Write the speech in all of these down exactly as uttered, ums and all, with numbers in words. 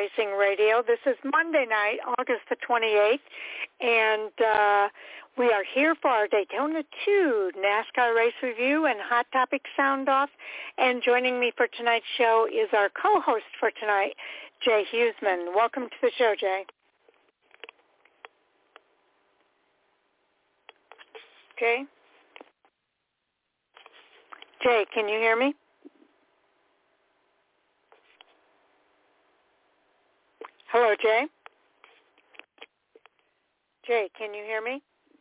Racing Radio. This is Monday night, August the twenty-eighth, and uh, we are here for our Daytona two NASCAR race review and Hot Topic Sound Off. And joining me for tonight's show is our co-host for tonight, Jay Huseman. Welcome to the show, Jay. Jay? Jay, can you hear me? Hello, Jay? Jay, can you hear me?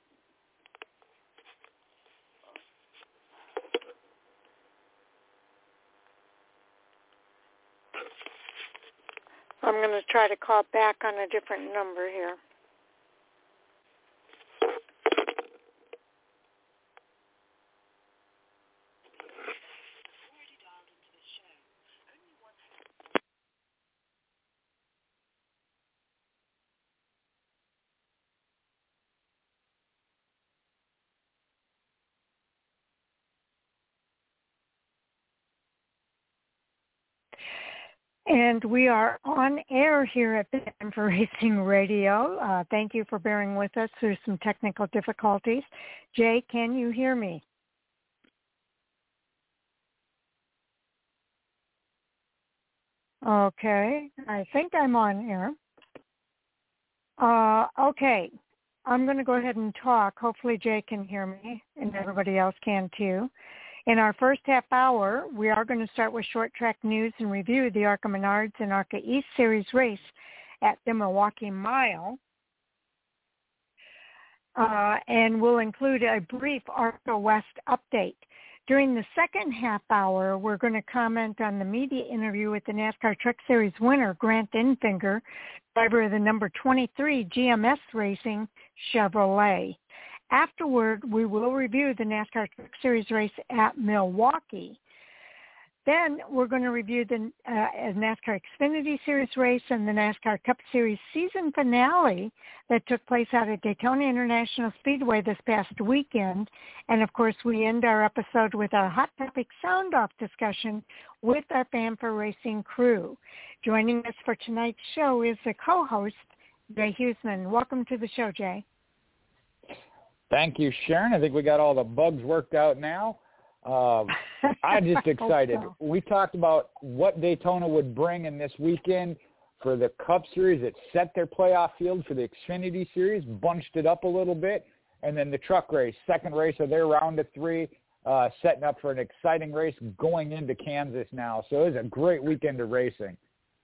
I'm going to try to call back on a different number here. And we are on air here at Bamford Racing Radio. Uh, thank you for bearing with us through some technical difficulties. Jay, can you hear me? Okay, I think I'm on air. Uh, okay, I'm going to go ahead and talk. Hopefully Jay can hear me and everybody else can too. In our first half hour, we are going to start with short track news and review the ARCA Menards and ARCA East Series race at the Milwaukee Mile. Uh, and we'll include a brief ARCA West update. During the second half hour, we're going to comment on the media interview with the NASCAR Truck Series winner, Grant Enfinger, driver of the number twenty-three G M S Racing Chevrolet. Afterward, we will review the NASCAR Truck Series race at Milwaukee. Then we're going to review the uh, NASCAR Xfinity Series race and the NASCAR Cup Series season finale that took place out at Daytona International Speedway this past weekend. And, of course, we end our episode with our Hot Topic Sound-Off discussion with our Bamford Racing crew. Joining us for tonight's show is the co-host, Jay Huseman. Welcome to the show, Jay. Thank you, Sharon. I think we got all the bugs worked out now. Uh, I'm just excited. So. We talked about what Daytona would bring in this weekend for the Cup Series. It set their playoff field for the Xfinity Series, bunched it up a little bit, and then the truck race, second race of their round of three, uh, setting up for an exciting race going into Kansas now. So it was a great weekend of racing.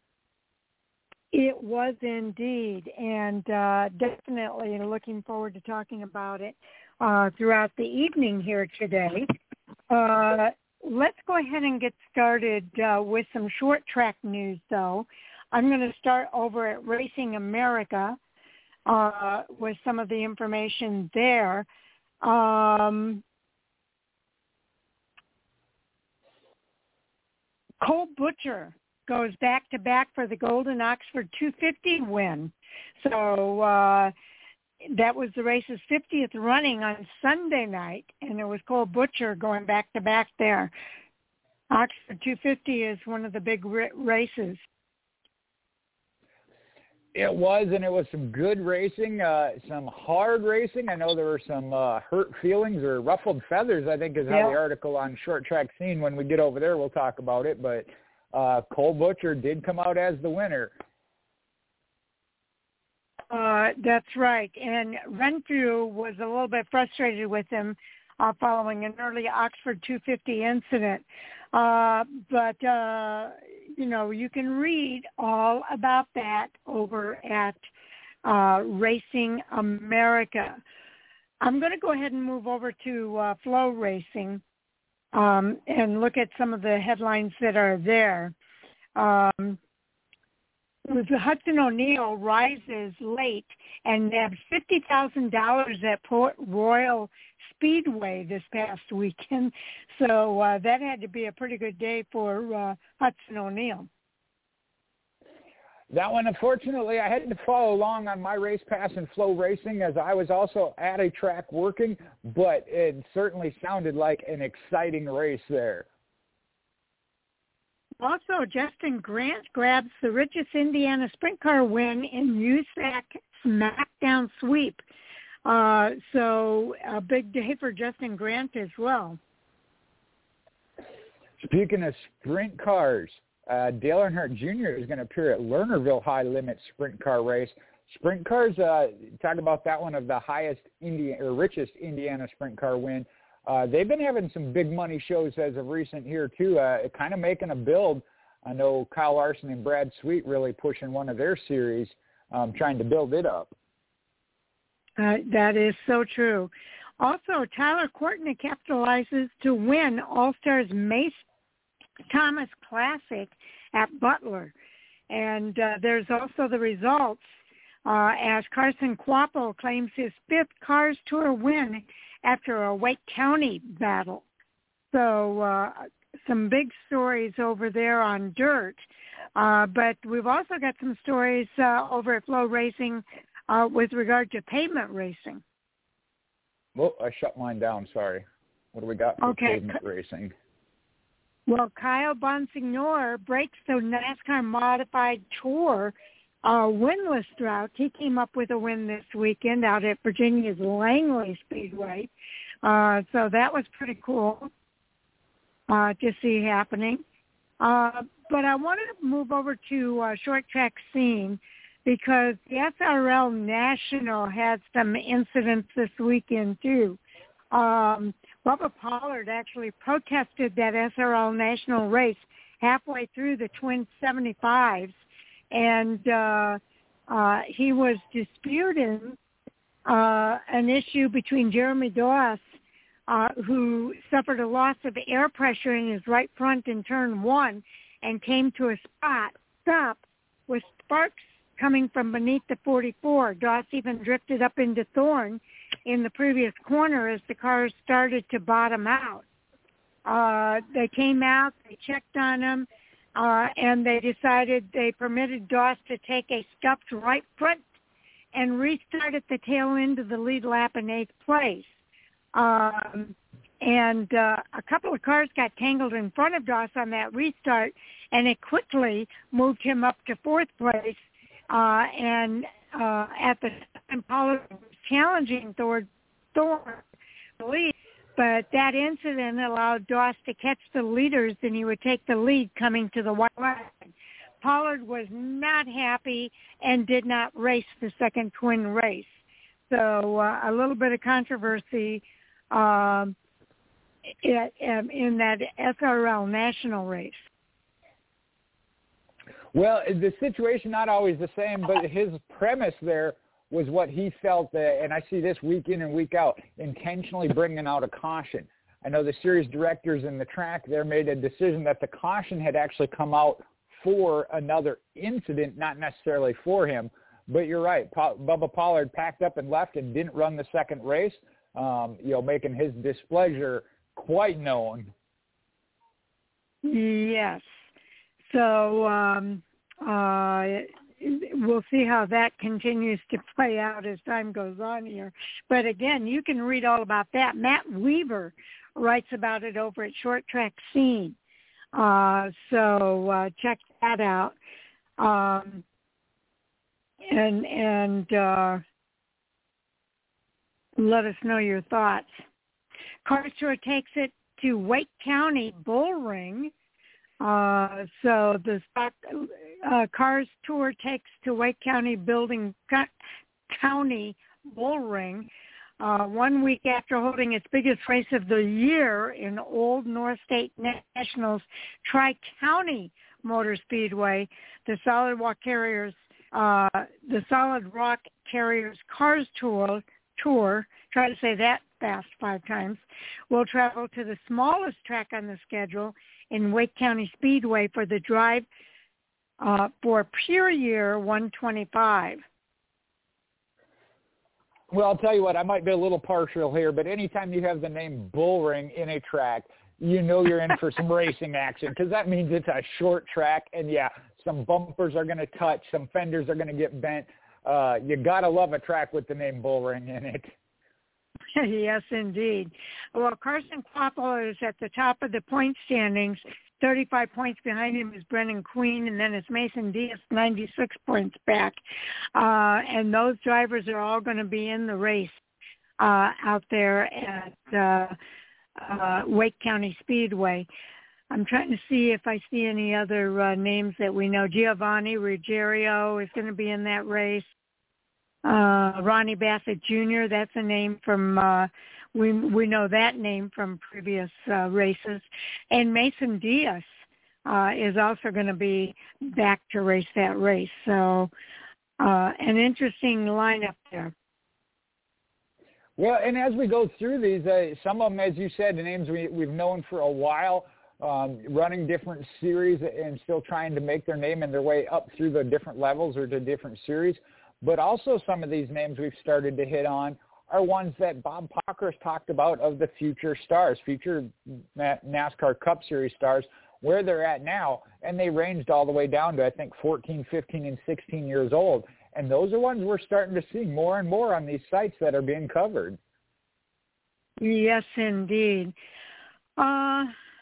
It was indeed, and uh, definitely looking forward to talking about it uh, throughout the evening here today. Uh, let's go ahead and get started uh, with some short track news, though. I'm going to start over at Racing America uh, with some of the information there. Um, Cole Butcher goes back-to-back for the Golden Oxford two fifty win. So uh, that was the race's fiftieth running on Sunday night, and it was Cole Butcher going back-to-back there. Oxford two fifty is one of the big r- races. It was, and it was some good racing, uh, some hard racing. I know there were some uh, hurt feelings or ruffled feathers, I think is how yeah. the article on Short Track Scene, when we get over there, we'll talk about it, but Uh, Cole Butcher did come out as the winner. Uh, that's right. And Renfrew was a little bit frustrated with him uh, following an early Oxford two fifty incident. Uh, but, uh, you know, you can read all about that over at uh, Racing America. I'm going to go ahead and move over to uh, Flow Racing. Um, and look at some of the headlines that are there. Um, Hudson O'Neal rises late and nabbed fifty thousand dollars at Port Royal Speedway this past weekend. So uh, that had to be a pretty good day for uh, Hudson O'Neal. That one, unfortunately, I had to follow along on my race pass and Flow Racing as I was also at a track working, but it certainly sounded like an exciting race there. Also, Justin Grant grabs the richest Indiana sprint car win in U S A C SmackDown sweep. Uh, so a big day for Justin Grant as well. Speaking of sprint cars, uh, Dale Earnhardt Junior is going to appear at Lernerville High Limit Sprint Car Race. Sprint cars, uh, talk about that one of the highest Indiana, or richest Indiana sprint car win. Uh, they've been having some big money shows as of recent here too, uh, kind of making a build. I know Kyle Larson and Brad Sweet really pushing one of their series, um, trying to build it up. Uh, that is so true. Also, Tyler Courtney capitalizes to win All-Stars Mace Thomas Classic at Butler. And uh, there's also the results uh, as Carson Quappo claims his fifth Cars Tour win after a Wake County battle. So uh, some big stories over there on dirt. Uh, but we've also got some stories uh, over at Flow Racing uh, with regard to pavement racing. Well, I shut mine down, sorry. What do we got for okay. pavement racing? Well, Kyle Bonsignor breaks the NASCAR Modified Tour uh, winless drought. He came up with a win this weekend out at Virginia's Langley Speedway. Uh, so that was pretty cool uh, to see happening. Uh, but I wanted to move over to uh, short track scene because the S R L National had some incidents this weekend too. Um, Bubba Pollard actually protested that S R L National race halfway through the Twin seventy-fives, and uh, uh, he was disputing uh, an issue between Jeremy Doss, uh, who suffered a loss of air pressure in his right front in turn one and came to a spot stop with sparks coming from beneath the forty-four. Doss even drifted up into Thorne in the previous corner as the cars started to bottom out. Uh, they came out, they checked on him, uh, and they decided they permitted Doss to take a scuffed right front and restart at the tail end of the lead lap in eighth place. Um, and uh, a couple of cars got tangled in front of Doss on that restart, and it quickly moved him up to fourth place. Uh, and uh, at the time, Pollard was challenging Thor, Thor the lead, but that incident allowed Doss to catch the leaders, and he would take the lead coming to the white flag. Pollard was not happy and did not race the second twin race. So uh, a little bit of controversy um, in, in that S R L national race. Well, the situation not always the same, but his premise there was what he felt, uh, and I see this week in and week out, intentionally bringing out a caution. I know the series directors and the track there made a decision that the caution had actually come out for another incident, not necessarily for him. But you're right. Pa- Bubba Pollard packed up and left and didn't run the second race, um, you know, making his displeasure quite known. Yes. So um, uh, we'll see how that continues to play out as time goes on here. But again, you can read all about that. Matt Weaver writes about it over at Short Track Scene. Uh, so uh, check that out. Um, and and uh, let us know your thoughts. Cars Tour takes it to Wake County Bull Ring. Uh, so the uh, Cars Tour takes to Wake County Building County Bull Ring uh, one week after holding its biggest race of the year in Old North State Nationals Tri-County Motor Speedway. The Solid Rock Carriers, uh, the Solid Rock Carriers Cars Tour, tour, try to say that fast five times, will travel to the smallest track on the schedule in Wake County Speedway for the drive uh, for Pure Year one twenty-five. Well, I'll tell you what, I might be a little partial here, but anytime you have the name Bullring in a track, you know you're in for some racing action because that means it's a short track, and, yeah, some bumpers are going to touch, some fenders are going to get bent. Uh, you got to love a track with the name Bullring in it. Yes, indeed. Well, Carson Quappo is at the top of the point standings, thirty-five points behind him is Brennan Queen, and then it's Mason Diaz, ninety-six points back. Uh, and those drivers are all going to be in the race uh, out there at uh, uh, Wake County Speedway. I'm trying to see if I see any other uh, names that we know. Giovanni Ruggiero is going to be in that race. Uh, Ronnie Bassett Junior, that's a name from, uh, we we know that name from previous uh, races. And Mason Diaz uh, is also going to be back to race that race. So uh, an interesting lineup there. Well, and as we go through these, uh, some of them, as you said, the names we, we've known for a while, um, running different series and still trying to make their name and their way up through the different levels or to different series. But also some of these names we've started to hit on are ones that Bob Pockrass talked about of the future stars, future NASCAR Cup Series stars, where they're at now. And they ranged all the way down to, I think, fourteen, fifteen, and sixteen years old. And those are ones we're starting to see more and more on these sites that are being covered. Yes, indeed. Uh,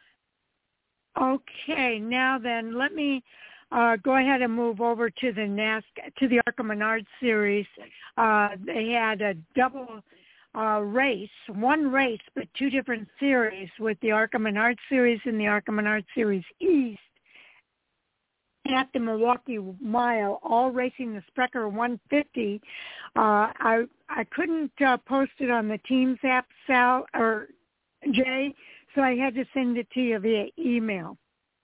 okay, now then, let me uh, go ahead and move over to the NASCAR, to the ARCA Menard Series. Uh, they had a double uh, race, one race, but two different series with the ARCA Menard Series and the ARCA Menard Series East at the Milwaukee Mile, all racing the Sprecher one fifty. Uh, I I couldn't uh, post it on the Teams app, Sal or Jay, so I had to send it to you via email.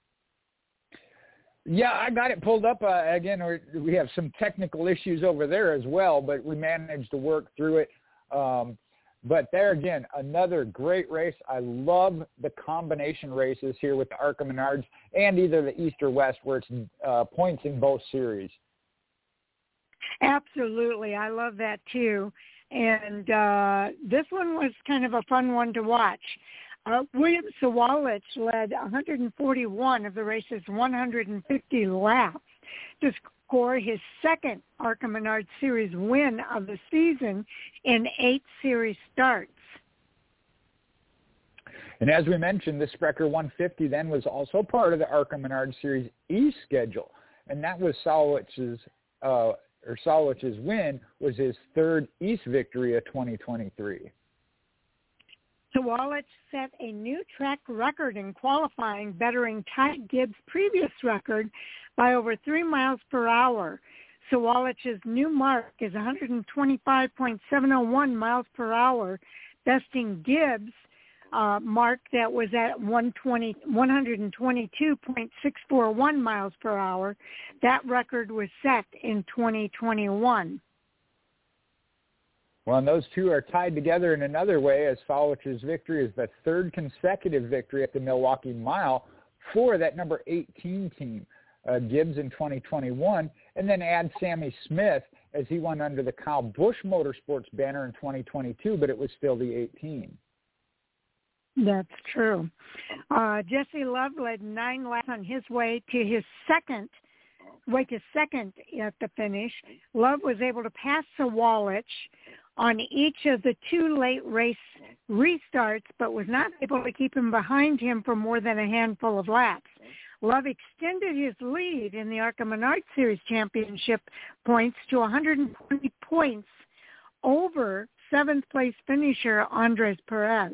Yeah, I got it pulled up. Uh, again, we're, we have some technical issues over there as well, but we managed to work through it. Um, but there again, another great race. I love the combination races here with the ARCA Menards and either the East or West, where it's uh, points in both series. Absolutely. I love that too. And uh, this one was kind of a fun one to watch. Uh, William Sawalich led one hundred forty-one of the race's one hundred fifty laps to score his second ARCA Menard Series win of the season in eight series starts. And as we mentioned, the Sprecher one fifty then was also part of the ARCA Menard Series East schedule, and that was Sawalich's uh, or Sawalich's win was his third East victory of twenty twenty-three. Sawalich set a new track record in qualifying, bettering Ty Gibbs' previous record by over three miles per hour. Sawalich's new mark is one hundred twenty-five point seven oh one miles per hour, besting Gibbs' uh, mark that was at one hundred twenty-two point six four one miles per hour. That record was set in twenty twenty-one. Well, and those two are tied together in another way, as Sawalich's victory is the third consecutive victory at the Milwaukee Mile for that number eighteen team, uh, Gibbs in twenty twenty-one, and then add Sammy Smith as he won under the Kyle Busch Motorsports banner in twenty twenty-two, but it was still the eighteen. That's true. Uh, Jesse Love led nine laps on his way to his second way to second at the finish. Love was able to pass Sawalich on each of the two late race restarts, but was not able to keep him behind him for more than a handful of laps. Love extended his lead in the ARCA Menard Series Championship points to one hundred twenty points over seventh place finisher Andres Perez.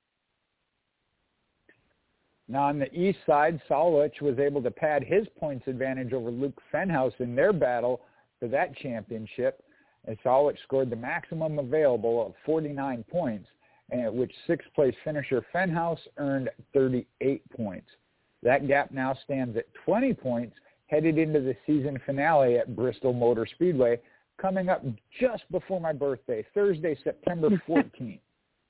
Now on the east side, Sawalich was able to pad his points advantage over Luke Fenhaus in their battle for that championship, as Sawalich scored the maximum available of forty-nine points, and which sixth place finisher Fenhaus earned thirty-eight points. That gap now stands at twenty points headed into the season finale at Bristol Motor Speedway, coming up just before my birthday, Thursday, September fourteenth.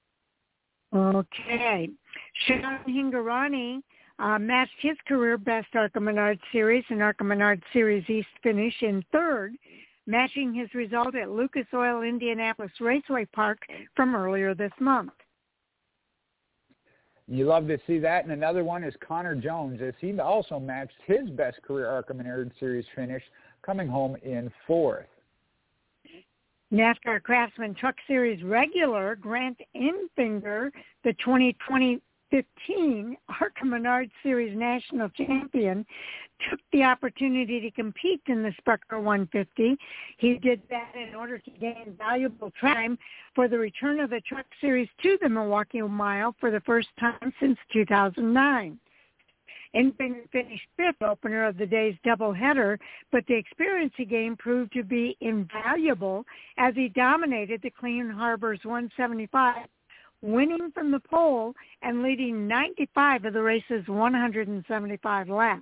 Okay. Sean Hingorani uh, matched his career best ARCA Menard Series and ARCA Menard Series East finish in third, matching his result at Lucas Oil Indianapolis Raceway Park from earlier this month. You love to see that. And another one is Connor Jones, as he also matched his best career ARCA Menard Series finish, coming home in fourth. NASCAR Craftsman Truck Series regular Grant Enfinger, the twenty twenty fifteen ARCA Menard Series national champion, took the opportunity to compete in the Sprecher one fifty. He did that in order to gain valuable time for the return of the Truck Series to the Milwaukee Mile for the first time since two thousand nine. Enfinger finished fifth opener of the day's doubleheader, but the experience he gained proved to be invaluable as he dominated the Clean Harbors one seventy-five, winning from the pole and leading ninety-five of the race's one hundred seventy-five laps.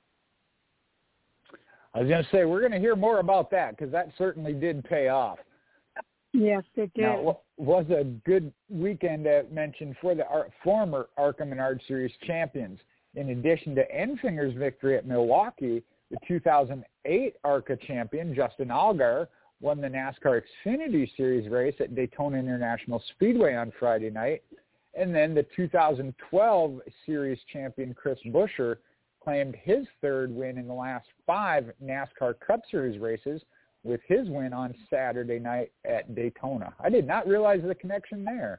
I was going to say, we're going to hear more about that because that certainly did pay off. Yes, it did. Now, it was a good weekend, uh, mentioned, for the Ar- former ARCA Menard Series champions. In addition to Enfinger's victory at Milwaukee, the two thousand eight ARCA champion, Justin Allgaier, won the NASCAR Xfinity Series race at Daytona International Speedway on Friday night. And then the two thousand twelve Series champion, Chris Buescher, claimed his third win in the last five NASCAR Cup Series races with his win on Saturday night at Daytona. I did not realize the connection there.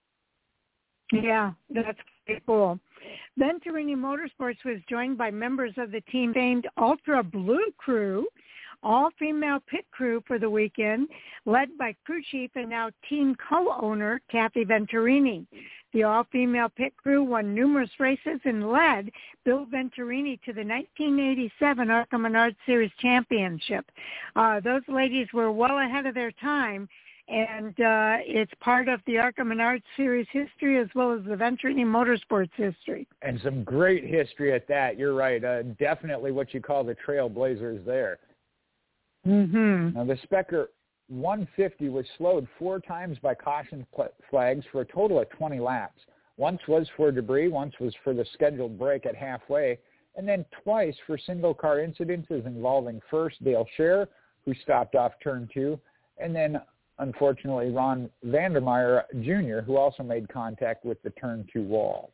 Yeah, that's pretty cool. Venturini Motorsports was joined by members of the team famed Ultra Blue Crew, all-female pit crew for the weekend, led by crew chief and now team co-owner Kathy Venturini. The all-female pit crew won numerous races and led Bill Venturini to the nineteen eighty-seven ARCA Menard Series championship. Uh, those ladies were well ahead of their time, and uh, it's part of the ARCA Menard Series history as well as the Venturini Motorsports history. And some great history at that. You're right. Uh, definitely what you call the trailblazers there. Mm-hmm. Now, the Sprecher one fifty was slowed four times by caution flags for a total of twenty laps. Once was for debris, once was for the scheduled break at halfway, and then twice for single-car incidences involving first Dale Scher, who stopped off turn two, and then, unfortunately, Ron Vandermeyer Junior, who also made contact with the turn two wall.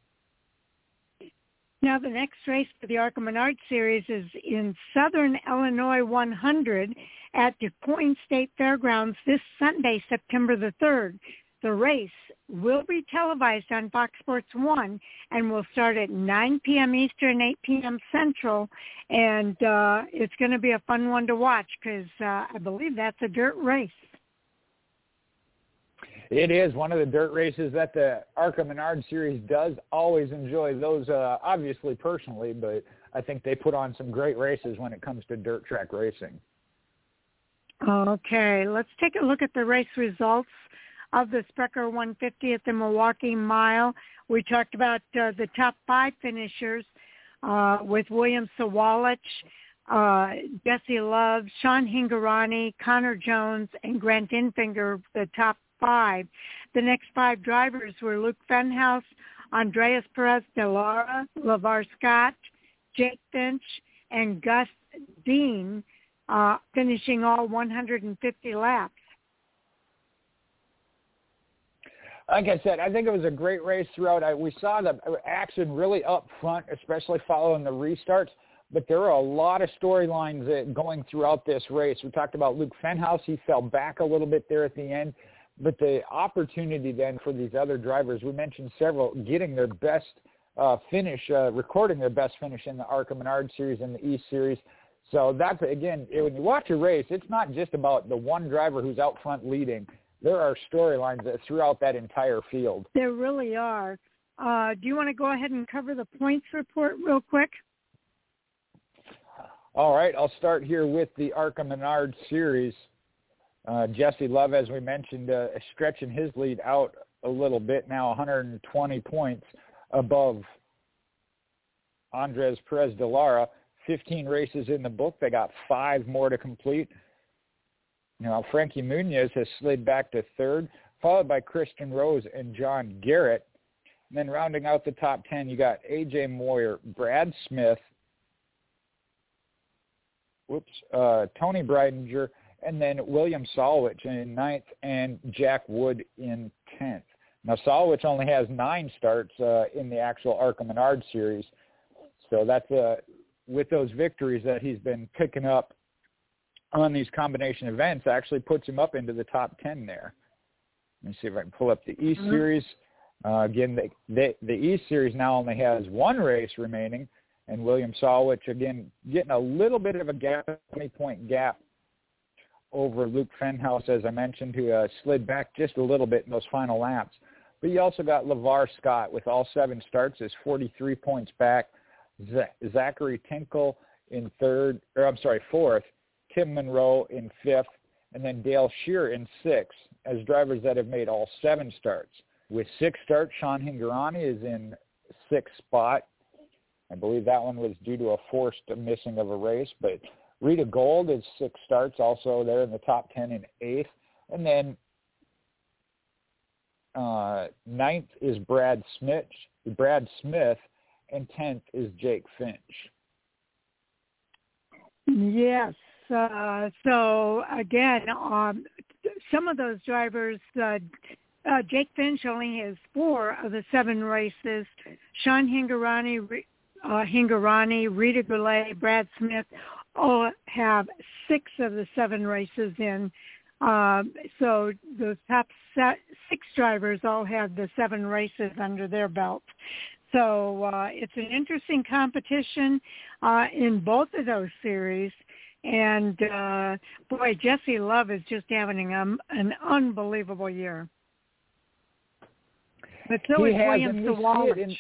Now the next race for the ARCA Menard Series is in Southern Illinois one hundred at DuQuoin State Fairgrounds this Sunday, September the third. The race will be televised on Fox Sports one and will start at nine p.m. Eastern, eight p.m. Central, and uh, it's going to be a fun one to watch because uh, I believe that's a dirt race. It is one of the dirt races that the ARCA Menard Series does always enjoy. Those, uh, obviously, personally, but I think they put on some great races when it comes to dirt track racing. Okay, let's take a look at the race results of the Sprecher one fifty at the Milwaukee Mile. We talked about uh, the top five finishers uh, with William Sawalich, uh, Jesse Love, Sean Hingorani, Connor Jones, and Grant Enfinger, the top five. The next five drivers were Luke Fenhaus, Andreas Perez de Lara, LeVar Scott, Jake Finch, and Gus Dean, uh, finishing all one hundred fifty laps. Like I said, I think it was a great race throughout. I, we saw the action really up front, especially following the restarts, but there were a lot of storylines going throughout this race. We talked about Luke Fenhaus. He fell back a little bit there at the end. But the opportunity then for these other drivers, we mentioned several, getting their best uh, finish, uh, recording their best finish in the ARCA Menard Series and the East Series. So that's, again, when you watch a race, it's not just about the one driver who's out front leading. There are storylines that throughout that entire field. There really are. Uh, do you want to go ahead and cover the points report real quick? All right, I'll start here with the ARCA Menard Series. Uh, Jesse Love, as we mentioned, uh, stretching his lead out a little bit now, one hundred twenty points above Andres Perez de Lara. fifteen races in the book. They got five more to complete. Now, Frankie Muniz has slid back to third, followed by Christian Rose and John Garrett. And then rounding out the top ten, you got A J Moyer, Brad Smith, whoops, uh, Tony Breidinger, and then William Sawalich in ninth and Jack Wood in tenth. Now, Sawalich only has nine starts uh, in the actual ARCA Menard Series. So that's uh, with those victories that he's been picking up on these combination events, actually puts him up into the top ten there. Let me see if I can pull up the East mm-hmm. Series. Uh, again, the, the, the East Series now only has one race remaining, and William Sawalich, again, getting a little bit of a gap, twenty-point gap over Luke Fenhaus, as I mentioned, who uh, slid back just a little bit in those final laps. But you also got LeVar Scott with all seven starts is forty-three points back. Z- Zachary Tinkle in third, or I'm sorry, fourth. Tim Monroe in fifth, and then Dale Shear in sixth as drivers that have made all seven starts. With six starts, Sean Hingorani is in sixth spot. I believe that one was due to a forced missing of a race, but Rita Gold is six starts, also there in the top ten in eighth. And then uh, ninth is Brad Smith, Brad Smith, and tenth is Jake Finch. Yes. Uh, so, again, um, some of those drivers, uh, uh, Jake Finch only has four of the seven races. Sean Hingorani, uh, Hingorani, Rita Goulet, Brad Smith all have six of the seven races in. Um, so the top set, six drivers all have the seven races under their belt. So uh, it's an interesting competition uh, in both of those series. And, uh, boy, Jesse Love is just having um, an unbelievable year. But so he is has, William Sawalich.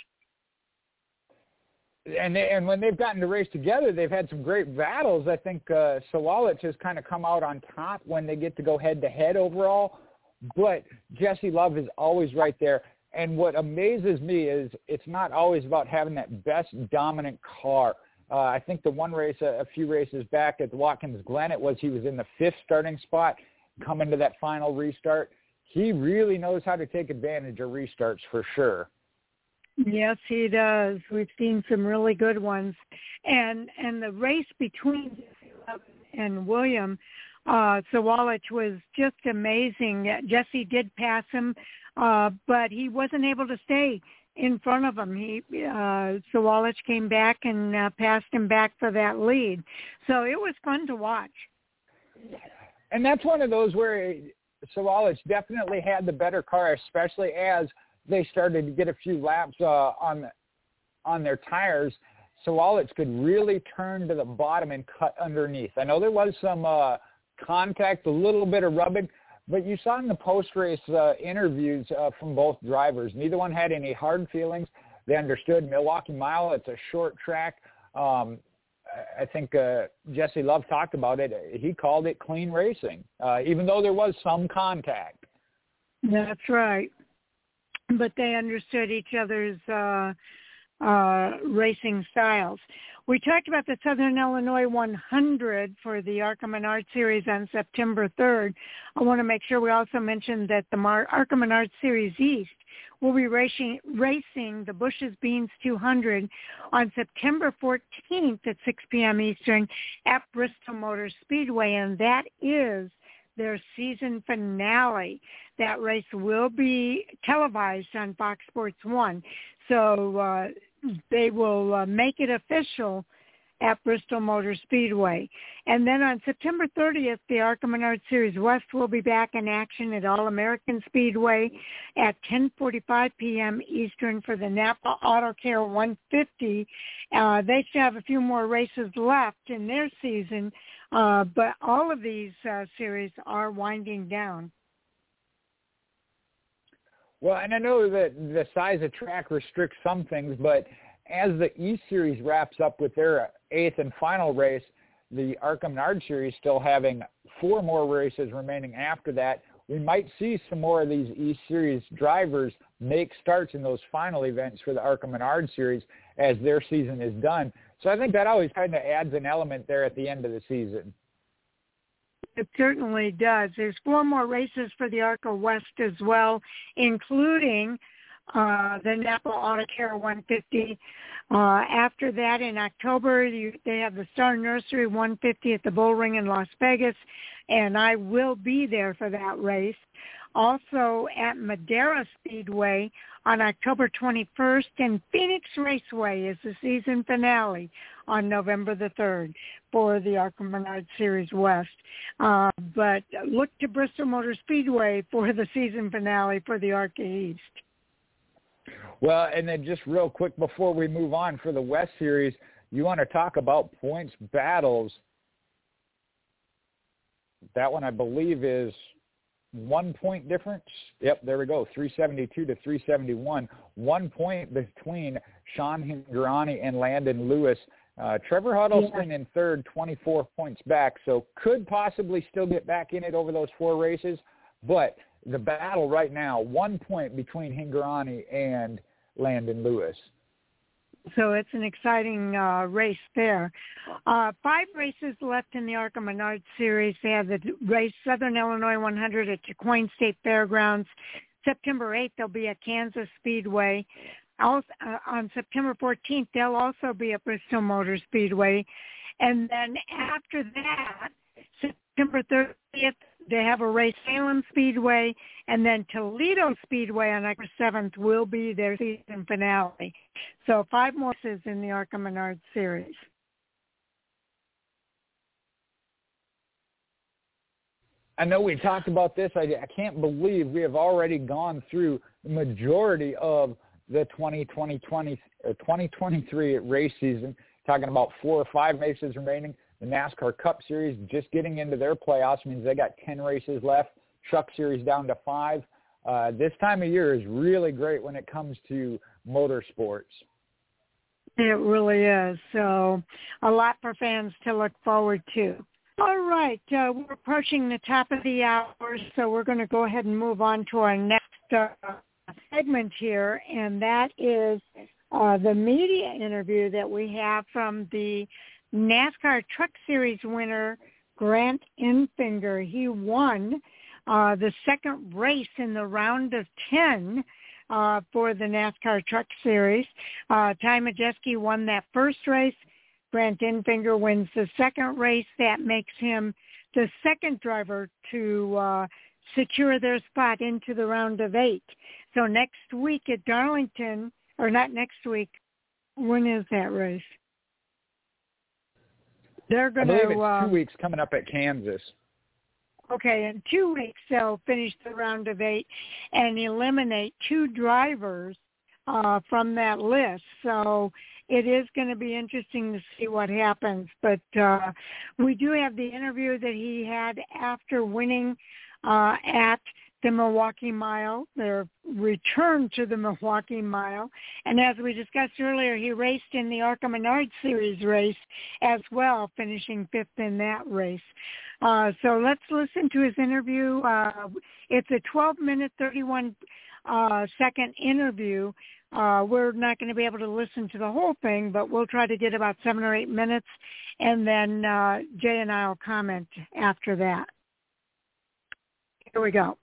And they, and when they've gotten to race together, they've had some great battles. I think uh, Sawalich has kind of come out on top when they get to go head-to-head overall. But Jesse Love is always right there. And what amazes me is it's not always about having that best dominant car. Uh, I think the one race, a, a few races back at the Watkins Glen, it was he was in the fifth starting spot coming to that final restart. He really knows how to take advantage of restarts for sure. Yes, he does. We've seen some really good ones. And and the race between Jesse Love and William uh, Sawalich was just amazing. Jesse did pass him, uh, but he wasn't able to stay in front of him. He uh, Sawalich came back and uh, passed him back for that lead. So it was fun to watch. And that's one of those where Sawalich definitely had the better car, especially as they started to get a few laps uh, on on their tires. Sawalich could really turn to the bottom and cut underneath. I know there was some uh, contact, a little bit of rubbing, but you saw in the post-race uh, interviews uh, from both drivers, neither one had any hard feelings. They understood Milwaukee Mile, it's a short track. Um, I think uh, Jesse Love talked about it. He called it clean racing, uh, even though there was some contact. That's right. But they understood each other's uh, uh, racing styles. We talked about the Southern Illinois one hundred for the ARCA Menard Series on September third. I want to make sure we also mentioned that the Mar- ARCA Menard Series East will be racing, racing the Bush's Beans two hundred on September fourteenth at six p.m. Eastern at Bristol Motor Speedway, and that is their season finale. That race will be televised on Fox Sports one. So uh, they will uh, make it official at Bristol Motor Speedway. And then on September thirtieth, the ARCA Menard Series West will be back in action at All-American Speedway at ten forty-five p.m. Eastern for the Napa Auto Care one fifty. Uh, they still have a few more races left in their season, uh, but all of these uh, series are winding down. Well, and I know that the size of track restricts some things, but as the E-Series wraps up with their eighth and final race, the ARCA Menard Series still having four more races remaining after that. We might see some more of these E-Series drivers make starts in those final events for the ARCA Menard Series as their season is done. So I think that always kind of adds an element there at the end of the season. It certainly does. There's four more races for the ARCA West as well, including uh, the Napa Auto Care one fifty. Uh, after that, in October, you, they have the Star Nursery one fifty at the Bull Ring in Las Vegas, and I will be there for that race. Also at Madera Speedway on October twenty-first, and Phoenix Raceway is the season finale on November the third for the ARCA Menard Series West. Uh, but look to Bristol Motor Speedway for the season finale for the ARCA East. Well, and then just real quick before we move on for the West Series, you want to talk about points battles. That one, I believe, is one point difference. Yep, there we go, three seventy-two to three seventy-one. One point between Sean Hingorani and Landon Lewis. Uh, Trevor Huddleston yeah. in third, twenty-four points back, so could possibly still get back in it over those four races. But the battle right now, one point between Hingorani and Landon Lewis. So it's an exciting uh, race there. Uh, five races left in the ARCA Menard Series. They have the race Southern Illinois one hundred at Chicoine State Fairgrounds. September eighth, they'll be at Kansas Speedway. Also, uh, on September fourteenth, they'll also be at Bristol Motor Speedway. And then after that, September thirtieth, they have a race Salem Speedway, and then Toledo Speedway on October seventh will be their season finale. So five more races in the ARCA Menard Series. I know we talked about this. I, I can't believe we have already gone through the majority of the twenty twenty, twenty, or twenty twenty-three race season, talking about four or five races remaining. The NASCAR Cup Series just getting into their playoffs means they got ten races left. Truck Series down to five. Uh, this time of year is really great when it comes to motorsports. It really is. So a lot for fans to look forward to. All right. Uh, we're approaching the top of the hour, so we're going to go ahead and move on to our next uh, segment here, and that is uh, the media interview that we have from the NASCAR Truck Series winner, Grant Enfinger. He won uh, the second race in the round of ten uh, for the NASCAR Truck Series. Uh, Ty Majeski won that first race. Grant Enfinger wins the second race. That makes him the second driver to uh, secure their spot into the round of eight. So next week at Darlington, or not next week, when is that race? They're going I believe to, it's uh, two weeks coming up at Kansas. Okay, in two weeks they'll finish the round of eight and eliminate two drivers uh, from that list. So it is going to be interesting to see what happens. But uh, we do have the interview that he had after winning uh, at the Milwaukee Mile, their return to the Milwaukee Mile. And as we discussed earlier, he raced in the ARCA Menard Series race as well, finishing fifth in that race. Uh, so let's listen to his interview. Uh, it's a twelve minute, thirty-one uh, second interview. Uh, we're not going to be able to listen to the whole thing, but we'll try to get about seven or eight minutes, and then uh, Jay and I will comment after that. Here we go.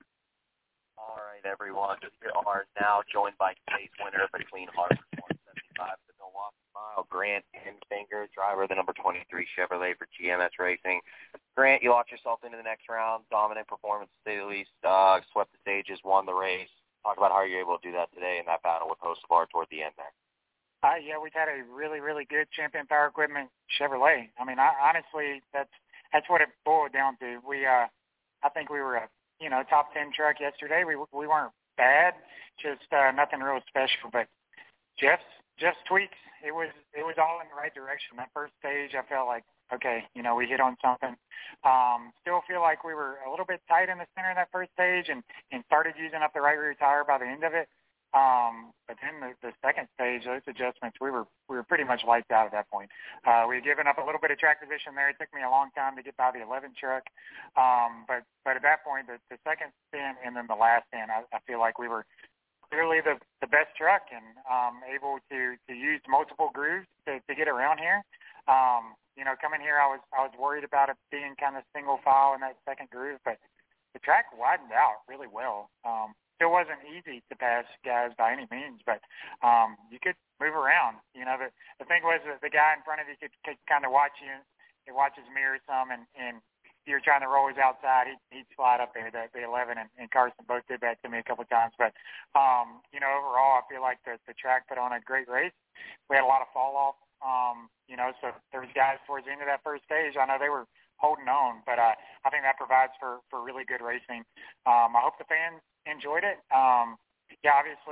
All right, everyone. We are now joined by today's winner between Harvard one seventy-five to the Milwaukee Mile, Grant Enfinger, driver of the number twenty-three Chevrolet for G M S Racing. Grant, you locked yourself into the next round. Dominant performance, to say the least. Uh, swept the stages, won the race. Talk about how you're able to do that today in that battle with Hocevar toward the end there. Uh, yeah, we've had a really, really good Champion Power Equipment Chevrolet. I mean, I, honestly, that's that's what it boiled down to. We, uh, I think we were a you know top ten truck yesterday. We we weren't bad, just uh, nothing real special. But Jeff's Jeff's tweaks, it was it was all in the right direction. That first stage, I felt like okay, you know, we hit on something. Um, still feel like we were a little bit tight in the center of that first stage and, and started using up the right rear tire by the end of it. Um, but then the, the second stage, those adjustments, we were we were pretty much lights out at that point. Uh, we had given up a little bit of track position there. It took me a long time to get by the eleven truck. Um, but, but at that point, the, the second stint and then the last stint, I, I feel like we were clearly the, the best truck and um, able to, to use multiple grooves to, to get around here. Um, you know, coming here, I was I was worried about it being kind of single file in that second groove, but the track widened out really well. Um, It wasn't easy to pass guys by any means, but um, you could move around. You know, the, the thing was that the guy in front of you could, could kind of watch you, he watch his mirror some, and, and you're trying to roll his outside, he'd, he'd slide up there, the, the eleven, and, and Carson both did that to me a couple of times. But, um, you know, overall, I feel like the, the track put on a great race. We had a lot of fall-off, um, you know, so there was guys towards the end of that first stage. I know they were holding on, but uh, I think that provides for, for really good racing. Um, I hope the fans enjoyed it. Um, yeah, obviously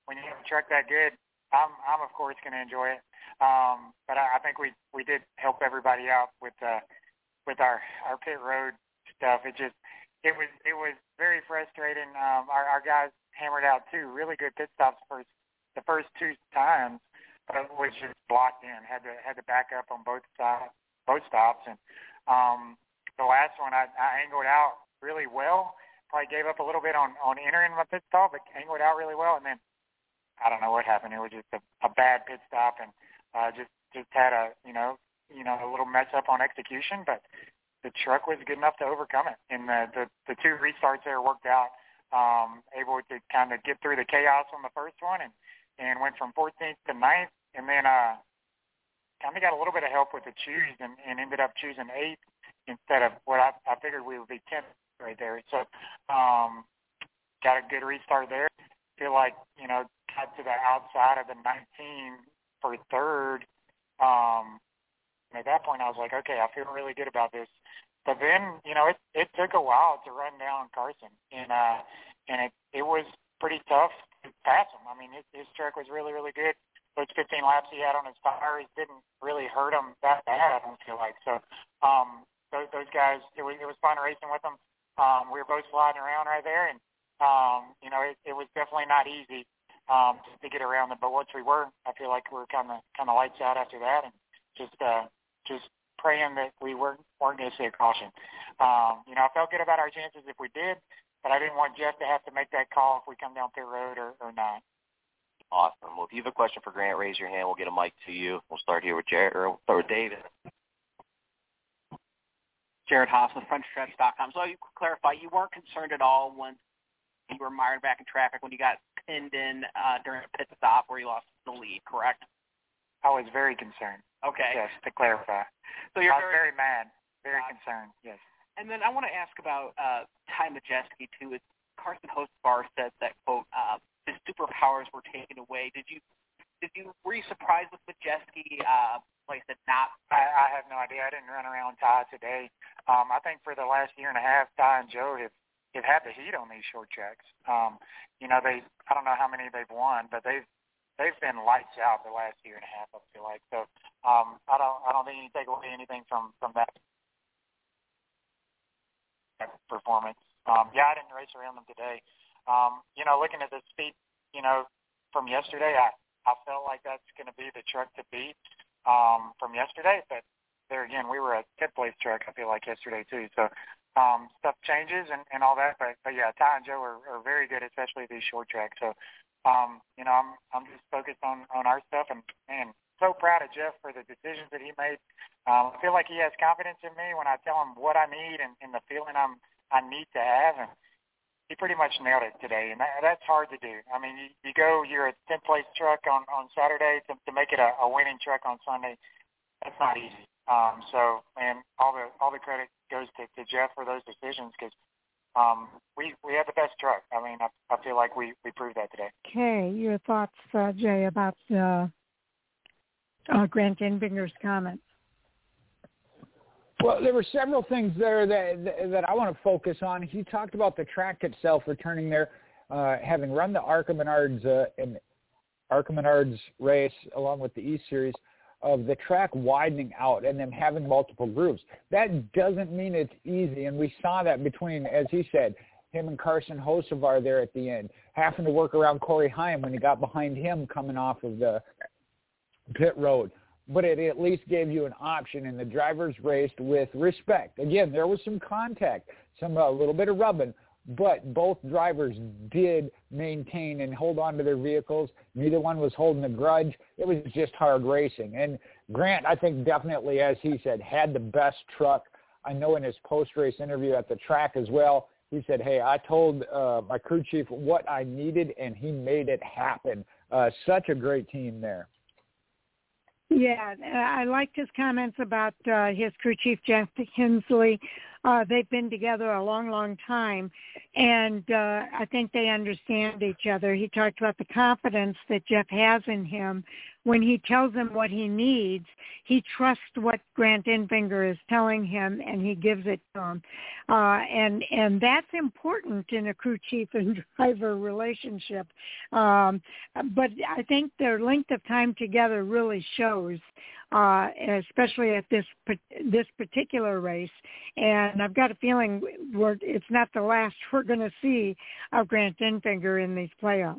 when you have a truck that good, I'm, I'm of course going to enjoy it. Um, but I, I think we, we did help everybody out with, uh, with our, our pit road stuff. It just, it was, it was very frustrating. Um, our, our guys hammered out two really good pit stops first, the first two times, but it was just blocked in. Had to, had to back up on both sides, both stops. And, um, the last one I, I angled out really well. Probably gave up a little bit on, on entering my pit stop, but angled out really well. And then I don't know what happened. It was just a, a bad pit stop, and uh, just just had a you know you know a little mess up on execution. But the truck was good enough to overcome it. And the the, the two restarts there worked out. Um, able to kind of get through the chaos on the first one, and and went from fourteenth to ninth, and then uh, kind of got a little bit of help with the choose, and, and ended up choosing eighth instead of what I, I figured we would be tenth right there. So um, got a good restart there. Feel like, you know, got to the outside of the nineteen for third. Um, and at that point, I was like, okay, I feel really good about this. But then, you know, it, it took a while to run down Carson. And uh, and it, it was pretty tough to pass him. I mean, his, his truck was really, really good. Those fifteen laps he had on his tires didn't really hurt him that bad, I don't feel like. So um, those, those guys, it was, it was fun racing with them. Um, we were both sliding around right there, and um, you know, it, it was definitely not easy um, to get around them. But once we were, I feel like we were kind of kind of lights out after that, and just uh, just praying that we weren't weren't going to see a caution. Um, you know, I felt good about our chances if we did, but I didn't want Jeff to have to make that call if we come down pit road or, or not. Awesome. Well, if you have a question for Grant, raise your hand. We'll get a mic to you. We'll start here with Jared or, or David. Jared Haas with French Stretch dot com. So you clarify, you weren't concerned at all when you were mired back in traffic when you got pinned in uh, during a pit stop where you lost the lead, correct? I was very concerned. Okay. Yes, to clarify. So you're I was very, very mad, very uh, concerned, yes. And then I want to ask about uh, Ty Majeski, too. It's Carson Hocevar said that, quote, uh, his superpowers were taken away. Did you, did you, were you surprised with Majeski, uh, like I said, not? I, I have no idea. I didn't run around Ty today. Um, I think for the last year and a half, Ty and Joe have, have had the heat on these short tracks. Um, you know, they, I don't know how many they've won, but they've, they've been lights out the last year and a half, I feel like. So um, I don't, I don't think you can take away anything from, from that performance. Um, yeah, I didn't race around them today. Um, you know, looking at the speed, you know, from yesterday, I, I felt like that's going to be the truck to beat um, from yesterday. But there again, we were a fifth place truck, I feel like, yesterday too. So um, stuff changes and, and all that. But, but yeah, Ty and Joe are, are very good, especially these short tracks. So, um, you know, I'm I'm just focused on, on our stuff. And, man, so proud of Jeff for the decisions that he made. Um, I feel like he has confidence in me when I tell him what I need and, and the feeling I'm I need to have, and he pretty much nailed it today, and that, that's hard to do. I mean, you, you go, you're a tenth place truck on, on Saturday to, to make it a, a winning truck on Sunday. That's not easy. Um, so, man, all the all the credit goes to, to Jeff for those decisions because um, we we have the best truck. I mean, I, I feel like we, we proved that today. Okay, your thoughts, uh, Jay, about uh, uh, Grant Enfinger's comments? Well, there were several things there that that I want to focus on. He talked about the track itself returning there, uh, having run the ARCA Menards uh, and ARCA Menards race along with the E Series, of the track widening out and them having multiple grooves. That doesn't mean it's easy, and we saw that between, as he said, him and Carson Hocevar there at the end, having to work around Corey Heim when he got behind him coming off of the pit road. But it at least gave you an option, and the drivers raced with respect. Again, there was some contact, some a little bit of rubbing, but both drivers did maintain and hold on to their vehicles. Neither one was holding a grudge. It was just hard racing. And Grant, I think definitely, as he said, had the best truck. I know in his post-race interview at the track as well, he said, hey, I told uh, my crew chief what I needed, and he made it happen. Uh, such a great team there. Yeah, I liked his comments about uh, his crew chief, Jeff Hensley. Uh, they've been together a long, long time, and uh, I think they understand each other. He talked about the confidence that Jeff has in him when he tells him what he needs, he trusts what Grant Enfinger is telling him, and he gives it to him. Uh, and and that's important in a crew chief and driver relationship. Um, but I think their length of time together really shows, uh, especially at this this particular race. And I've got a feeling we're, it's not the last we're going to see of Grant Enfinger in these playoffs.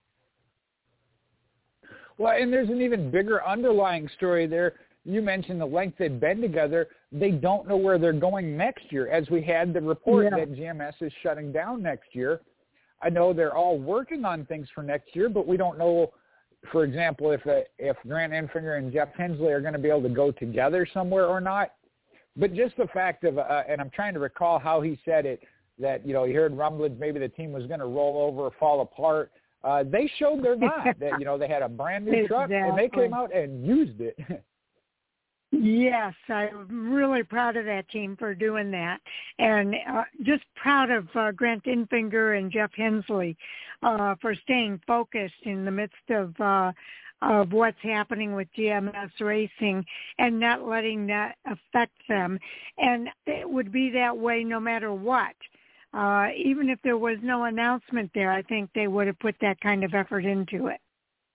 Well, and there's an even bigger underlying story there. You mentioned the length they've been together. They don't know where they're going next year, as we had the report yeah. that G M S is shutting down next year. I know they're all working on things for next year, but we don't know, for example, if uh, if Grant Enfinger and Jeff Hensley are going to be able to go together somewhere or not. But just the fact of, uh, and I'm trying to recall how he said it, that, you know, he heard rumblings maybe the team was going to roll over or fall apart. Uh, they showed their vibe that, you know, they had a brand new truck exactly. and they came out and used it. Yes, I'm really proud of that team for doing that, and uh, just proud of uh, Grant Enfinger and Jeff Hensley uh, for staying focused in the midst of uh, of what's happening with G M S Racing and not letting that affect them. And it would be that way no matter what. Uh, even if there was no announcement there, I think they would have put that kind of effort into it.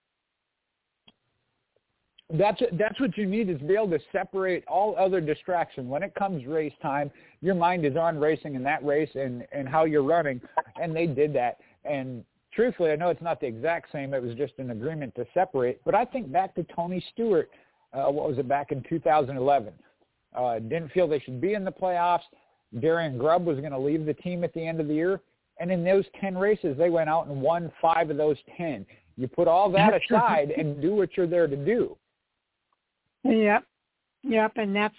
That's that's what you need, is to be able to separate all other distraction. When it comes race time, your mind is on racing in that race and, and how you're running, and they did that. And truthfully, I know it's not the exact same. It was just an agreement to separate. But I think back to Tony Stewart, uh, what was it, back in two thousand eleven. Uh, didn't feel they should be in the playoffs. Darian Grubb was going to leave the team at the end of the year. And in those ten races, they went out and won five of those ten. You put all that aside and do what you're there to do. Yep, yep, and that's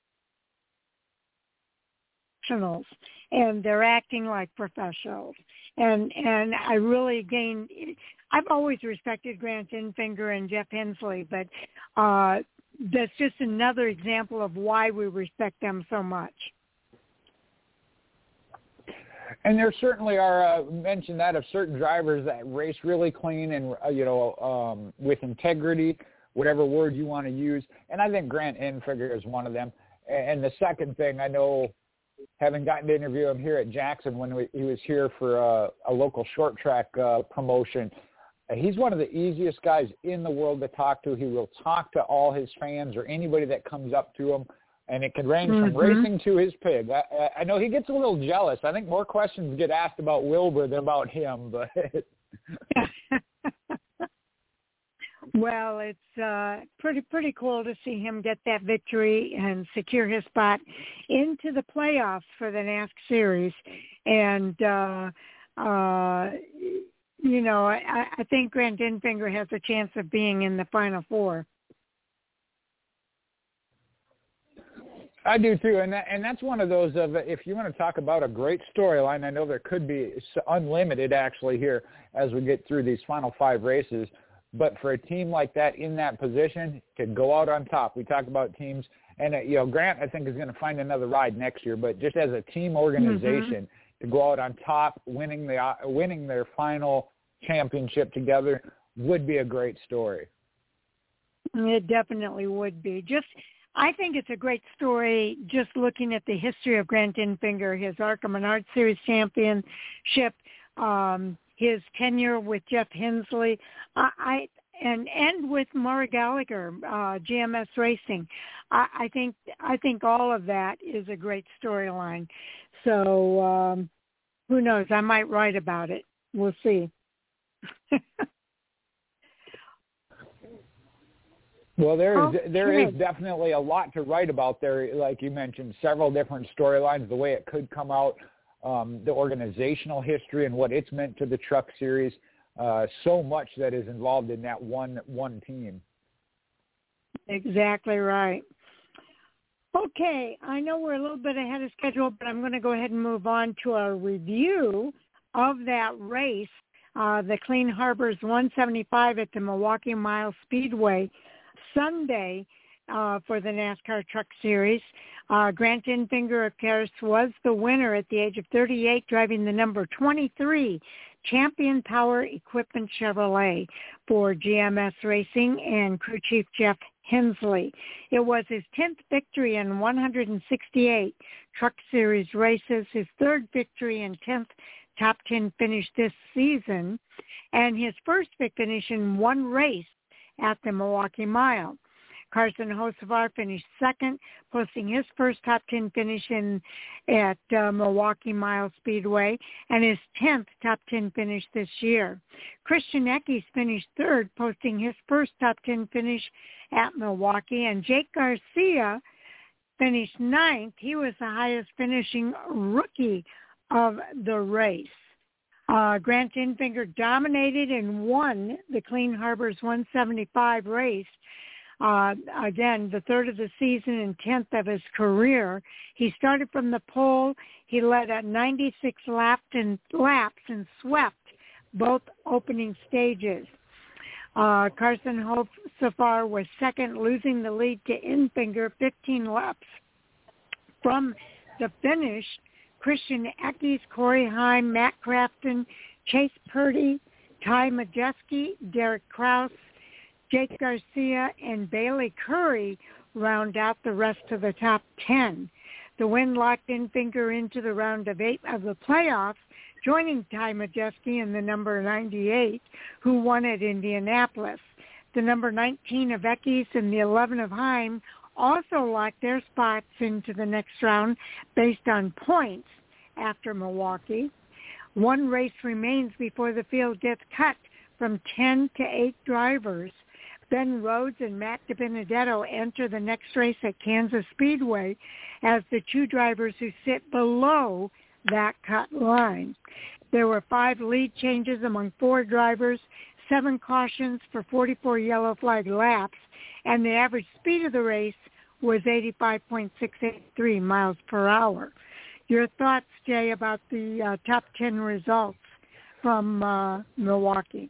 professionals, and they're acting like professionals. And and I really gained. I've always respected Grant Enfinger and Jeff Hensley, but uh, that's just another example of why we respect them so much. And there certainly are, uh, mentioned that, of certain drivers that race really clean and, uh, you know, um, with integrity, whatever word you want to use. And I think Grant Enfinger is one of them. And the second thing, I know, having gotten to interview him here at Jackson when we, he was here for uh, a local short track uh, promotion, he's one of the easiest guys in the world to talk to. He will talk to all his fans or anybody that comes up to him. And it can range mm-hmm. from racing to his pig. I, I know he gets a little jealous. I think more questions get asked about Wilbur than about him. But well, it's uh, pretty pretty cool to see him get that victory and secure his spot into the playoffs for the NASCAR Series. And uh, uh, you know, I, I think Grant Enfinger has a chance of being in the Final Four. I do too, and that, and that's one of those of, if you want to talk about a great storyline, I know there could be unlimited actually here as we get through these final five races, but for a team like that in that position to go out on top, we talk about teams, and uh, you know, Grant I think is going to find another ride next year, but just as a team organization mm-hmm. to go out on top, winning the uh, winning their final championship together would be a great story. It definitely would be. Just. I think it's a great story just looking at the history of Grant Enfinger, his ARCA Menard Series championship, um, his tenure with Jeff Hensley, I, I and and with Maury Gallagher, uh, G M S Racing. I, I think I think all of that is a great storyline. So um, who knows? I might write about it. We'll see. Well, there is okay. there is definitely a lot to write about there. Like you mentioned, several different storylines, the way it could come out, um, the organizational history and what it's meant to the Truck Series. Uh, so much that is involved in that one one team. Exactly right. Okay, I know we're a little bit ahead of schedule, but I'm going to go ahead and move on to a review of that race, uh, the Clean Harbors one seventy-five at the Milwaukee Mile Speedway. Sunday, uh, for the NASCAR Truck Series. Uh, Grant Enfinger, of course, was the winner at the age of thirty-eight, driving the number twenty-three Champion Power Equipment Chevrolet for G M S Racing and crew chief Jeff Hensley. It was his tenth victory in one hundred sixty-eight Truck Series races, his third victory and tenth top ten finish this season, and his first big finish in one race at the Milwaukee Mile. Carson Hocevar finished second, posting his first top ten finish in at uh, Milwaukee Mile Speedway and his tenth top ten finish this year. Christian Eckes finished third, posting his first top ten finish at Milwaukee, and Jake Garcia finished ninth. He was the highest finishing rookie of the race. Uh, Grant Enfinger dominated and won the Clean Harbors one seventy-five race. Uh, again, the third of the season and tenth of his career. He started from the pole. He led at ninety-six laps and, laps and swept both opening stages. Uh, Carson Hocevar was second, losing the lead to Enfinger fifteen laps from the finish. Christian Eckes, Corey Heim, Matt Crafton, Chase Purdy, Ty Majeski, Derek Kraus, Jake Garcia, and Bailey Curry round out the rest of the top ten. The win locked Enfinger into the round of eight of the playoffs, joining Ty Majeski in the number ninety-eight, who won at Indianapolis. The number nineteen of Eckes and the eleven of Heim also locked their spots into the next round based on points after Milwaukee. One race remains before the field gets cut from ten to eight drivers. Ben Rhodes and Matt DiBenedetto enter the next race at Kansas Speedway as the two drivers who sit below that cut line. There were five lead changes among four drivers, seven cautions for forty-four yellow flag laps, and the average speed of the race was eighty-five point six eight three miles per hour. Your thoughts, Jay, about the uh, top ten results from uh, Milwaukee?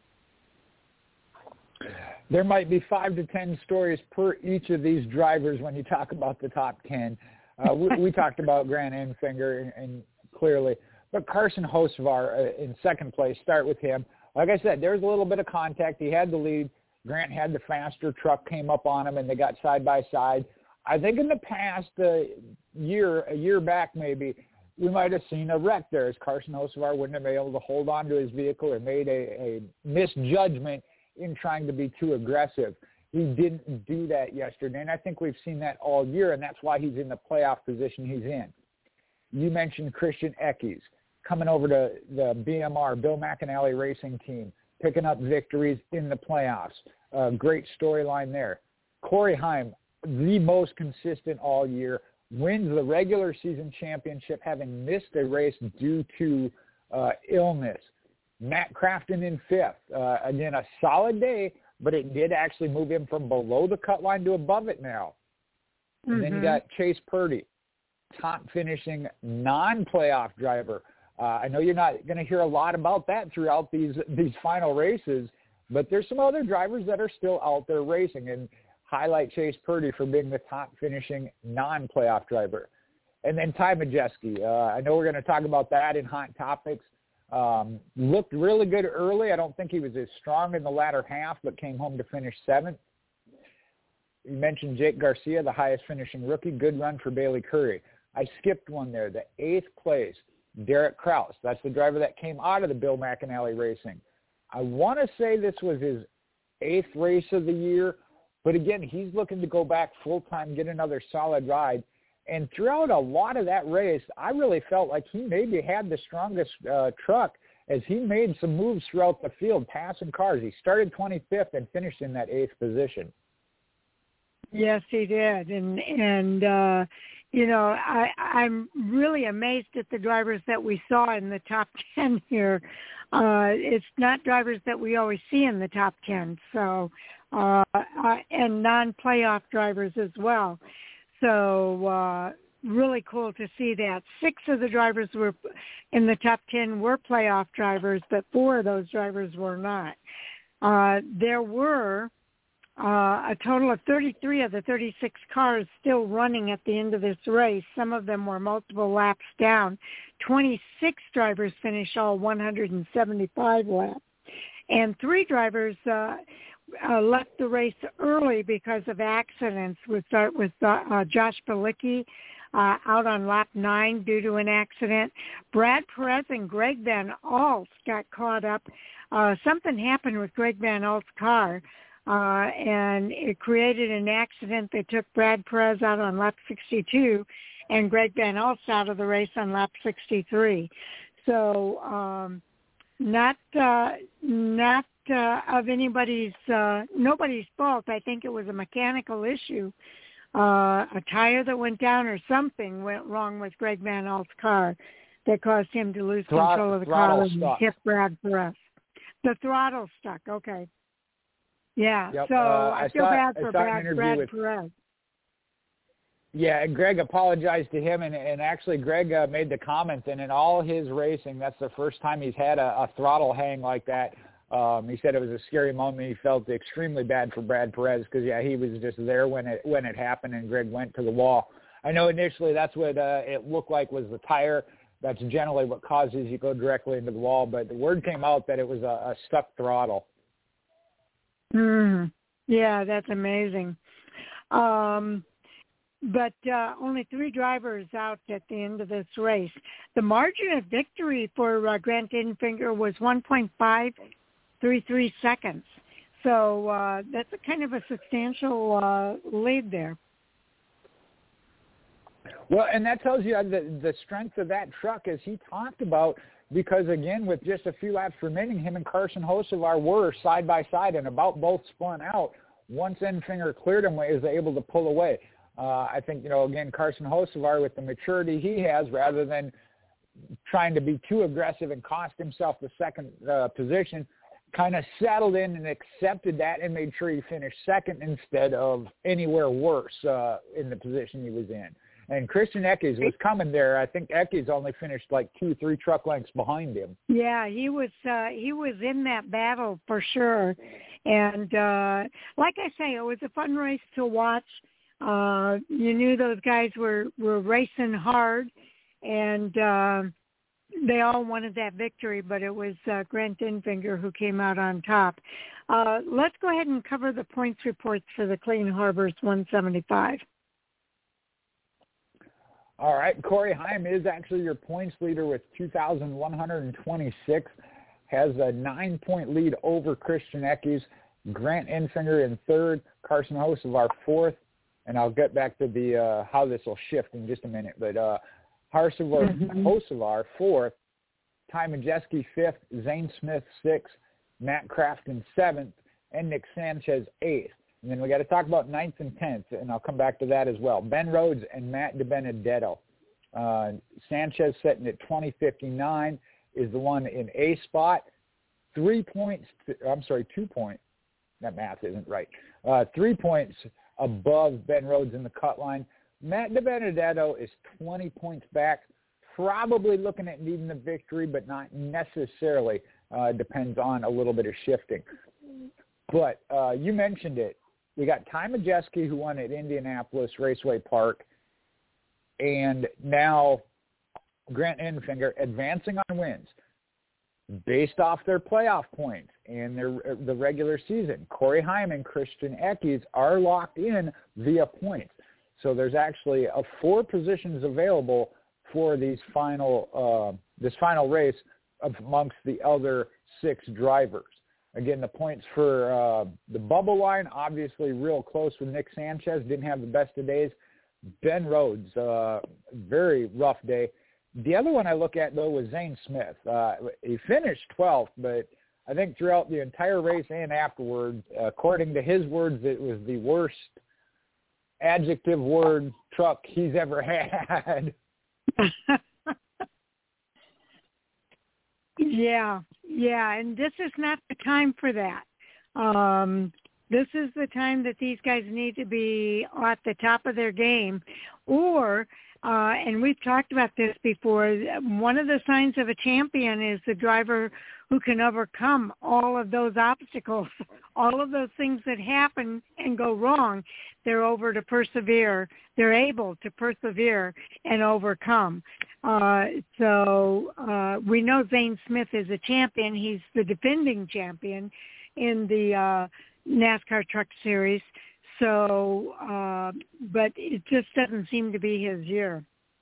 There might be five to ten stories per each of these drivers when you talk about the top ten. Uh, we, we talked about Grant Enfinger and, and clearly, but Carson Hocevar uh, in second place. Start with him. Like I said, there was a little bit of contact. He had the lead. Grant had the faster truck, came up on him, and they got side by side. I think in the past uh, year, a year back maybe, we might have seen a wreck there as Carson Hocevar wouldn't have been able to hold on to his vehicle or made a, a misjudgment in trying to be too aggressive. He didn't do that yesterday, and I think we've seen that all year, and that's why he's in the playoff position he's in. You mentioned Christian Eckes coming over to the B M R, Bill McAnally Racing Team, picking up victories in the playoffs. Uh, great storyline there. Corey Heim, the most consistent all year, wins the regular season championship having missed a race due to uh, illness. Matt Crafton in fifth. Uh, again, a solid day, but it did actually move him from below the cut line to above it now. And mm-hmm. then you got Chase Purdy, top finishing non-playoff driver. Uh, I know you're not going to hear a lot about that throughout these these final races, but there's some other drivers that are still out there racing, and highlight Chase Purdy for being the top finishing non-playoff driver. And then Ty Majeski. Uh, I know we're going to talk about that in Hot Topics. Um, looked really good early. I don't think he was as strong in the latter half, but came home to finish seventh. You mentioned Jake Garcia, the highest finishing rookie. Good run for Bailey Curry. I skipped one there. The eighth place, Derek Kraus. That's the driver that came out of the Bill McAnally Racing. I want to say this was his eighth race of the year, but again, he's looking to go back full-time, get another solid ride. And throughout a lot of that race, I really felt like he maybe had the strongest uh, truck as he made some moves throughout the field, passing cars. He started twenty-fifth and finished in that eighth position. Yes, he did. And, and uh, you know, I, I'm really amazed at the drivers that we saw in the top ten here. Uh, it's not drivers that we always see in the top ten, so uh, uh, and non-playoff drivers as well. So uh, really cool to see that. Six of the drivers were in the top ten were playoff drivers, but four of those drivers were not. Uh, there were Uh, a total of thirty-three of the thirty-six cars still running at the end of this race. Some of them were multiple laps down. twenty-six drivers finished all one hundred seventy-five laps. And three drivers uh, uh, left the race early because of accidents. We'll start with uh, uh, Josh Bilicki uh, out on lap nine due to an accident. Brad Perez and Greg Van Aalt got caught up. Uh, something happened with Greg Van Ault's car. Uh, and it created an accident that took Brad Perez out on lap sixty-two and Greg Van Ault out of the race on lap sixty-three. So um, not uh, not uh, of anybody's, uh, nobody's fault. I think it was a mechanical issue. Uh, a tire that went down or something went wrong with Greg Van Ault's car that caused him to lose Throt- control of the car and stuck. hit Brad Perez. The throttle stuck, okay. Yeah, yep. so uh, I, I feel saw, bad I for saw Brad, Brad with, Perez. Yeah, and Greg apologized to him, and, and actually Greg uh, made the comment that in all his racing, that's the first time he's had a, a throttle hang like that. Um, he said it was a scary moment. He felt extremely bad for Brad Perez because, yeah, he was just there when it when it happened, and Greg went to the wall. I know initially that's what uh, it looked like was the tire. That's generally what causes you to go directly into the wall, but the word came out that it was a, a stuck throttle. Mm, yeah, that's amazing. Um, but uh, only three drivers out at the end of this race. The margin of victory for uh, Grant Enfinger was one point five three three seconds. So uh, that's a kind of a substantial uh, lead there. Well, and that tells you the, the strength of that truck, as he talked about, because, again, with just a few laps remaining, him and Carson Hocevar were side by side and about both spun out. Once Enfinger cleared him, he was able to pull away. Uh, I think, you know, again, Carson Hocevar, with the maturity he has, rather than trying to be too aggressive and cost himself the second uh, position, kind of settled in and accepted that and made sure he finished second instead of anywhere worse uh, in the position he was in. And Christian Eckes was coming there. I think Eckes only finished like two, three truck lengths behind him. Yeah, he was uh, he was in that battle for sure. And uh, like I say, it was a fun race to watch. Uh, you knew those guys were, were racing hard, and uh, they all wanted that victory, but it was uh, Grant Enfinger who came out on top. Uh, let's go ahead and cover the points reports for the Clean Harbors one seventy-five. All right, Corey Heim is actually your points leader with two thousand one hundred twenty-six, has a nine-point lead over Christian Eckes. Grant Enfinger in third, Carson Hocevar fourth, and I'll get back to the uh, how this will shift in just a minute. But uh, Hocevar, mm-hmm. Hocevar fourth, Ty Majeski fifth, Zane Smith sixth, Matt Crafton seventh, and Nick Sanchez eighth. And then we got to talk about ninth and tenth, and I'll come back to that as well. Ben Rhodes and Matt DiBenedetto. Uh, Sanchez sitting at twenty fifty-nine is the one in A spot. Three points, to, I'm sorry, two points. That math isn't right. Uh, three points above Ben Rhodes in the cut line. Matt DiBenedetto is twenty points back, probably looking at needing the victory, but not necessarily. Uh, depends on a little bit of shifting. But uh, you mentioned it. We got Ty Majeski, who won at Indianapolis Raceway Park, and now Grant Enfinger advancing on wins based off their playoff points and their the regular season. Corey Heim and Christian Eckes are locked in via points. So there's actually a four positions available for these final uh, this final race amongst the other six drivers. Again, the points for uh, the bubble line, obviously real close with Nick Sanchez. Didn't have the best of days. Ben Rhodes, uh, very rough day. The other one I look at, though, was Zane Smith. Uh, he finished twelfth, but I think throughout the entire race and afterward, according to his words, it was the worst adjective word truck he's ever had. Yeah, yeah, and this is not the time for that. Um, this is the time that these guys need to be at the top of their game, or, uh, and we've talked about this before, one of the signs of a champion is the driver who can overcome all of those obstacles all of those things that happen and go wrong, they're over to persevere. They're able to persevere and overcome. Uh, so uh, we know Zane Smith is a champion. He's the defending champion in the uh, NASCAR Truck Series. So, uh, but it just doesn't seem to be his year.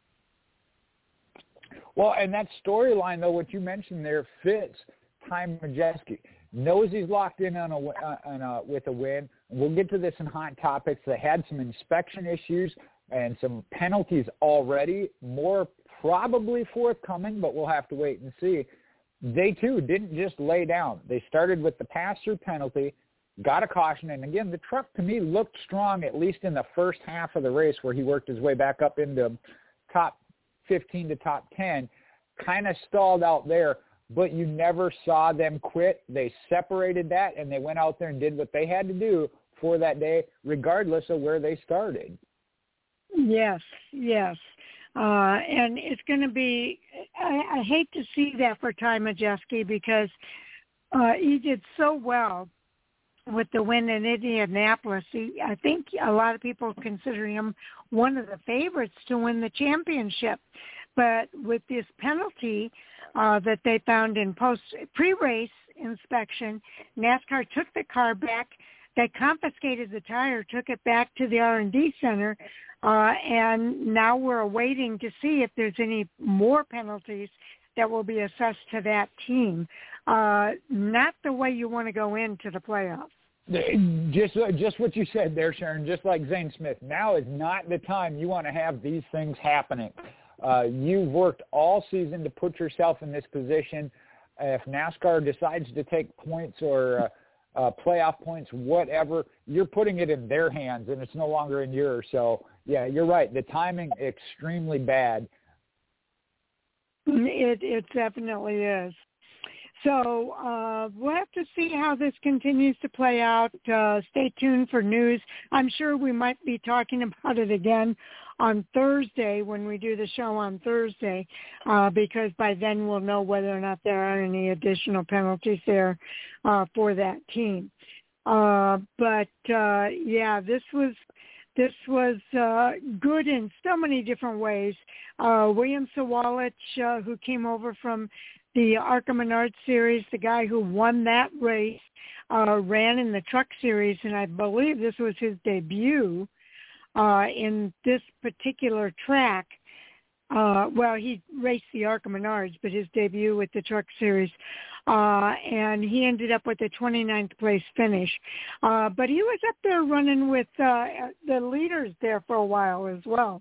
Well, and that storyline, though, what you mentioned there fits Ty Majeski. Knows he's locked in on a, on a with a win. We'll get to this in Hot Topics. They had some inspection issues and some penalties already. More probably forthcoming, but we'll have to wait and see. They, too, didn't just lay down. They started with the pass-through penalty, got a caution, and, again, the truck, to me, looked strong, at least in the first half of the race where he worked his way back up into top fifteen to top ten, kind of stalled out there, but you never saw them quit. They separated that, and they went out there and did what they had to do for that day, regardless of where they started. Yes, yes. Uh, and it's going to be, I, I hate to see that for Ty Majeski because uh, he did so well with the win in Indianapolis. He, I think a lot of people consider him one of the favorites to win the championship. But with this penalty uh, that they found in post pre-race inspection, NASCAR took the car back. They confiscated the tire, took it back to the R and D center, uh, and now we're awaiting to see if there's any more penalties that will be assessed to that team. Uh, not the way you want to go into the playoffs. Just just what you said there, Sharon, just like Zane Smith. Now is not the time you want to have these things happening. Uh, you've worked all season to put yourself in this position. If NASCAR decides to take points or uh, uh, playoff points, whatever, you're putting it in their hands, and it's no longer in yours. So, yeah, you're right. The timing, extremely bad. It, it definitely is. So uh, we'll have to see how this continues to play out. Uh, stay tuned for news. I'm sure we might be talking about it again on Thursday when we do the show on Thursday, uh, because by then we'll know whether or not there are any additional penalties there uh, for that team. Uh, but, uh, yeah, this was this was uh, good in so many different ways. Uh, William Sawalich, uh, who came over from the ARCA Menard Series, the guy who won that race, uh, ran in the Truck Series, and I believe this was his debut uh, in this particular track. Uh, well, he raced the ARCA Menards, but his debut with the Truck Series, uh, and he ended up with a twenty-ninth place finish. Uh, but he was up there running with uh, the leaders there for a while as well.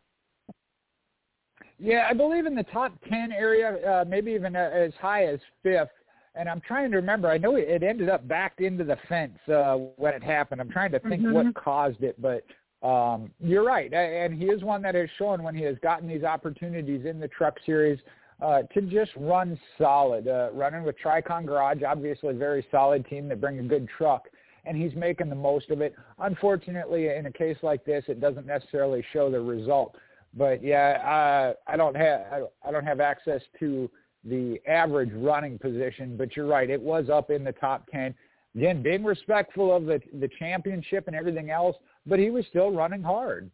Yeah, I believe in the top ten area, uh, maybe even as high as fifth. And I'm trying to remember. I know it ended up backed into the fence uh, when it happened. I'm trying to think mm-hmm. what caused it, but um, you're right. And he is one that has shown when he has gotten these opportunities in the Truck Series uh, to just run solid. Uh, running with Tricon Garage, obviously a very solid team that bring a good truck, and he's making the most of it. Unfortunately, in a case like this, it doesn't necessarily show the result. But yeah, uh, I don't have I don't have access to the average running position. But you're right; it was up in the top ten. Again, being respectful of the the championship and everything else, but he was still running hard.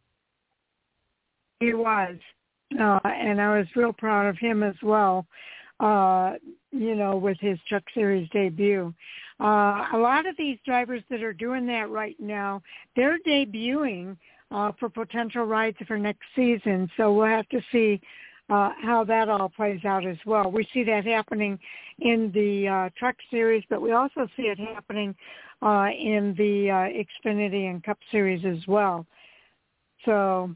He was, uh, and I was real proud of him as well. Uh, you know, with his Truck Series debut, uh, a lot of these drivers that are doing that right now, they're debuting Uh, for potential rides for next season. So we'll have to see uh, how that all plays out as well. We see that happening in the uh, Truck Series, but we also see it happening uh, in the uh, Xfinity and Cup Series as well. So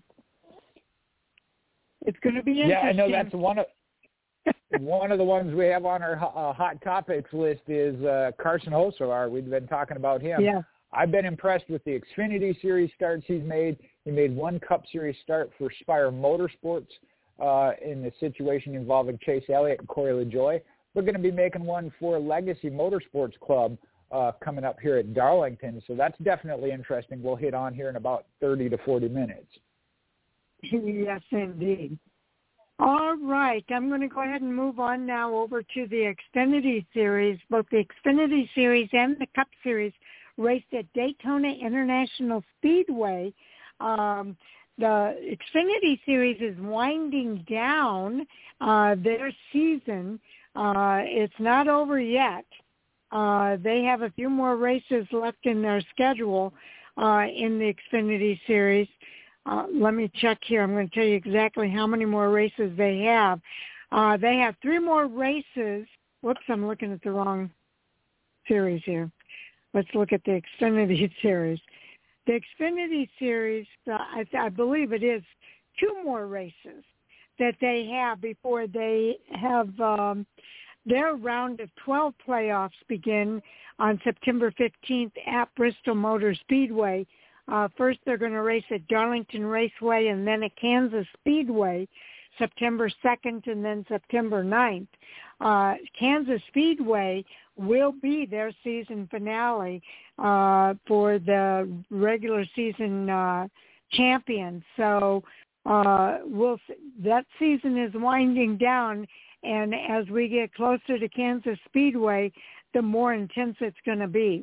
it's going to be interesting. Yeah, I know that's one of one of the ones we have on our uh, Hot Topics list is uh, Carson Hocevar. We've been talking about him. Yeah. I've been impressed with the Xfinity Series starts he's made. He made one Cup Series start for Spire Motorsports uh, in the situation involving Chase Elliott and Corey LaJoie. We're going to be making one for Legacy Motorsports Club uh, coming up here at Darlington, so that's definitely interesting. We'll hit on here in about thirty to forty minutes. Yes, indeed. All right, I'm going to go ahead and move on now over to the Xfinity Series. Both the Xfinity Series and the Cup Series raced at Daytona International Speedway. Um, the Xfinity Series is winding down uh, their season. Uh, it's not over yet. Uh, they have a few more races left in their schedule uh, in the Xfinity Series. Uh, let me check here. I'm going to tell you exactly how many more races they have. Uh, they have three more races. Whoops, I'm looking at the wrong series here. Let's look at the Xfinity Series. The Xfinity Series, uh, I, I believe it is two more races that they have before they have um, their round of twelve playoffs begin on September fifteenth at Bristol Motor Speedway. Uh, first, they're going to race at Darlington Raceway and then at Kansas Speedway September second and then September ninth. Uh, Kansas Speedway will be their season finale uh, for the regular season uh, champion. So uh, we'll that season is winding down, and as we get closer to Kansas Speedway, the more intense it's going to be.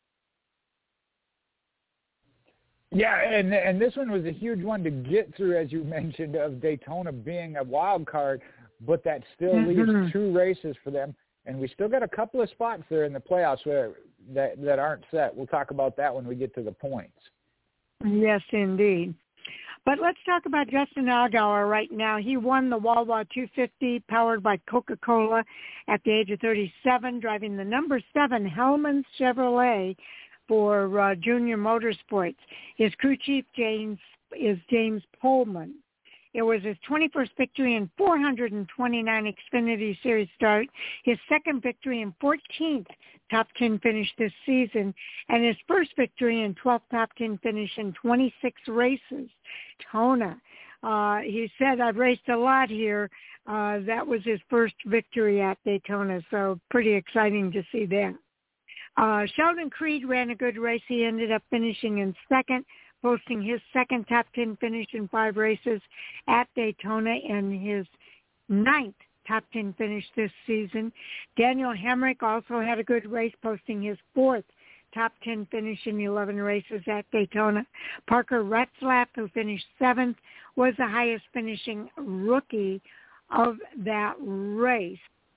Yeah, and and this one was a huge one to get through, as you mentioned, of Daytona being a wild card, but that still mm-hmm. leaves two races for them, and we still got a couple of spots there in the playoffs where that that aren't set. We'll talk about that when we get to the points. Yes, indeed. But let's talk about Justin Allgaier right now. He won the Wawa two fifty powered by Coca-Cola at the age of thirty-seven, driving the number seven Hellman Chevrolet for uh, Junior Motorsports. His crew chief James is James Pullman. It was his twenty-first victory in four hundred twenty-nine Xfinity Series start, his second victory and fourteenth top ten finish this season, and his first victory and twelfth top ten finish in twenty-six races. Daytona. Uh, he said, I've raced a lot here. Uh, that was his first victory at Daytona, so pretty exciting to see that. Uh, Sheldon Creed ran a good race. He ended up finishing in second, posting his second top ten finish in five races at Daytona and his ninth top ten finish this season. Daniel Hemrick also had a good race, posting his fourth top ten finish in eleven races at Daytona. Parker Retzlaff, who finished seventh, was the highest finishing rookie of that race.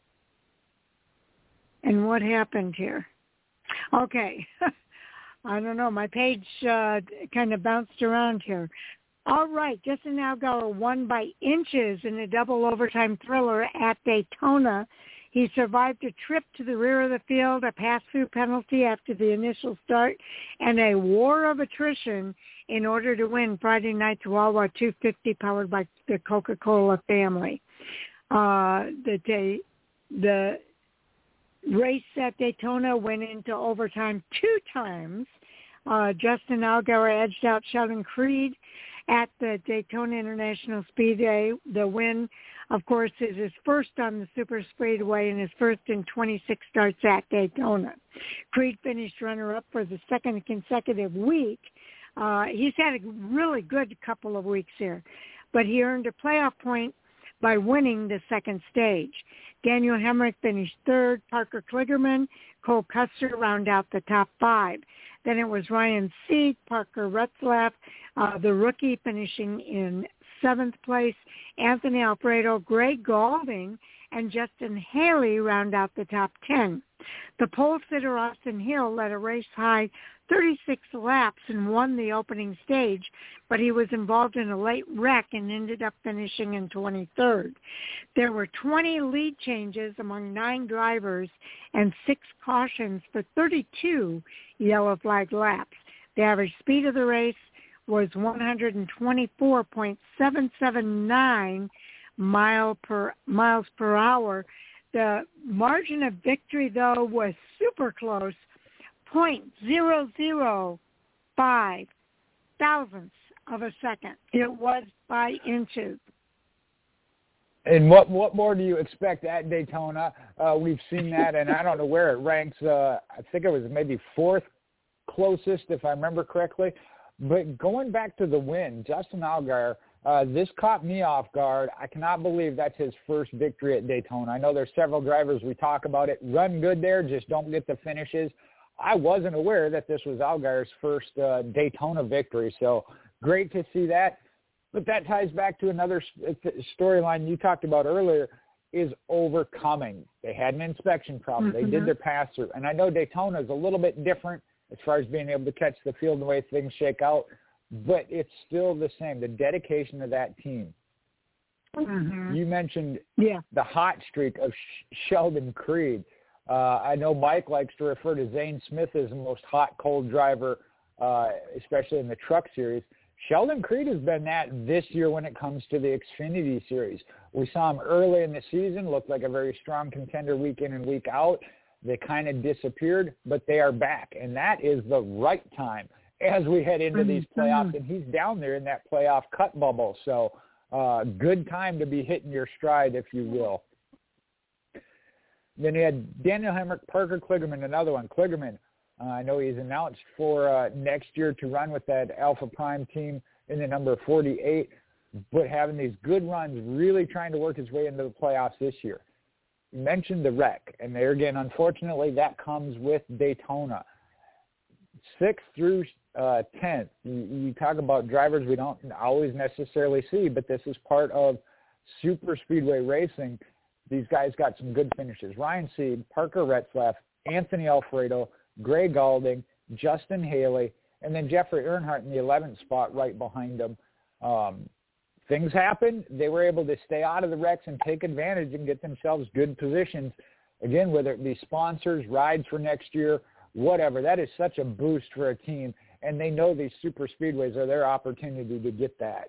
And what happened here? Okay. I don't know. My page uh, kind of bounced around here. All right. Justin Allgaier won by inches in a double overtime thriller at Daytona. He survived a trip to the rear of the field, a pass-through penalty after the initial start, and a war of attrition in order to win Friday night's Wawa two fifty powered by the Coca-Cola family. Uh, the day, the race at Daytona went into overtime two times. Uh, Justin Allgaier edged out Sheldon Creed at the Daytona International Speedway. The win, of course, is his first on the Super Speedway and his first in twenty-six starts at Daytona. Creed finished runner-up for the second consecutive week. Uh, he's had a really good couple of weeks here, but he earned a playoff point by winning the second stage. Daniel Hemrick finished third. Parker Kligerman, Cole Custer round out the top five. Then it was Ryan Sieg, Parker Retzlaff, uh, the rookie, finishing in seventh place. Anthony Alfredo, Greg Gaulding, and Justin Haley round out the top ten. The pole sitter Austin Hill led a race-high thirty-six laps and won the opening stage, but he was involved in a late wreck and ended up finishing in twenty-third. There were twenty lead changes among nine drivers and six cautions for thirty-two yellow flag laps. The average speed of the race was one hundred twenty-four point seven seven nine mile per, miles per hour. The margin of victory, though, was super close, zero point zero zero five thousandths of a second. It was by inches. And what what more do you expect at Daytona? Uh, we've seen that, and I don't know where it ranks. Uh, I think it was maybe fourth closest, if I remember correctly. But going back to the win, Justin Allgaier, Uh, this caught me off guard. I cannot believe that's his first victory at Daytona. I know there's several drivers, we talk about it, run good there, just don't get the finishes. I wasn't aware that this was Allgaier's first uh, Daytona victory. So great to see that. But that ties back to another storyline you talked about earlier, is overcoming. They had an inspection problem. Mm-hmm. They did their pass-through. And I know Daytona is a little bit different as far as being able to catch the field and the way things shake out, but it's still the same, the dedication of that team. Mm-hmm. You mentioned yeah. the hot streak of Sh- Sheldon Creed. Uh, I know Mike likes to refer to Zane Smith as the most hot, cold driver, uh, especially in the Truck Series. Sheldon Creed has been that this year when it comes to the Xfinity Series. We saw him early in the season, looked like a very strong contender week in and week out. They kind of disappeared, but they are back, and that is the right time as we head into mm-hmm. these playoffs, and he's down there in that playoff cut bubble. So uh, good time to be hitting your stride, if you will. Then you had Daniel Hemrick, Parker Kligerman, another one. Kligerman, uh, I know he's announced for uh, next year to run with that Alpha Prime team in the number forty-eight, but having these good runs, really trying to work his way into the playoffs this year. You mentioned the wreck, and there again, unfortunately, that comes with Daytona. Sixth through uh, tenth, you, you talk about drivers we don't always necessarily see, but this is part of super speedway racing. These guys got some good finishes. Ryan Sieg, Parker Retzlaff, Anthony Alfredo, Gray Galding, Justin Haley, and then Jeffrey Earnhardt in the eleventh spot right behind them. Um, things happen. They were able to stay out of the wrecks and take advantage and get themselves good positions. Again, whether it be sponsors, rides for next year, whatever. That is such a boost for a team, and they know these super speedways are their opportunity to get that.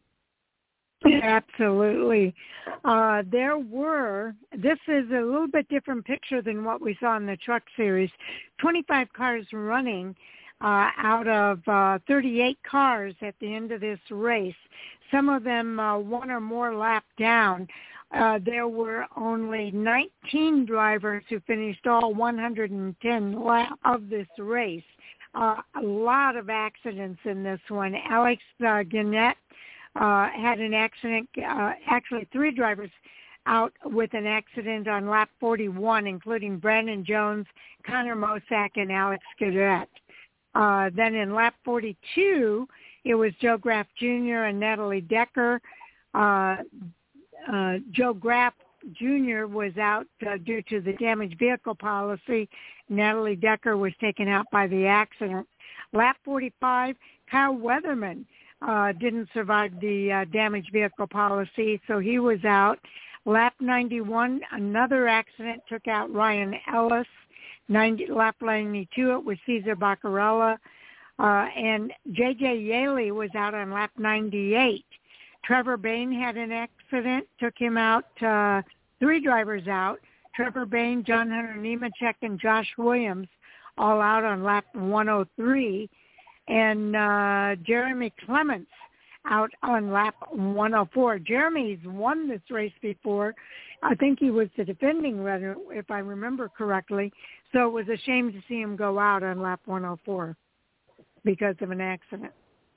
Absolutely. Uh, there were, this is a little bit different picture than what we saw in the Truck Series. twenty-five cars running uh, out of uh, thirty-eight cars at the end of this race. Some of them uh, one or more lap down. Uh, there were only nineteen drivers who finished all one hundred ten laps of this race. Uh, a lot of accidents in this one. Alex uh, Gannett Uh, had an accident, uh, actually three drivers out with an accident on lap forty-one, including Brandon Jones, Connor Mosack, and Alex Cadet. Uh, then in lap forty-two, it was Joe Graff Junior and Natalie Decker. Uh, uh, Joe Graff Junior was out uh, due to the damaged vehicle policy. Natalie Decker was taken out by the accident. Lap forty-five, Kyle Weatherman Uh, didn't survive the uh, damaged vehicle policy, so he was out. Lap ninety-one, another accident took out Ryan Ellis. ninety, lap ninety-two, it was Cesar Baccarella. Uh, and J J. Yaley was out on lap ninety-eight. Trevor Bayne had an accident, took him out, uh, three drivers out. Trevor Bayne, John Hunter Nemechek, and Josh Williams all out on lap one oh three. And uh, Jeremy Clements out on lap one oh four. Jeremy's won this race before. I think he was the defending runner, if I remember correctly. So it was a shame to see him go out on lap one oh four because of an accident.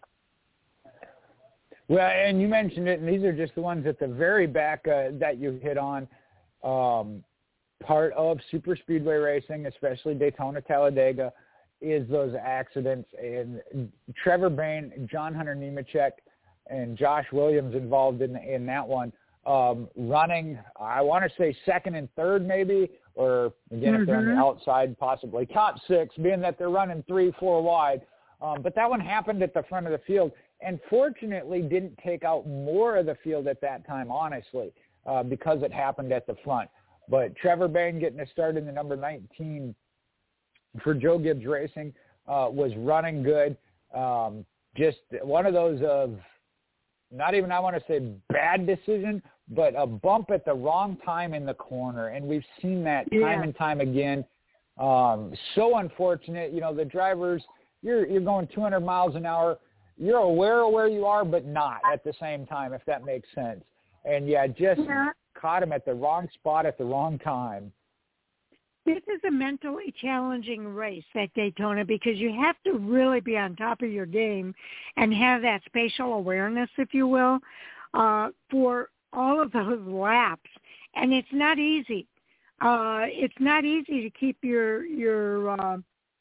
Well, and you mentioned it, and these are just the ones at the very back uh, that you hit on. Um, part of super speedway racing, especially Daytona, Talladega, is those accidents. And Trevor Bayne, John Hunter Nemechek, and Josh Williams involved in in that one, um, running, I want to say second and third maybe, or again, mm-hmm. if they're on the outside, possibly top six, being that they're running three, four wide. Um, but that one happened at the front of the field, and fortunately didn't take out more of the field at that time, honestly, uh, because it happened at the front. But Trevor Bayne getting a start in the number nineteen for Joe Gibbs Racing uh, was running good. Um, just one of those of not even, I want to say bad decision, but a bump at the wrong time in the corner. And we've seen that time yeah. and time again. Um, so unfortunate. You know, the drivers, you're, you're going two hundred miles an hour. You're aware of where you are, but not at the same time, if that makes sense. And yeah, just yeah. caught him at the wrong spot at the wrong time. This is a mentally challenging race at Daytona because you have to really be on top of your game and have that spatial awareness, if you will, uh, for all of those laps. And it's not easy. Uh, it's not easy to keep your your uh,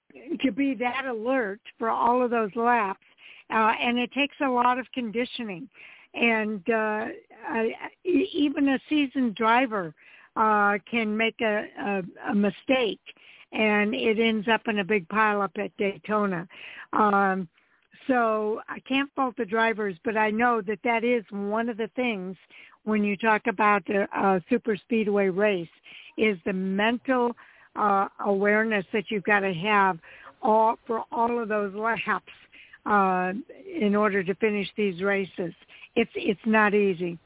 to be that alert for all of those laps, uh, and it takes a lot of conditioning. And uh, I, even a seasoned driver uh, can make a, a, a mistake, and it ends up in a big pileup at Daytona. Um, so I can't fault the drivers, but I know that that is one of the things when you talk about a, a super speedway race is the mental uh, awareness that you've got to have all for all of those laps uh, in order to finish these races. It's it's not easy.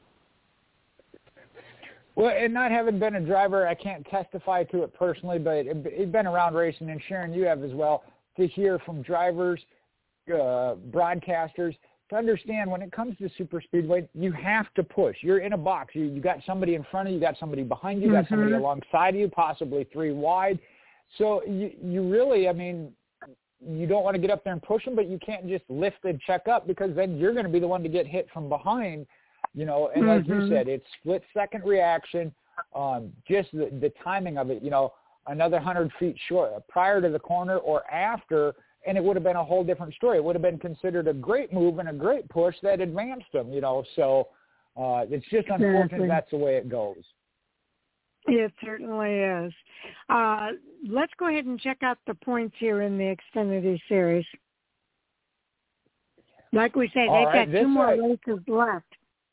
Well, and not having been a driver, I can't testify to it personally, but it, it's been around racing, and Sharon, you have as well, to hear from drivers, uh, broadcasters, to understand when it comes to super speedway, you have to push. You're in a box. You you got somebody in front of you, you got somebody behind you, you got somebody mm-hmm. alongside of you, possibly three wide. So you you really, I mean, you don't want to get up there and push them, but you can't just lift and check up because then you're going to be the one to get hit from behind, you know. And like mm-hmm. you said, it's split-second reaction, um, just the, the timing of it, you know, another one hundred feet short, prior to the corner or after, and it would have been a whole different story. It would have been considered a great move and a great push that advanced them, you know. So uh, it's just unfortunate exactly. that's the way it goes. It certainly is. Uh, let's go ahead and check out the points here in the Xfinity Series. Like we say, All they've right, got two more right. races left.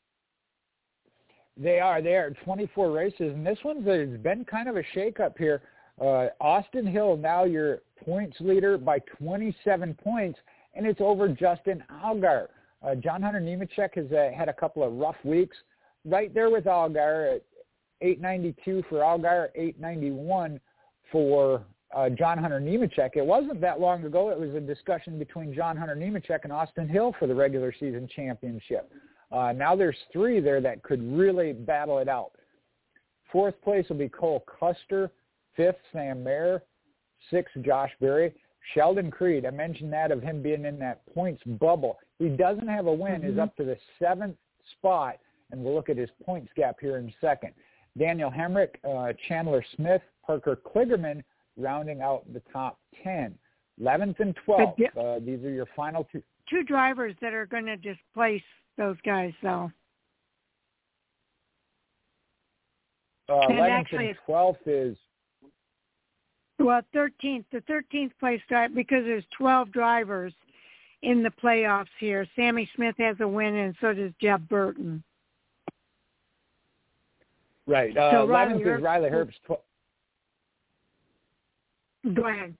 They are. They are twenty-four races, and this one's has been kind of a shakeup here. Uh, Austin Hill now your points leader by twenty-seven points, and it's over Justin Allgaier. Uh, John Hunter Nemechek has uh, had a couple of rough weeks. Right there with Allgaier at eight ninety-two for Allgaier, eight ninety-one for uh, John Hunter Nemechek. It wasn't that long ago. It was a discussion between John Hunter Nemechek and Austin Hill for the regular season championship. Uh, now there's three there that could really battle it out. Fourth place will be Cole Custer. Fifth, Sam Mayer. Sixth, Josh Berry. Sheldon Creed, I mentioned that of him being in that points bubble. He doesn't have a win, mm-hmm. is up to the seventh spot, and we'll look at his points gap here in a second. Daniel Hemrick, uh, Chandler Smith, Parker Kligerman rounding out the top ten. eleventh and twelfth, uh, these are your final two. Two drivers that are going to displace those guys, though. Uh, and eleventh actually, and twelfth is... Well, thirteenth, the thirteenth place driver, because there's twelve drivers in the playoffs here. Sammy Smith has a win, and so does Jeb Burton. Right. Uh, so eleventh Riley is Riley Herbst. Tw- Go ahead.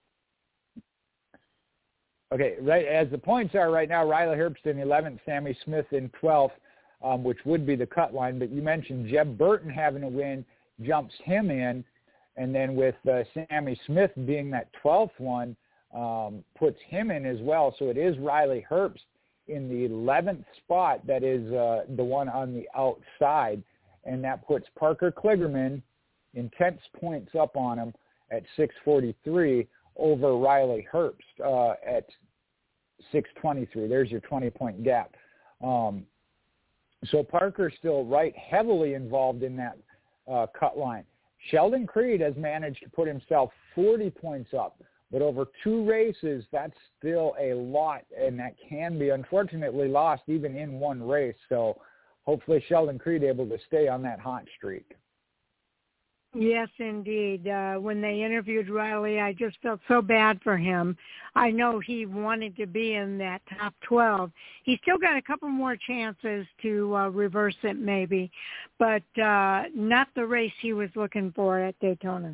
Okay, right. As the points are right now, Riley Herbst in eleventh, Sammy Smith in twelfth, um, which would be the cut line. But you mentioned Jeb Burton having a win jumps him in. And then with uh, Sammy Smith being that twelfth one, um, puts him in as well. So it is Riley Herbst in the eleventh spot that is uh, the one on the outside. And that puts Parker Kligerman in tenth points up on him at six forty-three over Riley Herbst uh, at six twenty-three. There's your twenty-point gap. Um, so Parker's still right heavily involved in that uh, cut line. Sheldon Creed has managed to put himself forty points up, but over two races, that's still a lot, and that can be unfortunately lost even in one race. So hopefully Sheldon Creed able to stay on that hot streak. Yes, indeed. Uh, when they interviewed Riley, I just felt so bad for him. I know he wanted to be in that top twelve. He's still got a couple more chances to uh, reverse it maybe, but uh, not the race he was looking for at Daytona.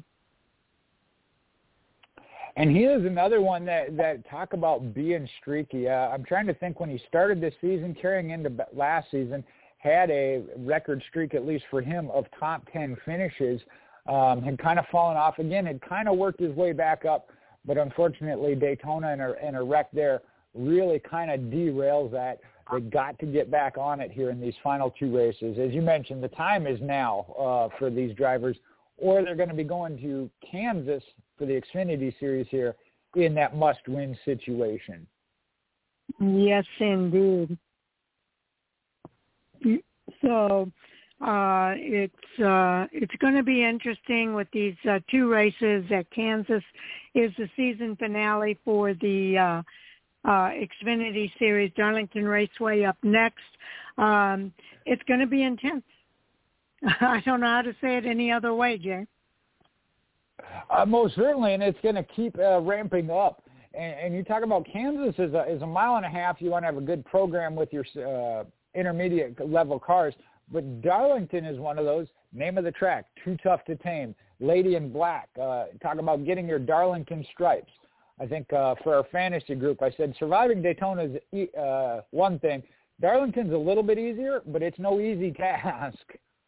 And he is another one that, that talk about being streaky. Uh, I'm trying to think when he started this season, carrying into last season, had a record streak, at least for him, of top ten finishes. Um, had kind of fallen off again, had kind of worked his way back up, but unfortunately Daytona and a, and a wreck there really kind of derails that. They got to get back on it here in these final two races. As you mentioned, the time is now uh, for these drivers, or they're going to be going to Kansas for the Xfinity Series here in that must-win situation. Yes, indeed. So Uh, it's uh, it's going to be interesting with these uh, two races at Kansas. Is the season finale for the uh, uh, Xfinity Series, Darlington Raceway up next. Um, it's going to be intense. I don't know how to say it any other way, Jay. Uh, most certainly, and it's going to keep uh, ramping up. And, and you talk about Kansas is a, is a mile and a half. You want to have a good program with your uh, intermediate level cars. But Darlington is one of those. Name of the track, Too Tough to Tame. Lady in Black. Uh, talk about getting your Darlington stripes. I think uh, for our fantasy group, I said surviving Daytona is uh, one thing. Darlington's a little bit easier, but it's no easy task.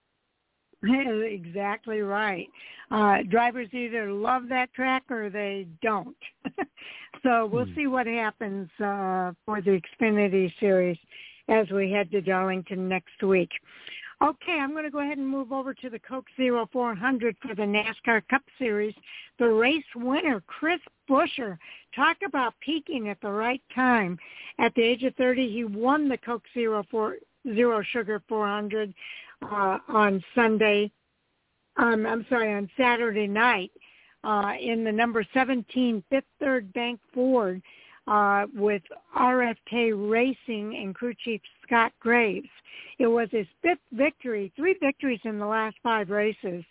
Exactly right. Uh, drivers either love that track or they don't. So we'll hmm. see what happens uh, for the Xfinity Series as we head to Darlington next week. Okay, I'm going to go ahead and move over to the Coke Zero four hundred for the NASCAR Cup Series. The race winner, Chris Buescher, talk about peaking at the right time. At the age of thirty, he won the Coke Zero, four, Zero Sugar four hundred uh, on Sunday. Um, I'm sorry, on Saturday night uh, in the number seventeen Fifth Third Bank Ford uh, with R F K Racing and crew chief Scott Graves. It was his fifth victory, three victories in the last five races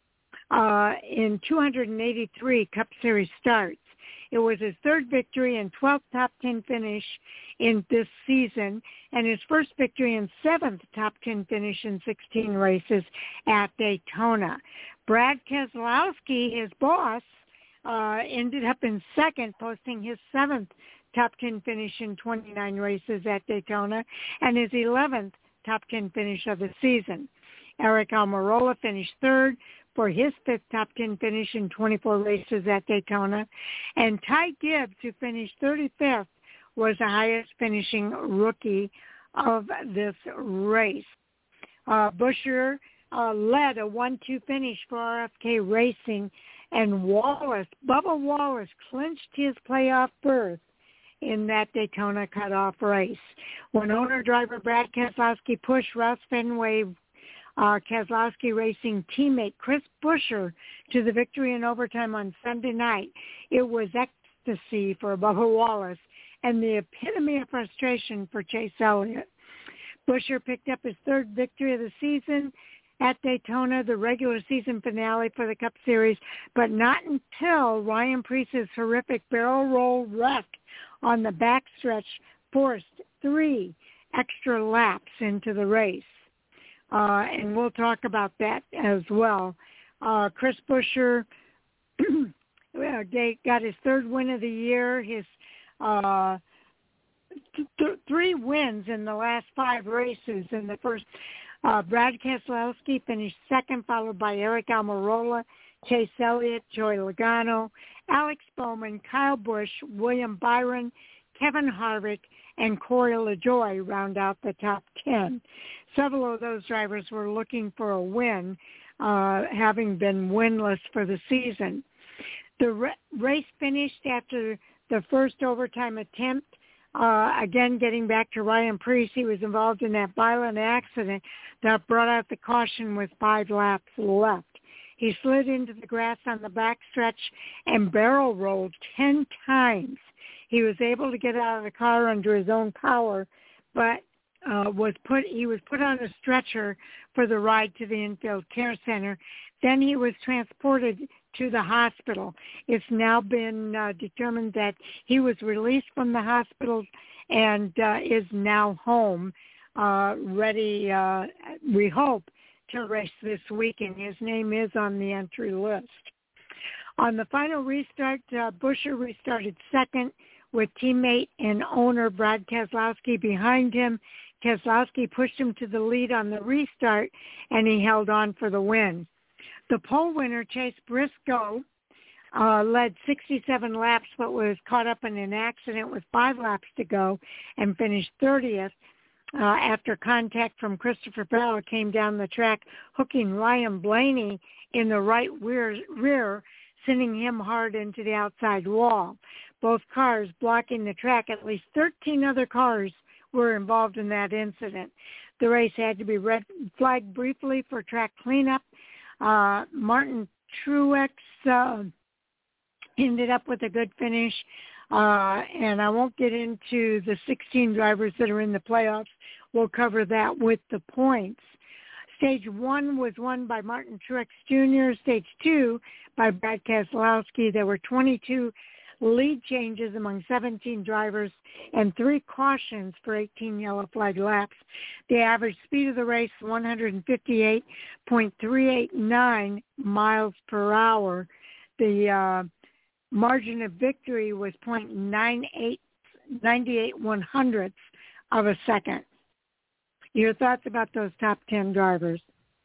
uh, in two hundred eighty-three Cup Series starts. It was his third victory and twelfth top ten finish in this season, and his first victory and seventh top ten finish in sixteen races at Daytona. Brad Keselowski, his boss, uh, ended up in second, posting his seventh top ten finish in twenty-nine races at Daytona, and his eleventh top ten finish of the season. Eric Almirola finished third for his fifth top ten finish in twenty-four races at Daytona. And Ty Gibbs, who finished thirty-fifth, was the highest finishing rookie of this race. Uh, Buescher uh, led a one two finish for R F K Racing, and Wallace, Bubba Wallace, clinched his playoff berth in that Daytona cutoff race. When owner-driver Brad Keselowski pushed Rouse Fenway Uh, Keselowski Racing teammate Chris Buescher to the victory in overtime on Sunday night, it was ecstasy for Bubba Wallace and the epitome of frustration for Chase Elliott. Buescher picked up his third victory of the season at Daytona, the regular season finale for the Cup Series, but not until Ryan Preece's horrific barrel roll wreck on the backstretch forced three extra laps into the race. Uh, and we'll talk about that as well. Uh, Chris Buescher got his third win of the year, his uh, th- three wins in the last five races. In the first, uh, Brad Keselowski finished second, followed by Eric Almirola, Chase Elliott, Joey Logano, Alex Bowman, Kyle Busch, William Byron, Kevin Harvick, and Corey LaJoie round out the top ten. Several of those drivers were looking for a win, uh, having been winless for the season. The re- race finished after the first overtime attempt. Uh, again, getting back to Ryan Preece, he was involved in that violent accident that brought out the caution with five laps left. He slid into the grass on the backstretch and barrel rolled ten times. He was able to get out of the car under his own power, but uh, was put. he was put on a stretcher for the ride to the infield care center. Then he was transported to the hospital. It's now been uh, determined that he was released from the hospital and uh, is now home, uh, ready, uh, we hope, to race this weekend. His name is on the entry list. On the final restart, uh, Buescher restarted second with teammate and owner Brad Keselowski behind him. Keselowski pushed him to the lead on the restart, and he held on for the win. The pole winner, Chase Briscoe, uh, led sixty-seven laps but was caught up in an accident with five laps to go and finished thirtieth uh, after contact from Christopher Bell came down the track, hooking Ryan Blaney in the right rear, rear, sending him hard into the outside wall. Both cars blocking the track. At least thirteen other cars were involved in that incident. The race had to be red flagged briefly for track cleanup. Uh, Martin Truex uh, ended up with a good finish. Uh, and I won't get into the sixteen drivers that are in the playoffs. We'll cover that with the points. Stage one was won by Martin Truex Junior Stage two by Brad Keselowski. There were twenty-two lead changes among seventeen drivers and three cautions for eighteen yellow flag laps. The average speed of the race, one fifty-eight point three eight nine miles per hour. The uh, margin of victory was zero point nine eight one hundredths of a second. Your thoughts about those top ten drivers?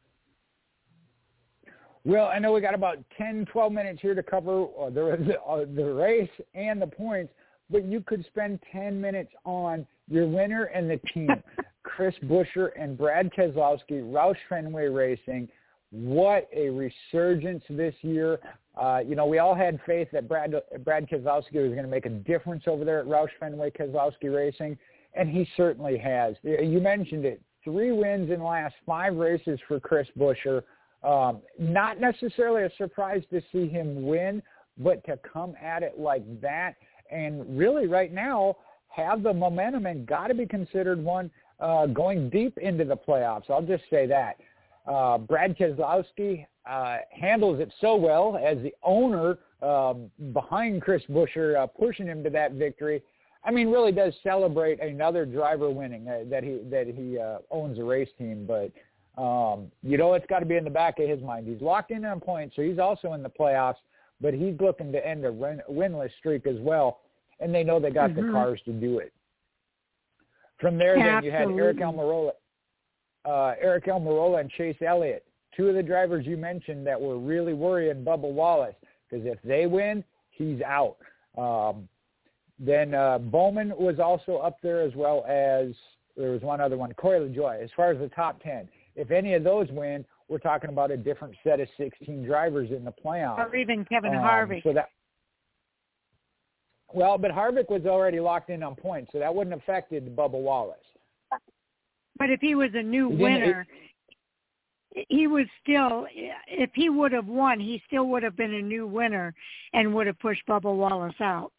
Well, I know we got about ten, twelve minutes here to cover uh, the, uh, the race and the points, but you could spend ten minutes on your winner and the team, Chris Buescher and Brad Keselowski, Roush Fenway Racing. What a resurgence this year. Uh, you know, we all had faith that Brad, Brad Keselowski was going to make a difference over there at Roush Fenway Keselowski Racing, and he certainly has. You mentioned it. Three wins in the last five races for Chris Buescher. Um, not necessarily a surprise to see him win, but to come at it like that and really right now have the momentum and got to be considered one uh, going deep into the playoffs. I'll just say that. Uh, Brad Keselowski uh, handles it so well as the owner um, behind Chris Buescher, uh, pushing him to that victory. I mean, really does celebrate another driver winning uh, that he that he uh, owns a race team. But, um, you know, it's got to be in the back of his mind. He's locked in on points, so he's also in the playoffs, but he's looking to end a win- winless streak as well, and they know they got mm-hmm. the cars to do it. From there, Absolutely. Then you had Eric Almirola, uh, Eric Almirola and Chase Elliott, two of the drivers you mentioned that were really worrying Bubba Wallace, because if they win, he's out. Um, Then uh, Bowman was also up there, as well as there was one other one, Corey LaJoie. As far as the top ten, if any of those win, we're talking about a different set of sixteen drivers in the playoffs. Or even Kevin um, Harvick. So that, well, but Harvick was already locked in on points, so that wouldn't have affected Bubba Wallace. But if he was a new he winner, he was still, if he would have won, he still would have been a new winner and would have pushed Bubba Wallace out.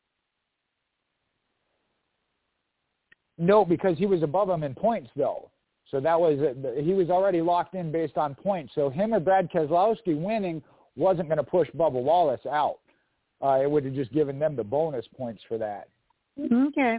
No, because he was above him in points, though. So that was he was already locked in based on points. So him or Brad Keselowski winning wasn't going to push Bubba Wallace out. Uh, it would have just given them the bonus points for that. Okay.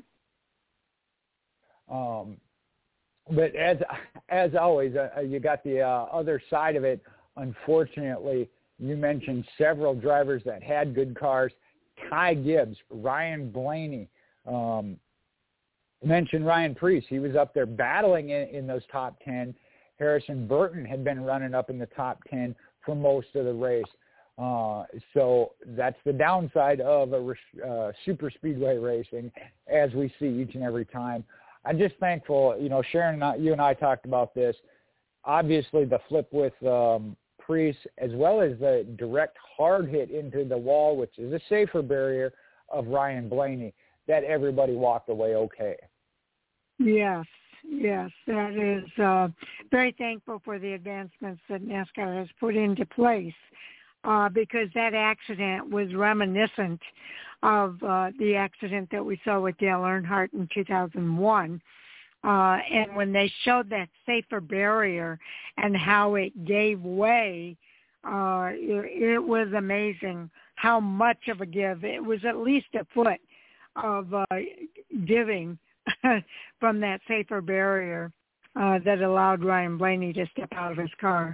Um, but as as always, uh, you got the uh, other side of it. Unfortunately, you mentioned several drivers that had good cars. Ty Gibbs, Ryan Blaney. Um, mentioned Ryan Preece. He was up there battling in, in those top ten. Harrison Burton had been running up in the top ten for most of the race. Uh, so that's the downside of a uh, super speedway racing, as we see each and every time. I'm just thankful, you know, Sharon, and I, you and I talked about this. Obviously, the flip with um, Preece, as well as the direct hard hit into the wall, which is a safer barrier, of Ryan Blaney, that everybody walked away okay. Yes, yes, that is uh, very thankful for the advancements that NASCAR has put into place, uh, because that accident was reminiscent of uh, the accident that we saw with Dale Earnhardt in two thousand one. Uh, and when they showed that safer barrier and how it gave way, uh, it, it was amazing how much of a give. It was at least a foot of uh, giving from that safer barrier uh, that allowed Ryan Blaney to step out of his car.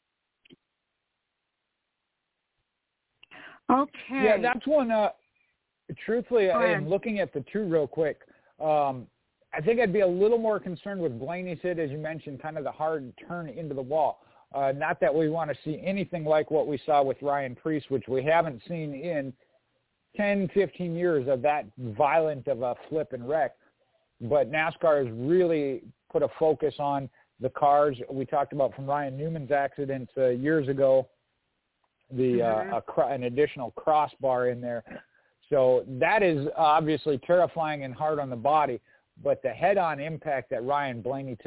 Okay. Yeah, that's one. Uh, truthfully, and looking at the two real quick, um, I think I'd be a little more concerned with Blaney's hit, as you mentioned, kind of the hard turn into the wall. Uh, not that we want to see anything like what we saw with Ryan Preece, which we haven't seen in ten, fifteen years of that violent of a flip and wreck. But NASCAR has really put a focus on the cars. We talked about from Ryan Newman's accident uh, years ago, the uh, a cr- an additional crossbar in there. So that is obviously terrifying and hard on the body. But the head-on impact that Ryan Blaney took,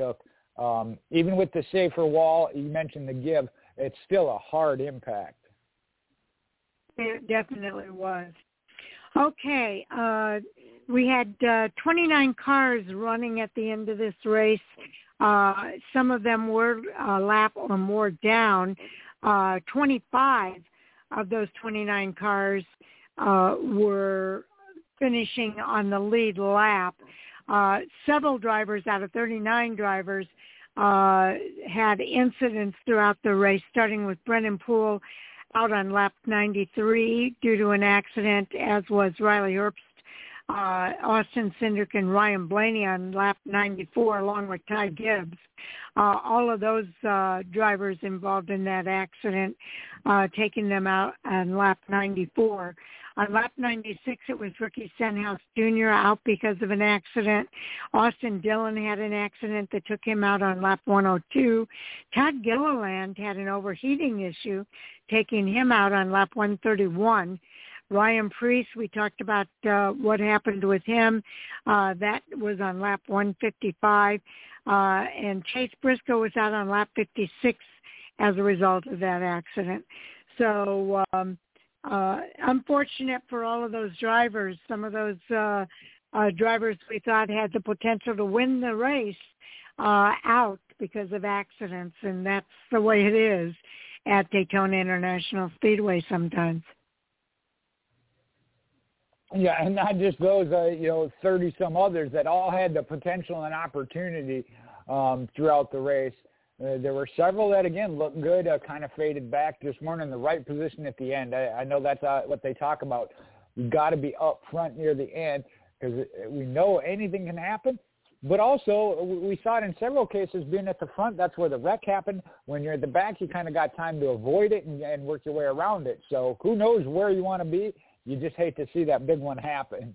um, even with the safer wall, you mentioned the give, it's still a hard impact. It definitely was. Okay, uh, we had uh, twenty-nine cars running at the end of this race. Uh, some of them were a lap or more down. Uh, twenty-five of those twenty-nine cars uh, were finishing on the lead lap. Uh, several drivers out of thirty-nine drivers uh, had incidents throughout the race, starting with Brennan Poole out on lap ninety-three due to an accident, as was Riley Herbst, uh, Austin Cindric, and Ryan Blaney on lap ninety-four, along with Ty Gibbs. Uh, all of those uh, drivers involved in that accident, uh, taking them out on lap ninety-four. On lap ninety-six, it was Ricky Stenhouse Junior out because of an accident. Austin Dillon had an accident that took him out on lap one oh two. Todd Gilliland had an overheating issue, taking him out on lap one thirty-one. Ryan Preece, we talked about uh, what happened with him. Uh, that was on lap one fifty-five. Uh, and Chase Briscoe was out on lap fifty-six as a result of that accident. So um, uh, unfortunate for all of those drivers. Some of those uh, uh, drivers we thought had the potential to win the race uh, out because of accidents, and that's the way it is at Daytona International Speedway sometimes. Yeah, and not just those, uh, you know, thirty-some others that all had the potential and opportunity um, throughout the race. Uh, there were several that, again, looked good, uh, kind of faded back, just weren't in the right position at the end. I, I know that's uh, what they talk about. You've got to be up front near the end because we know anything can happen. But also, we saw it in several cases, being at the front, that's where the wreck happened. When you're at the back, you kind of got time to avoid it and, and work your way around it. So who knows where you want to be. You just hate to see that big one happen.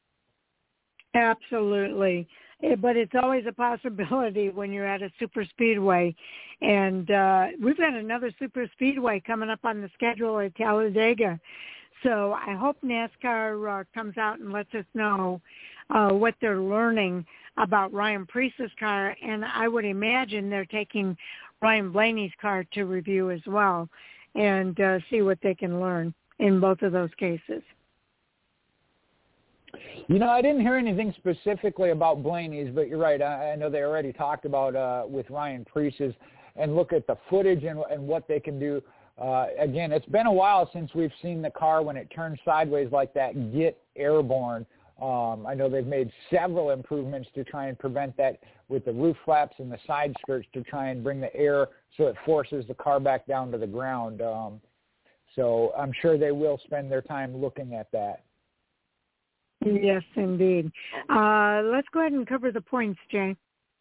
Absolutely. But it's always a possibility when you're at a super speedway. And uh, we've got another super speedway coming up on the schedule at Talladega. So I hope NASCAR uh, comes out and lets us know uh, what they're learning about Ryan Preece's car. And I would imagine they're taking Ryan Blaney's car to review as well and uh, see what they can learn in both of those cases. You know, I didn't hear anything specifically about Blaney's, but you're right. I, I know they already talked about uh, with Ryan Preece's, and look at the footage and, and what they can do. Uh, again, it's been a while since we've seen the car when it turns sideways like that get airborne. Um, I know they've made several improvements to try and prevent that with the roof flaps and the side skirts to try and bring the air so it forces the car back down to the ground. Um, so I'm sure they will spend their time looking at that. Yes, indeed. Uh, let's go ahead and cover the points, Jay.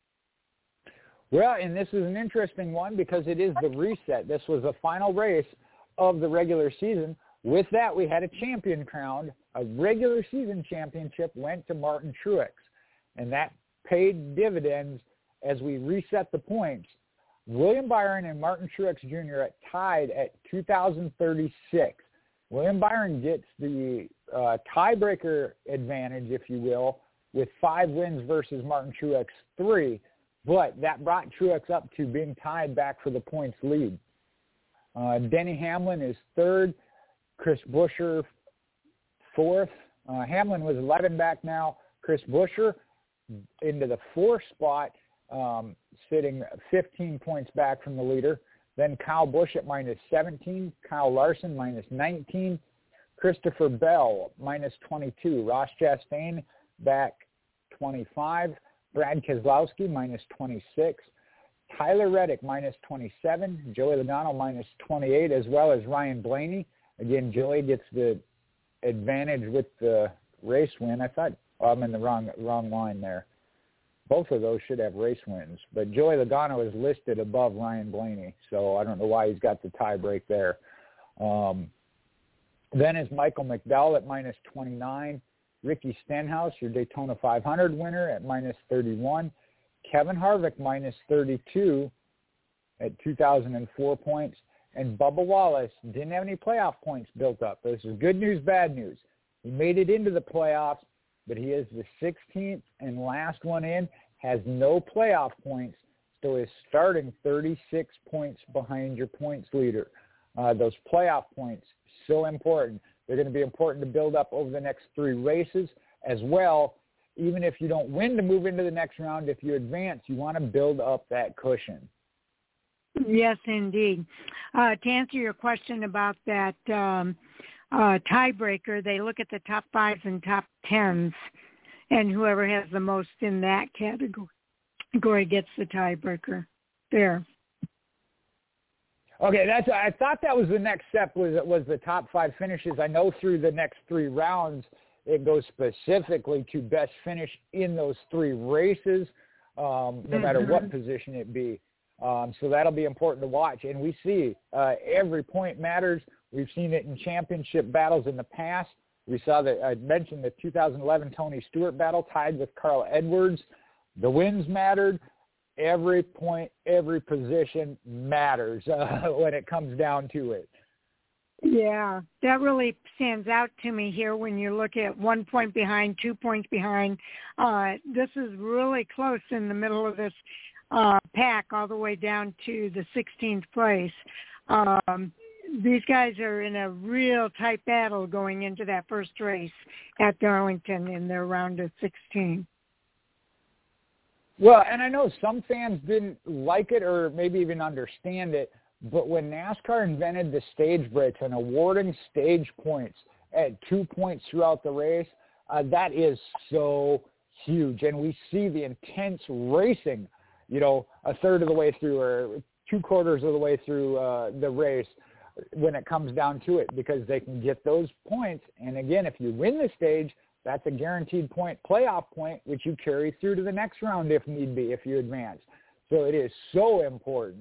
Well, and this is an interesting one because it is the reset. This was the final race of the regular season. With that, we had a champion crowned. A regular season championship went to Martin Truex, and that paid dividends as we reset the points. William Byron and Martin Truex Junior are tied at two thousand thirty-six. William Byron gets the uh, tiebreaker advantage, if you will, with five wins versus Martin Truex three, but that brought Truex up to being tied back for the points lead. Uh, Denny Hamlin is third, Chris Buescher fourth. Uh, Hamlin was eleven back now. Chris Buescher into the fourth spot, um, sitting fifteen points back from the leader. Then Kyle Busch at minus seventeen, Kyle Larson minus nineteen, Christopher Bell minus twenty-two, Ross Chastain back twenty-five, Brad Keselowski minus twenty-six, Tyler Reddick minus twenty-seven, Joey Logano minus twenty-eight, as well as Ryan Blaney. Again, Joey gets the advantage with the race win. I thought oh, I'm in the wrong wrong line there. Both of those should have race wins, but Joey Logano is listed above Ryan Blaney, so I don't know why he's got the tie break there. Um, then is Michael McDowell at minus twenty-nine, Ricky Stenhouse, your Daytona five hundred winner, at minus thirty-one, Kevin Harvick minus thirty-two at two thousand four points, and Bubba Wallace didn't have any playoff points built up. This is good news, bad news. He made it into the playoffs, but he is the sixteenth and last one in, has no playoff points, So is starting thirty-six points behind your points leader. Uh, those playoff points, so important. They're going to be important to build up over the next three races as well. Even if you don't win to move into the next round, if you advance, you want to build up that cushion. Yes, indeed. Uh, to answer your question about that um, uh, tiebreaker, they look at the top fives and top tens, and whoever has the most in that category gets the tiebreaker. There. Okay, that's. I thought that was the next step. Was was the top five finishes? I know through the next three rounds, it goes specifically to best finish in those three races, um, no matter mm-hmm. what position it be. Um, so that'll be important to watch. And we see uh, every point matters. We've seen it in championship battles in the past. We saw that I mentioned the two thousand eleven Tony Stewart battle tied with Carl Edwards. The wins mattered. Every point, every position matters uh, when it comes down to it. Yeah, that really stands out to me here when you look at one point behind, two points behind. Uh, this is really close in the middle of this uh, pack all the way down to the sixteenth place. Um, these guys are in a real tight battle going into that first race at Darlington in their round of sixteen. Well, and I know some fans didn't like it or maybe even understand it, but when NASCAR invented the stage breaks and awarding stage points at two points throughout the race, uh, that is so huge. And we see the intense racing, you know, a third of the way through or two quarters of the way through uh, the race when it comes down to it, because they can get those points. And again, if you win the stage, that's a guaranteed point, playoff point, which you carry through to the next round if need be, if you advance. So it is so important.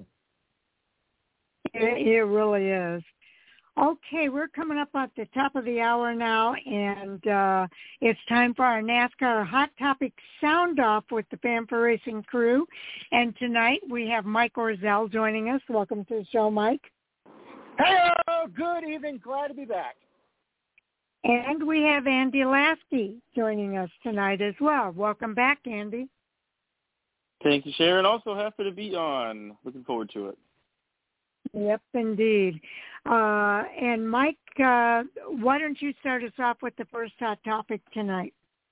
It, it really is. Okay, we're coming up at the top of the hour now, and uh, it's time for our NASCAR Hot Topic Sound Off with the Fan-For Racing crew. And tonight we have Mike Orzel joining us. Welcome to the show, Mike. Hello, good evening. Glad to be back. And we have Andy Lasky joining us tonight as well. Welcome back, Andy. Thank you, Sharon. Also happy to be on. Looking forward to it. Yep, indeed. Uh, and Mike, uh, why don't you start us off with the first hot topic tonight?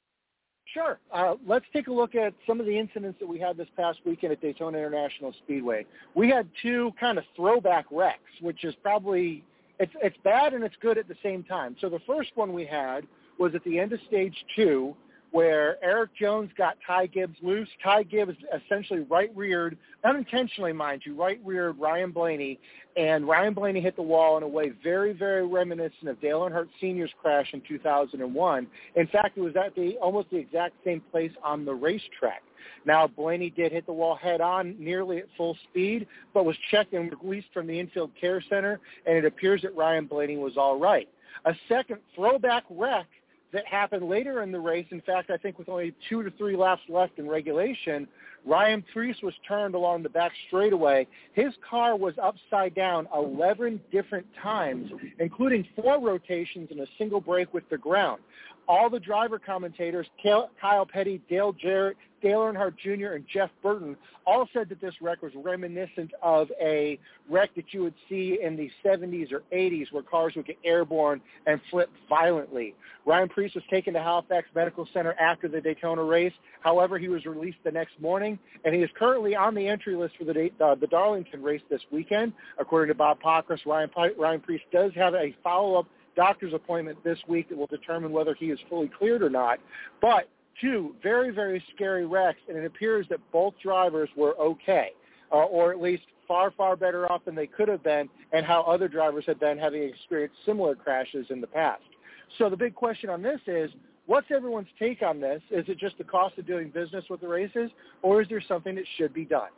Sure. Uh, let's take a look at some of the incidents that we had this past weekend at Daytona International Speedway. We had two kind of throwback wrecks, which is probably it's it's bad and it's good at the same time. So the first one we had was at the end of stage two, where Eric Jones got Ty Gibbs loose. Ty Gibbs essentially right-reared, unintentionally, mind you, right-reared Ryan Blaney, and Ryan Blaney hit the wall in a way very, very reminiscent of Dale Earnhardt Senior's crash in two thousand one. In fact, it was at the almost the exact same place on the racetrack. Now, Blaney did hit the wall head-on, nearly at full speed, but was checked and released from the infield care center, and it appears that Ryan Blaney was all right. A second throwback wreck that happened later in the race. In fact, I think with only two to three laps left in regulation, Ryan Preece was turned along the back straightaway. His car was upside down eleven different times, including four rotations and a single break with the ground. All the driver commentators, Kyle Petty, Dale Jarrett, Dale Earnhardt Junior, and Jeff Burton, all said that this wreck was reminiscent of a wreck that you would see in the seventies or eighties where cars would get airborne and flip violently. Ryan Preece was taken to Halifax Medical Center after the Daytona race. However, he was released the next morning, and he is currently on the entry list for the uh, the Darlington race this weekend. According to Bob Pockrass, Ryan, Ryan Preece does have a follow-up doctor's appointment this week that will determine whether he is fully cleared or not. But two very, very scary wrecks, and it appears that both drivers were okay, uh, or at least far, far better off than they could have been, and how other drivers had been having experienced similar crashes in the past. So the big question on this is, what's everyone's take on this? Is it just the cost of doing business with the races, or is there something that should be done?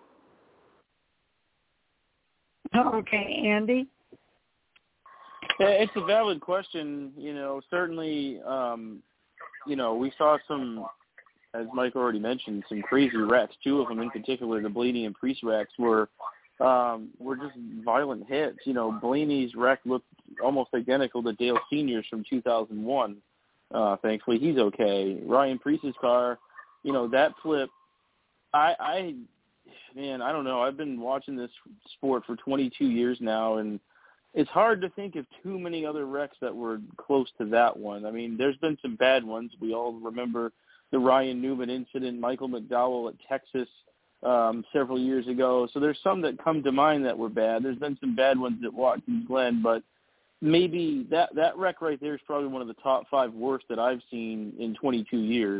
Okay, Andy? It's a valid question. You know, certainly, um, you know, we saw some, as Mike already mentioned, some crazy wrecks. Two of them in particular, the Blaney and Preece wrecks, were um, were just violent hits. You know, Blaney's wreck looked almost identical to Dale Senior's from two thousand one. Uh, thankfully, he's okay. Ryan Preece's car, you know, that flip, I, I man, I don't know. I've been watching this sport for twenty-two years now, and it's hard to think of too many other wrecks that were close to that one. I mean, there's been some bad ones. We all remember the Ryan Newman incident, Michael McDowell at Texas um, several years ago. So there's some that come to mind that were bad. There's been some bad ones at Watkins Glen, but maybe that, that wreck right there is probably one of the top five worst that I've seen in twenty-two years.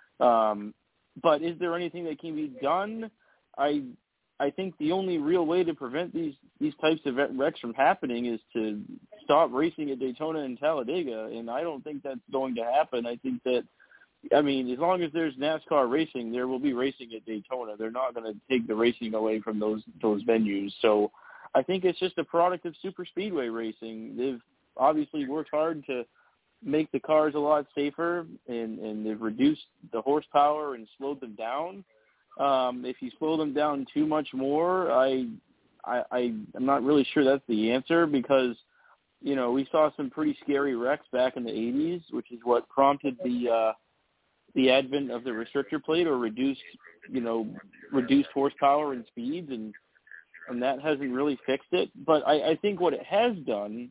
Um, but is there anything that can be done? I I think the only real way to prevent these, these types of wrecks from happening is to stop racing at Daytona and Talladega, and I don't think that's going to happen. I think that, I mean, as long as there's NASCAR racing, there will be racing at Daytona. They're not going to take the racing away from those those venues. So I think it's just a product of super speedway racing. They've obviously worked hard to make the cars a lot safer, and, and they've reduced the horsepower and slowed them down. Um, if you slow them down too much more, I, I, I, I'm not really sure that's the answer, because, you know, we saw some pretty scary wrecks back in the eighties, which is what prompted the uh, the advent of the restrictor plate, or reduced, you know, reduced horsepower and speeds, and and that hasn't really fixed it. But I, I think what it has done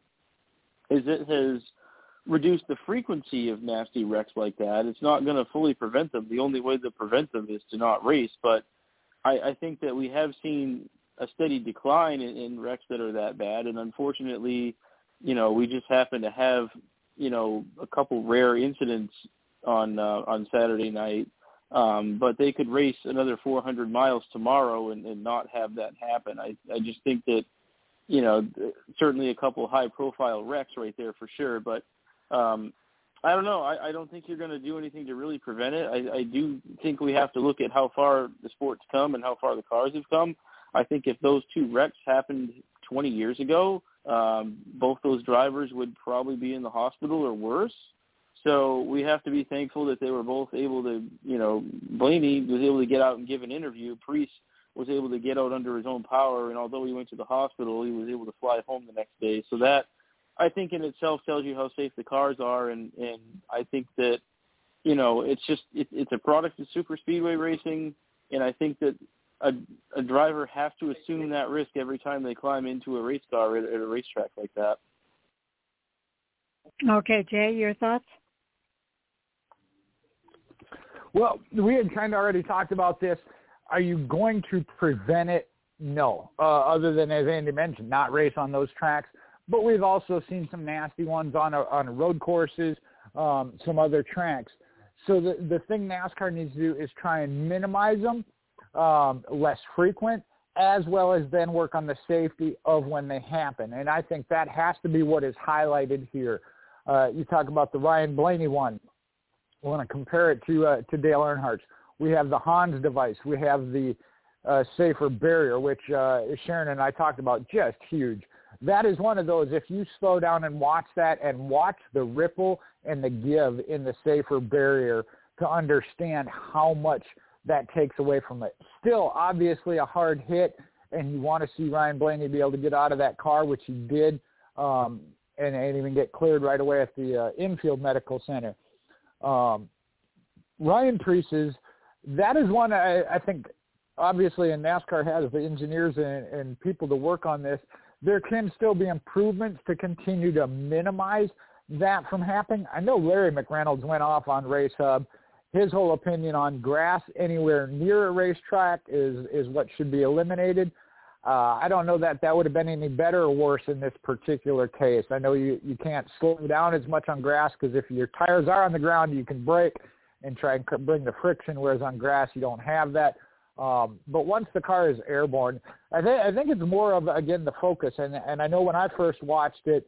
is it has reduce the frequency of nasty wrecks like that. It's not going to fully prevent them. The only way to prevent them is to not race. But I, I think that we have seen a steady decline in, in wrecks that are that bad. And unfortunately, you know, we just happen to have, you know, a couple rare incidents on uh, on Saturday night. Um, but they could race another four hundred miles tomorrow and, and not have that happen. I, I just think that, you know, certainly a couple high-profile wrecks right there for sure. But Um, I don't know. I, I don't think you're going to do anything to really prevent it. I, I do think we have to look at how far the sport's come and how far the cars have come. I think if those two wrecks happened twenty years ago, um, both those drivers would probably be in the hospital or worse. So we have to be thankful that they were both able to, you know, Blaney was able to get out and give an interview. Priest was able to get out under his own power, and although he went to the hospital, he was able to fly home the next day. So that, I think, in itself tells you how safe the cars are, and, and I think that, you know, it's just it, it's a product of super speedway racing, and I think that a, a driver has to assume that risk every time they climb into a race car at, at a racetrack like that. Okay, Jay, your thoughts? Well, we had kind of already talked about this. Are you going to prevent it? No, uh, other than, as Andy mentioned, not race on those tracks. But we've also seen some nasty ones on a, on road courses, um, some other tracks. So the, the thing NASCAR needs to do is try and minimize them, um, less frequent, as well as then work on the safety of when they happen. And I think that has to be what is highlighted here. Uh, you talk about the Ryan Blaney one. I want to compare it to uh, to Dale Earnhardt's. We have the Hans device. We have the uh, safer barrier, which uh, Sharon and I talked about, just huge. That is one of those, if you slow down and watch that and watch the ripple and the give in the safer barrier to understand how much that takes away from it. Still, obviously, a hard hit, and you want to see Ryan Blaney be able to get out of that car, which he did, um, and, and even get cleared right away at the uh, infield medical center. Um, Ryan Preece's, that is one I, I think, obviously, and NASCAR has the engineers and, and people to work on this. There can still be improvements to continue to minimize that from happening. I know Larry McReynolds went off on Race Hub. His whole opinion on grass anywhere near a racetrack is, is what should be eliminated. Uh, I don't know that that would have been any better or worse in this particular case. I know you, you can't slow down as much on grass because if your tires are on the ground, you can brake and try and bring the friction, whereas on grass you don't have that. Um, but once the car is airborne, I, th- I think it's more of, again, the focus. And, and I know when I first watched it,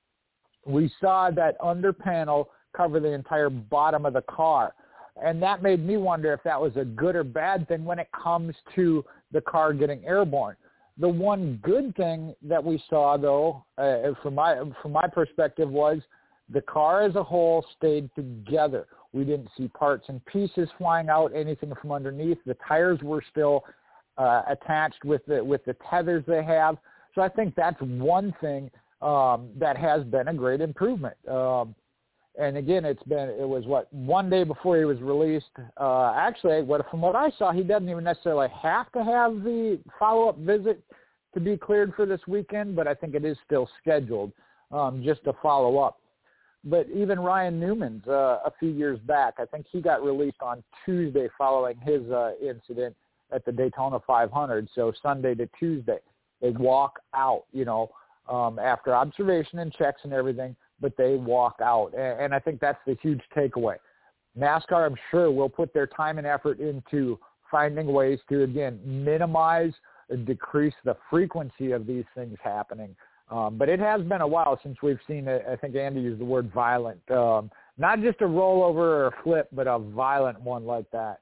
we saw that under panel cover the entire bottom of the car. And that made me wonder if that was a good or bad thing when it comes to the car getting airborne. The one good thing that we saw, though, uh, from my from my perspective, was the car as a whole stayed together. We didn't see parts and pieces flying out, anything from underneath. The tires were still uh, attached with the with the tethers they have. So I think that's one thing um, that has been a great improvement. Um, And again, it's been, it was what, one day before he was released. Uh, actually, what, from what I saw, he doesn't even necessarily have to have the follow-up visit to be cleared for this weekend, but I think it is still scheduled um, just to follow up. But even Ryan Newman's uh, a few years back, I think he got released on Tuesday following his uh, incident at the Daytona five hundred. So Sunday to Tuesday, they walk out, you know, um, after observation and checks and everything, but they walk out. And, and I think that's the huge takeaway. NASCAR, I'm sure, will put their time and effort into finding ways to, again, minimize or decrease the frequency of these things happening. Um, but it has been a while since we've seen it. I think Andy used the word violent. Um, not just a rollover or a flip, but a violent one like that.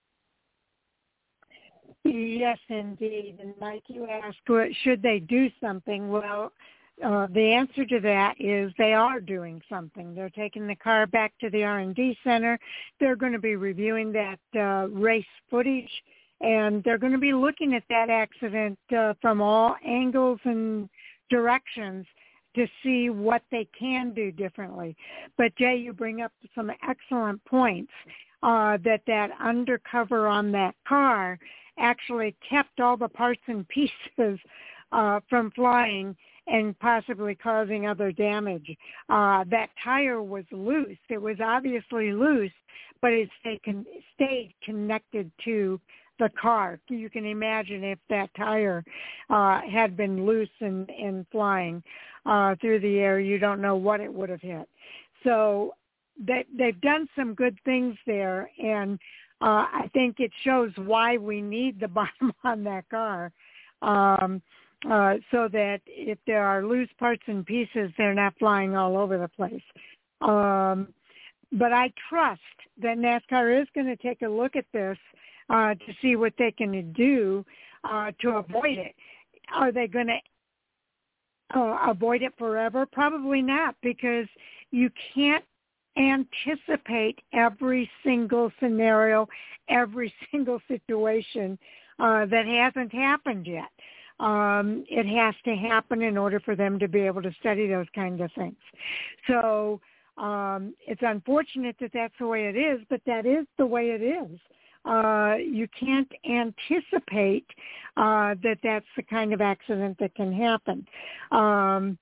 Yes, indeed. And Mike, you asked, should they do something? Well, uh, the answer to that is they are doing something. They're taking the car back to the R and D center. They're going to be reviewing that uh, race footage, and they're going to be looking at that accident uh, from all angles and directions to see what they can do differently. But Jay, you bring up some excellent points, uh, that that undercover on that car actually kept all the parts and pieces uh, from flying and possibly causing other damage. Uh, that tire was loose. It was obviously loose, but it stayed, con- stayed connected to the car. You can imagine if that tire uh, had been loose and, and flying uh, through the air, you don't know what it would have hit. So they, they've done some good things there, and uh, I think it shows why we need the bottom on that car, um, uh, so that if there are loose parts and pieces, they're not flying all over the place. Um, but I trust that NASCAR is going to take a look at this Uh, to see what they can do uh, to avoid it. Are they going to uh, avoid it forever? Probably not, because you can't anticipate every single scenario, every single situation uh, that hasn't happened yet. Um, it has to happen in order for them to be able to study those kinds of things. So um, it's unfortunate that that's the way it is, but that is the way it is. Uh, you can't anticipate uh, that that's the kind of accident that can happen. Um,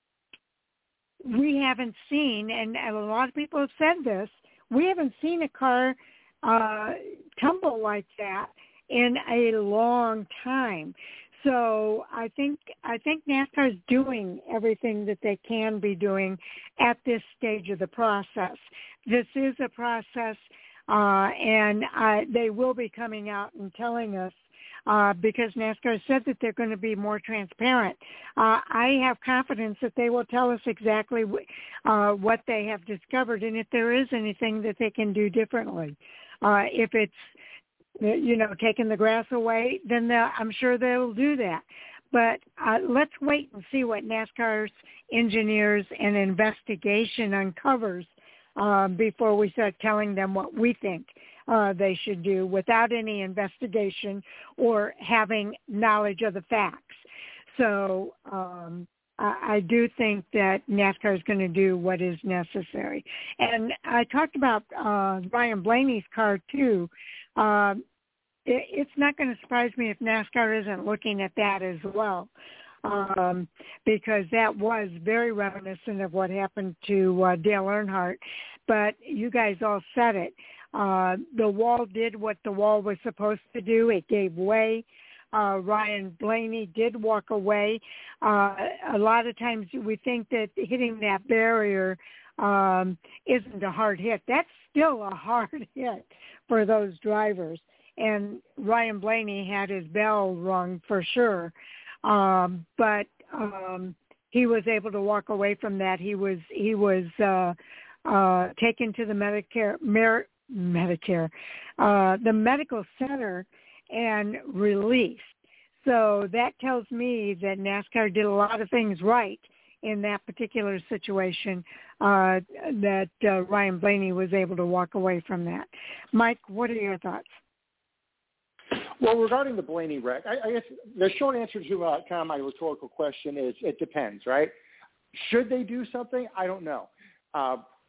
we haven't seen, and a lot of people have said this, we haven't seen a car uh, tumble like that in a long time. So I think I think NASCAR is doing everything that they can be doing at this stage of the process. This is a process. Uh, and uh, they will be coming out and telling us uh, because NASCAR said that they're going to be more transparent. Uh, I have confidence that they will tell us exactly w- uh, what they have discovered and if there is anything that they can do differently. Uh, if it's, you know, taking the grass away, then I'm sure they'll do that. But uh, let's wait and see what NASCAR's engineers and investigation uncovers Uh, before we start telling them what we think uh, they should do without any investigation or having knowledge of the facts. So um, I, I do think that NASCAR is going to do what is necessary. And I talked about uh, Ryan Blaney's car, too. Uh, it, it's not going to surprise me if NASCAR isn't looking at that as well. Um, because that was very reminiscent of what happened to uh, Dale Earnhardt. But you guys all said it. Uh, the wall did what the wall was supposed to do. It gave way. Uh, Ryan Blaney did walk away. Uh, a lot of times we think that hitting that barrier um, isn't a hard hit. That's still a hard hit for those drivers. And Ryan Blaney had his bell rung for sure. Um, but um, he was able to walk away from that. He was he was uh, uh, taken to the Medicare Mer- Medicare uh, the medical center and released. So that tells me that NASCAR did a lot of things right in that particular situation. Uh, that uh, Ryan Blaney was able to walk away from that. Mike, what are your thoughts? Well, regarding the Blaney wreck, I, I guess the short answer to uh, kind of my rhetorical question is it depends, right? Should they do something? I don't know. Uh,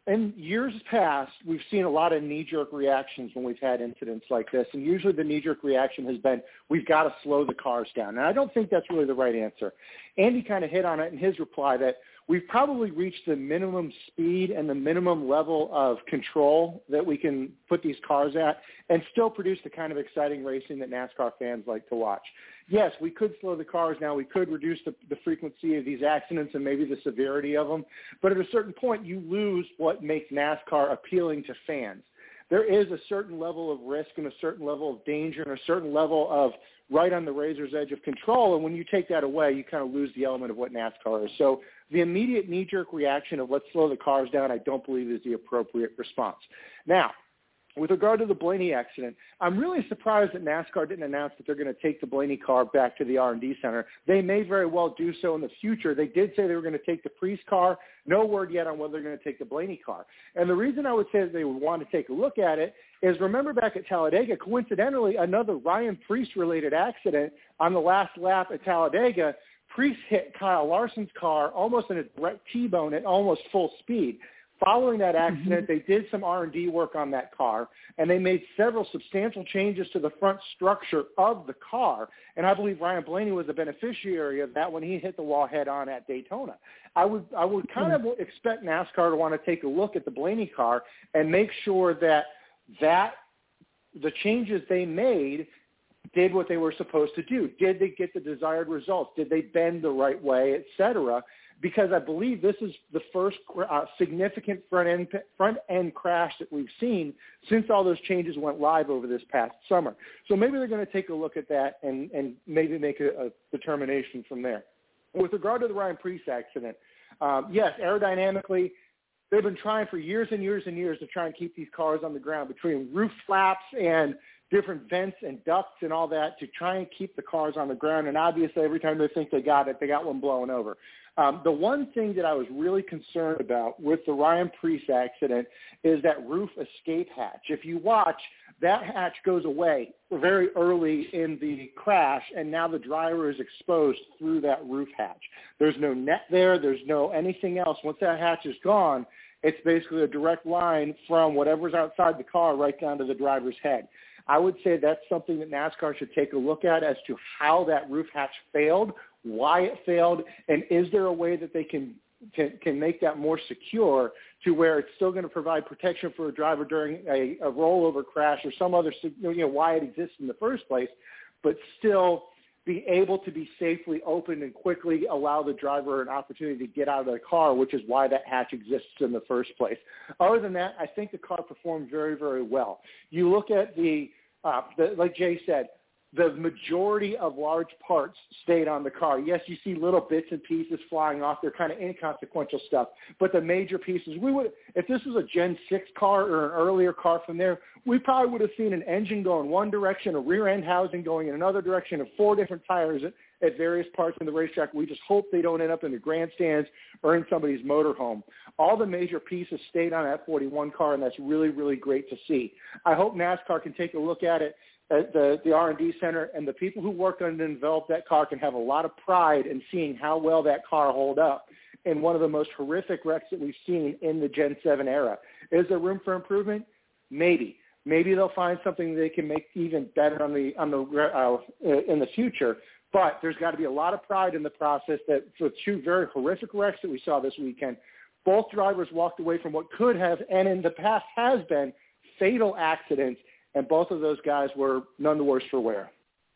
in years past, we've seen a lot of knee-jerk reactions when we've had incidents like this, and usually the knee-jerk reaction has been, we've got to slow the cars down. And I don't think that's really the right answer. Andy kind of hit on it in his reply that we've probably reached the minimum speed and the minimum level of control that we can put these cars at and still produce the kind of exciting racing that NASCAR fans like to watch. Yes, we could slow the cars down. We could reduce the, the frequency of these accidents and maybe the severity of them. But at a certain point, you lose what makes NASCAR appealing to fans. There is a certain level of risk and a certain level of danger and a certain level of right on the razor's edge of control. And when you take that away, you kind of lose the element of what NASCAR is. So the immediate knee-jerk reaction of let's slow the cars down, I don't believe is the appropriate response. Now, with regard to the Blaney accident, I'm really surprised that NASCAR didn't announce that they're going to take the Blaney car back to the R and D Center. They may very well do so in the future. They did say they were going to take the Priest car. No word yet on whether they're going to take the Blaney car. And the reason I would say that they would want to take a look at it is remember back at Talladega, coincidentally, another Ryan Preece-related accident on the last lap at Talladega. Preece hit Kyle Larson's car almost in a direct T-bone at almost full speed. Following that accident, mm-hmm. they did some R and D work on that car, and they made several substantial changes to the front structure of the car. And I believe Ryan Blaney was a beneficiary of that when he hit the wall head-on at Daytona. I would I would kind mm-hmm. of expect NASCAR to want to take a look at the Blaney car and make sure that that the changes they made did what they were supposed to do. Did they get the desired results? Did they bend the right way, et cetera? Because I believe this is the first uh, significant front-end front-end crash that we've seen since all those changes went live over this past summer. So maybe they're going to take a look at that and, and maybe make a, a determination from there. With regard to the Ryan Preece accident, um, yes, aerodynamically, they've been trying for years and years and years to try and keep these cars on the ground between roof flaps and different vents and ducts and all that to try and keep the cars on the ground. And obviously, every time they think they got it, they got one blowing over. Um, the one thing that I was really concerned about with the Ryan Preece accident is that roof escape hatch. If you watch, that hatch goes away very early in the crash, and now the driver is exposed through that roof hatch. There's no net there. There's no anything else. Once that hatch is gone, it's basically a direct line from whatever's outside the car right down to the driver's head. I would say that's something that NASCAR should take a look at as to how that roof hatch failed, why it failed, and is there a way that they can can, can make that more secure to where it's still going to provide protection for a driver during a, a rollover crash or some other, you know, why it exists in the first place, but still be able to be safely opened and quickly allow the driver an opportunity to get out of the car, which is why that hatch exists in the first place. Other than that, I think the car performed very, very well. You look at the, uh, the like Jay said, the majority of large parts stayed on the car. Yes, you see little bits and pieces flying off. They're kind of inconsequential stuff. But the major pieces, we would, if this was a Gen six car or an earlier car from there, we probably would have seen an engine going one direction, a rear end housing going in another direction, and four different tires at, at various parts in the racetrack. We just hope they don't end up in the grandstands or in somebody's motorhome. All the major pieces stayed on that forty-one car, and that's really, really great to see. I hope NASCAR can take a look at it at the, the R and D Center, and the people who worked on it and developed that car can have a lot of pride in seeing how well that car held up in one of the most horrific wrecks that we've seen in the Gen seven era. Is there room for improvement? Maybe. Maybe they'll find something they can make even better on the on the uh, in the future. But there's got to be a lot of pride in the process that for two very horrific wrecks that we saw this weekend, both drivers walked away from what could have and in the past has been fatal accidents, and both of those guys were none the worse for wear.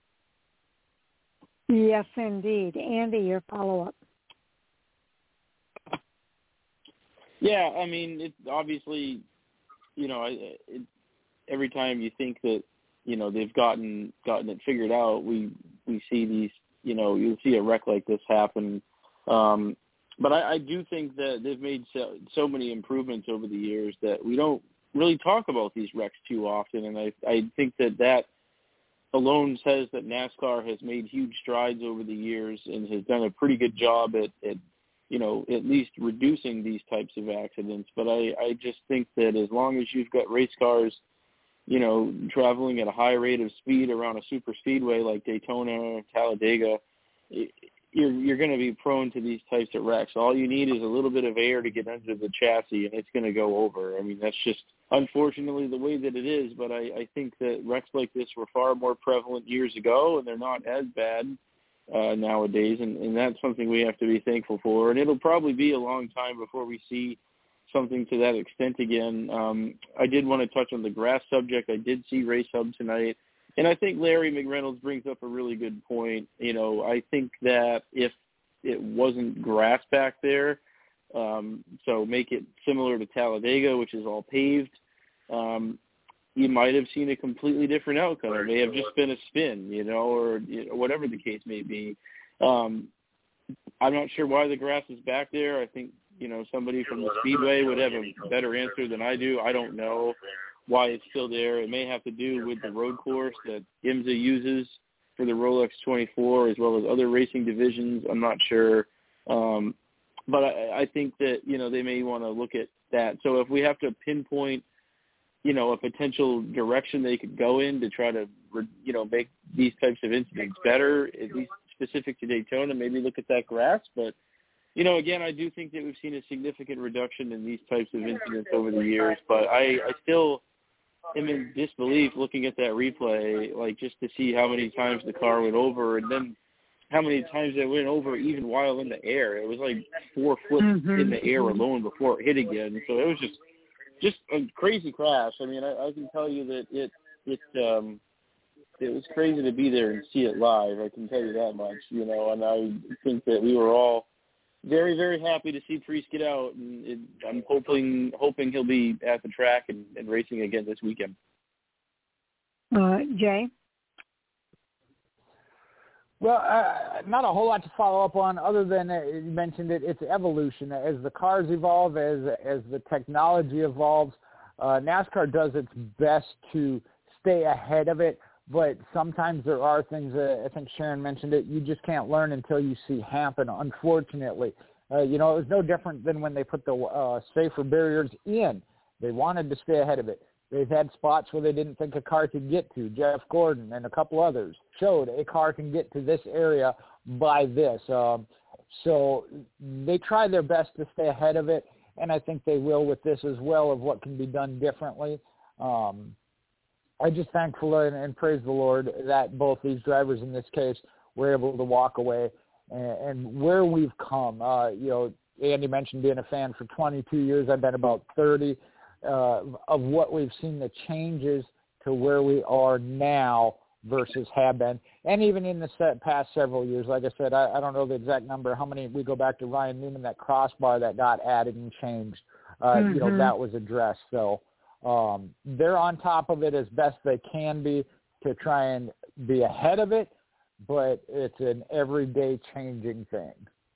Yes, indeed. Andy, your follow-up. Yeah, I mean, it obviously, you know, it, it, every time you think that, you know, they've gotten gotten it figured out, we we see these, you know, you'll see a wreck like this happen. Um, but I, I do think that they've made so, so many improvements over the years that we don't really talk about these wrecks too often, and I I think that that alone says that NASCAR has made huge strides over the years and has done a pretty good job at, at you know, at least reducing these types of accidents. But I, I just think that as long as you've got race cars, you know, traveling at a high rate of speed around a super speedway like Daytona or Talladega, it, you're you're going to be prone to these types of wrecks. All you need is a little bit of air to get under the chassis, and it's going to go over. I mean, that's just unfortunately the way that it is. But I, I think that wrecks like this were far more prevalent years ago, and they're not as bad uh, nowadays. And, and that's something we have to be thankful for. And it'll probably be a long time before we see something to that extent again. Um, I did want to touch on the grass subject. I did see Race Hub tonight. And I think Larry McReynolds brings up a really good point. You know, I think that if it wasn't grass back there, um, so make it similar to Talladega, which is all paved, um, you might have seen a completely different outcome. It may have just been a spin, you know, or you know, whatever the case may be. Um, I'm not sure why the grass is back there. I think, you know, somebody from the Speedway would have a better answer than I do. I don't know why it's still there. It may have to do with the road course that IMSA uses for the Rolex twenty-four as well as other racing divisions. I'm not sure. Um, but I, I think that, you know, they may want to look at that. So if we have to pinpoint, you know, a potential direction they could go in to try to, you know, make these types of incidents better, at least specific to Daytona, maybe look at that grass. But, you know, again, I do think that we've seen a significant reduction in these types of incidents over the years. But I, I still am in disbelief looking at that replay, like just to see how many times the car went over and then how many times it went over even while in the air. It was like four flips mm-hmm. in the air alone before it hit again. So it was just just a crazy crash. I mean, I, I can tell you that it it um, it was crazy to be there and see it live. I can tell you that much, you know, and I think that we were all very, very happy to see Priest get out, and it, I'm hoping hoping he'll be at the track and, and racing again this weekend. Uh, Jay? Well, uh, not a whole lot to follow up on other than uh, you mentioned it. It's evolution. As the cars evolve, as as the technology evolves, uh, NASCAR does its best to stay ahead of it. But sometimes there are things, uh, I think Sharon mentioned it, you just can't learn until you see happen, unfortunately. Uh, you know, it was no different than when they put the uh, safer barriers in. They wanted to stay ahead of it. They've had spots where they didn't think a car could get to. Jeff Gordon and a couple others showed a car can get to this area by this. Um, so they try their best to stay ahead of it, and I think they will with this as well, of what can be done differently. Um I just thankful and, and praise the Lord that both these drivers in this case were able to walk away and, and where we've come. Uh, you know, Andy mentioned being a fan for twenty-two years. I've been about thirty uh, of what we've seen, the changes to where we are now versus have been. And even in the set past several years, like I said, I, I don't know the exact number, how many, we go back to Ryan Newman, that crossbar that got added and changed, uh, mm-hmm. you know, that was addressed. So, Um, they're on top of it as best they can be to try and be ahead of it, but it's an everyday changing thing.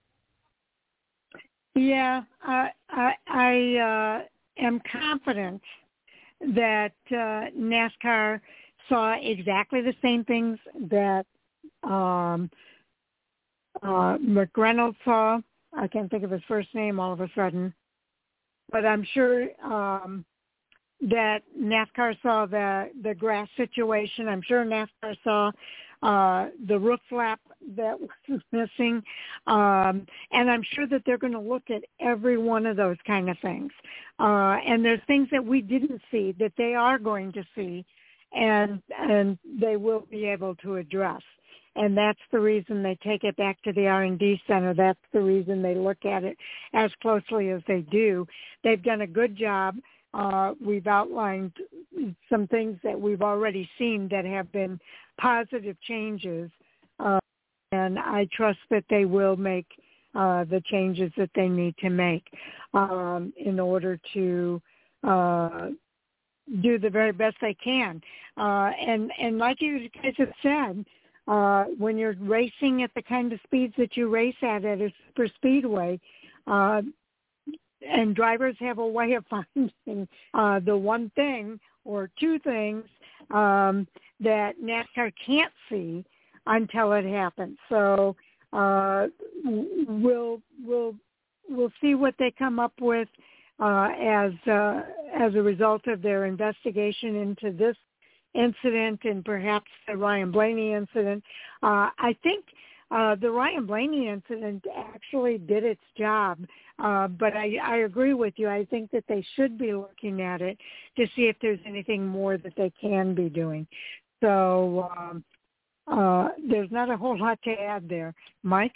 Yeah, I I, I uh, am confident that uh, NASCAR saw exactly the same things that um, uh, McReynolds saw. I can't think of his first name all of a sudden, but I'm sure um, that NASCAR saw the, the grass situation. I'm sure NASCAR saw uh, the roof flap that was missing. Um, and I'm sure that they're going to look at every one of those kind of things. Uh, and there's things that we didn't see that they are going to see, and and they will be able to address. And that's the reason they take it back to the R and D Center. That's the reason they look at it as closely as they do. They've done a good job. Uh, we've outlined some things that we've already seen that have been positive changes, uh, and I trust that they will make uh, the changes that they need to make um, in order to uh, do the very best they can. Uh, and, and like you guys have said, uh, when you're racing at the kind of speeds that you race at at a super speedway, uh, and drivers have a way of finding uh, the one thing or two things um, that NASCAR can't see until it happens. So uh, we'll we'll we'll see what they come up with uh, as uh, as a result of their investigation into this incident and perhaps the Ryan Blaney incident. Uh, I think uh, the Ryan Blaney incident actually did its job. Uh, but I, I agree with you. I think that they should be looking at it to see if there's anything more that they can be doing. So um, uh, there's not a whole lot to add there. Mike?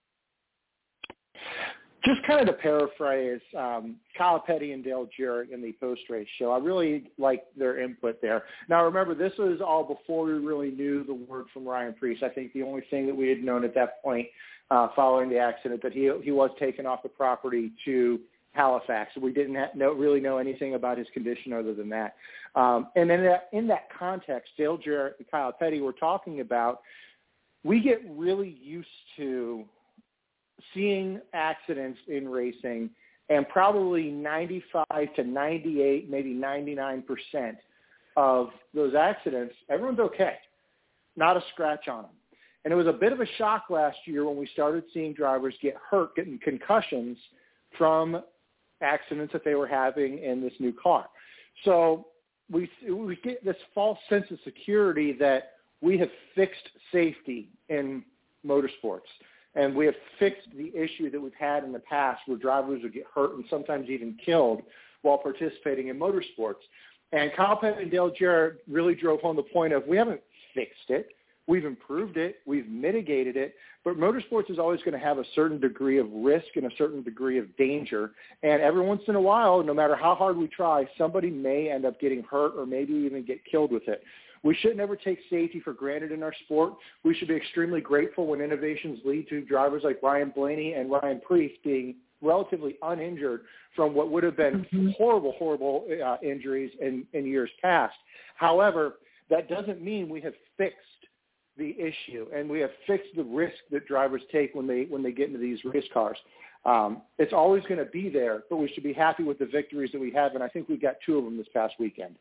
Just kind of to paraphrase um, Kyle Petty and Dale Jarrett in the post-race show, I really liked their input there. Now, remember, this was all before we really knew the word from Ryan Preece. I think the only thing that we had known at that point uh, following the accident that he he was taken off the property to Halifax. We didn't ha- know, really know anything about his condition other than that. Um, and in that, in that context, Dale Jarrett and Kyle Petty were talking about we get really used to seeing accidents in racing, and probably ninety-five to ninety-eight, maybe ninety-nine percent of those accidents, everyone's okay. Not a scratch on them. And it was a bit of a shock last year when we started seeing drivers get hurt, getting concussions from accidents that they were having in this new car. So we, we get this false sense of security that we have fixed safety in motorsports. And we have fixed the issue that we've had in the past where drivers would get hurt and sometimes even killed while participating in motorsports. And Kyle Petty and Dale Jarrett really drove home the point of we haven't fixed it. We've improved it. We've mitigated it. But motorsports is always going to have a certain degree of risk and a certain degree of danger. And every once in a while, no matter how hard we try, somebody may end up getting hurt or maybe even get killed with it. We should never take safety for granted in our sport. We should be extremely grateful when innovations lead to drivers like Ryan Blaney and Ryan Preece being relatively uninjured from what would have been mm-hmm. horrible, horrible uh, injuries in, in years past. However, that doesn't mean we have fixed the issue and we have fixed the risk that drivers take when they when they get into these race cars. Um, it's always going to be there, but we should be happy with the victories that we have, and I think we got two of them this past weekend.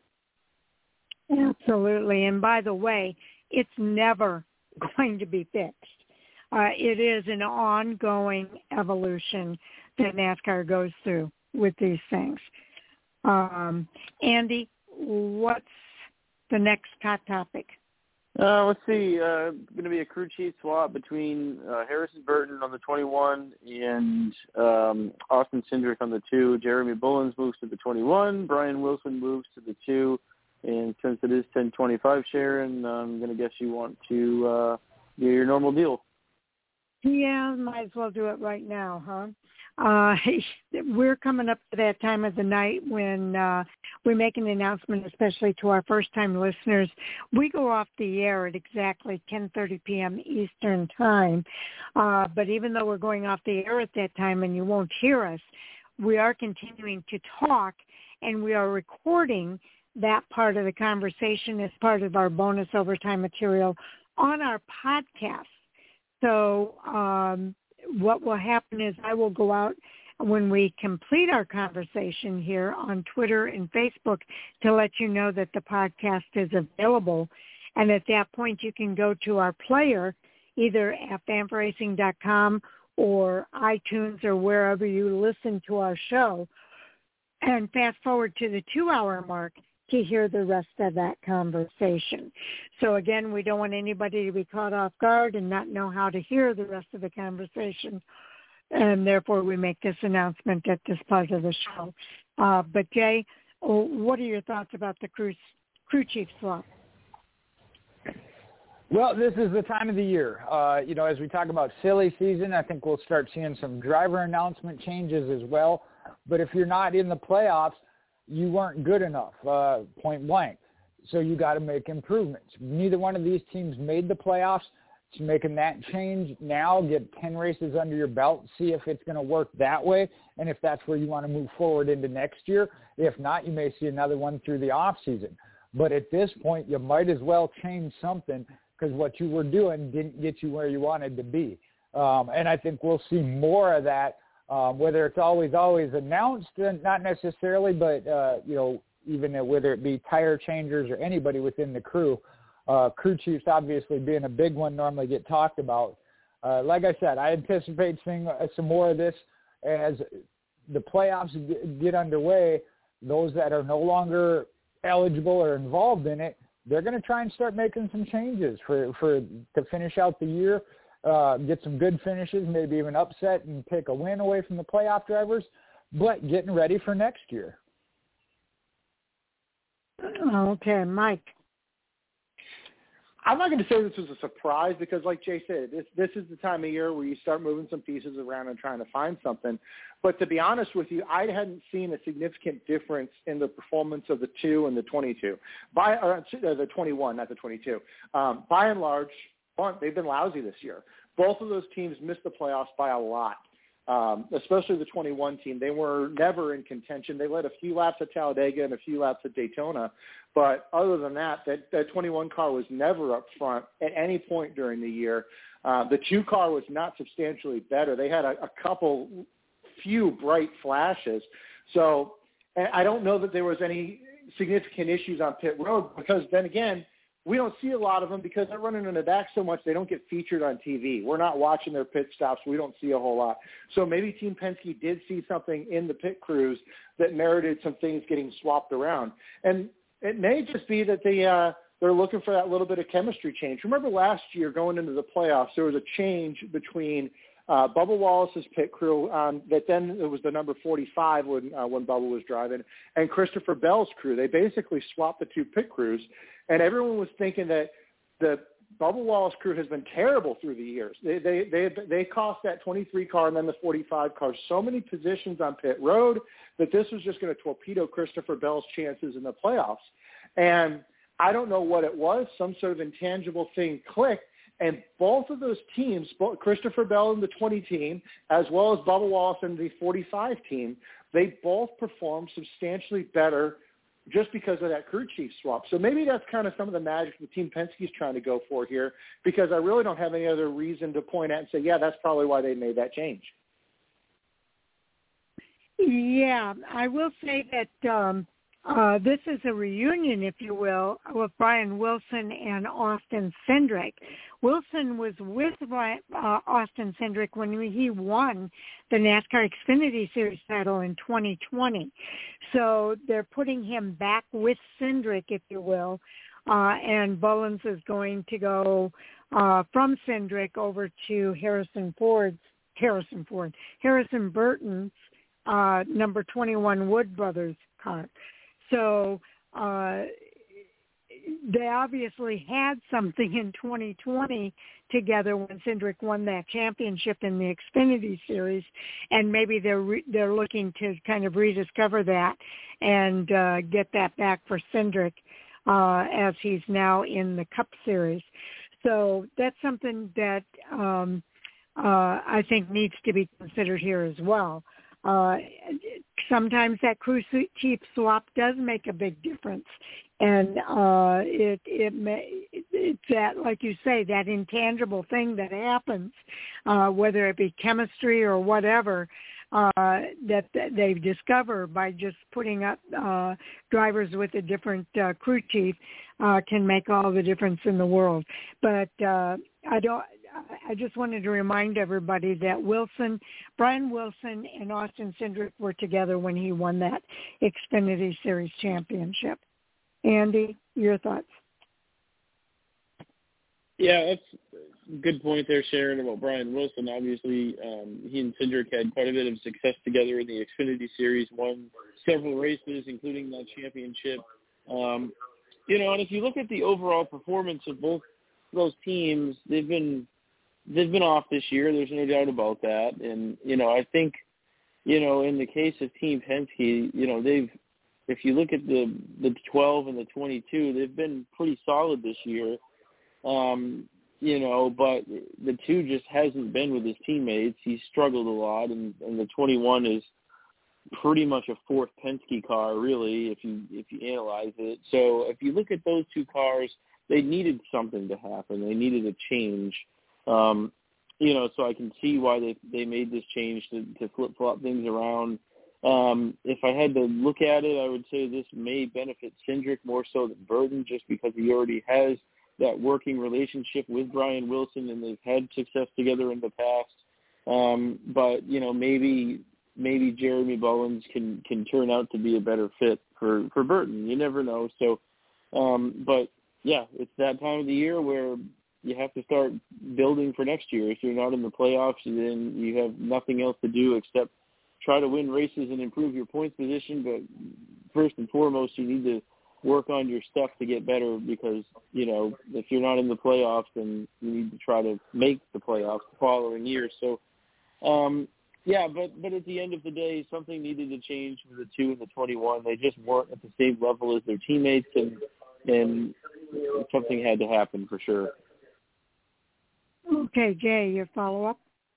Absolutely. And by the way, it's never going to be fixed. Uh, it is an ongoing evolution that NASCAR goes through with these things. Um, Andy, what's the next hot topic? Uh, let's see. Uh, going to be a crew chief swap between uh, Harrison Burton on the twenty-one and um, Austin Cindric on the two. Jeremy Bullins moves to the twenty-one. Brian Wilson moves to the two. And since it is ten twenty-five, Sharon, I'm going to guess you want to uh, do your normal deal. Yeah, might as well do it right now, huh? Uh, we're coming up to that time of the night when uh, we make an announcement, especially to our first-time listeners. We go off the air at exactly ten thirty p.m. Eastern Time. Uh, but even though we're going off the air at that time and you won't hear us, we are continuing to talk, and we are recording that part of the conversation as part of our bonus overtime material on our podcast. So um, what will happen is I will go out when we complete our conversation here on Twitter and Facebook to let you know that the podcast is available. And at that point, you can go to our player, either at vamp racing dot com or iTunes or wherever you listen to our show, and fast forward to the two-hour mark to hear the rest of that conversation. So again, we don't want anybody to be caught off guard and not know how to hear the rest of the conversation. And therefore, we make this announcement at this part of the show. Uh, but Jay, what are your thoughts about the crew, crew chief swap? Well, this is the time of the year. Uh, you know, as we talk about silly season, I think we'll start seeing some driver announcement changes as well. But if you're not in the playoffs, you weren't good enough, uh, point blank. So you got to make improvements. Neither one of these teams made the playoffs. It's making that change now, get ten races under your belt, see if it's going to work that way, and if that's where you want to move forward into next year. If not, you may see another one through the off season. But at this point, you might as well change something because what you were doing didn't get you where you wanted to be. Um, and I think we'll see more of that. Um, whether it's always, always announced, uh, not necessarily, but, uh, you know, even uh, whether it be tire changers or anybody within the crew, uh, crew chiefs obviously being a big one normally get talked about. Uh, like I said, I anticipate seeing uh, some more of this as the playoffs g- get underway. Those that are no longer eligible or involved in it, they're going to try and start making some changes for, for to finish out the year uh, get some good finishes, maybe even upset and take a win away from the playoff drivers, but getting ready for next year. Okay, Mike. I'm not going to say this was a surprise because, like Jay said, this this is the time of year where you start moving some pieces around and trying to find something. But to be honest with you, I hadn't seen a significant difference in the performance of the two and the twenty-two. By or the twenty-one, not the twenty-two. Um, by and large, they've been lousy this year. Both of those teams missed the playoffs by a lot. Um, especially the twenty-one team. They were never in contention. They led a few laps at Talladega and a few laps at Daytona. But other than that, that, that twenty-one car was never up front at any point during the year. Uh, the two car was not substantially better. They had a, a couple, few bright flashes. So and I don't know that there was any significant issues on pit road because then again, we don't see a lot of them because they're running in the back so much they don't get featured on T V. We're not watching their pit stops. We don't see a whole lot. So maybe Team Penske did see something in the pit crews that merited some things getting swapped around. And it may just be that they, uh, they're looking for that little bit of chemistry change. Remember last year going into the playoffs, there was a change between uh, Bubba Wallace's pit crew um, that then it was the number forty-five when, uh, when Bubba was driving, and Christopher Bell's crew. They basically swapped the two pit crews. And everyone was thinking that the Bubba Wallace crew has been terrible through the years. They they they they cost that twenty-three car and then the forty-five car so many positions on pit road that this was just going to torpedo Christopher Bell's chances in the playoffs. And I don't know what it was. Some sort of intangible thing clicked. And both of those teams, both Christopher Bell and the twenty team, as well as Bubba Wallace and the forty-five team, they both performed substantially better just because of that crew chief swap. So maybe that's kind of some of the magic the Team Penske's trying to go for here, because I really don't have any other reason to point out and say, yeah, that's probably why they made that change. Yeah, I will say that um, uh, this is a reunion, if you will, with Brian Wilson and Austin Cindric. Wilson was with uh, Austin Cindric when he won the NASCAR Xfinity Series title in twenty twenty. So they're putting him back with Cindric, if you will, uh, and Bullins is going to go uh, from Cindric over to Harrison Ford's, Harrison Ford, Harrison Burton's uh, number twenty-one Wood Brothers car. So uh, they obviously had something in twenty twenty together when Cindric won that championship in the Xfinity Series, and maybe they're re- they're looking to kind of rediscover that and uh, get that back for Cindric uh, as he's now in the Cup Series. So that's something that um, uh, I think needs to be considered here as well. Uh, sometimes that crew chief swap does make a big difference, and uh, it it may, it's that, like you say, that intangible thing that happens, uh, whether it be chemistry or whatever, uh, that, that they discover by just putting up uh, drivers with a different uh, crew chief uh, can make all the difference in the world. But uh, I don't. I just wanted to remind everybody that Wilson, Brian Wilson and Austin Cindric were together when he won that Xfinity Series championship. Andy, your thoughts? Yeah, that's a good point there, Sharon, about Brian Wilson. Obviously, um, he and Cindric had quite a bit of success together in the Xfinity Series, won several races, including that championship. Um, you know, and if you look at the overall performance of both those teams, they've been They've been off this year. There's no doubt about that. And, you know, I think, you know, in the case of Team Penske, you know, they've, if you look at the, the twelve and the twenty-two, they've been pretty solid this year. Um, you know, but the two just hasn't been with his teammates. He's struggled a lot, and, and the twenty-one is pretty much a fourth Penske car, really, if you if you analyze it. So if you look at those two cars, they needed something to happen. They needed a change. Um, you know, so I can see why they they made this change to, to flip-flop things around. Um, if I had to look at it, I would say this may benefit Cindric more so than Burton, just because he already has that working relationship with Brian Wilson, and they've had success together in the past. Um, but, you know, maybe maybe Jeremy Bullins can, can turn out to be a better fit for, for Burton. You never know. So, um, but, yeah, it's that time of the year where you have to start building for next year. If you're not in the playoffs, then you have nothing else to do except try to win races and improve your points position. But first and foremost, you need to work on your stuff to get better, because, you know, if you're not in the playoffs, then you need to try to make the playoffs the following year. So, um, yeah, but, but at the end of the day, something needed to change for the two and the twenty-one. They just weren't at the same level as their teammates, and and something had to happen for sure. Okay, Jay, your follow-up?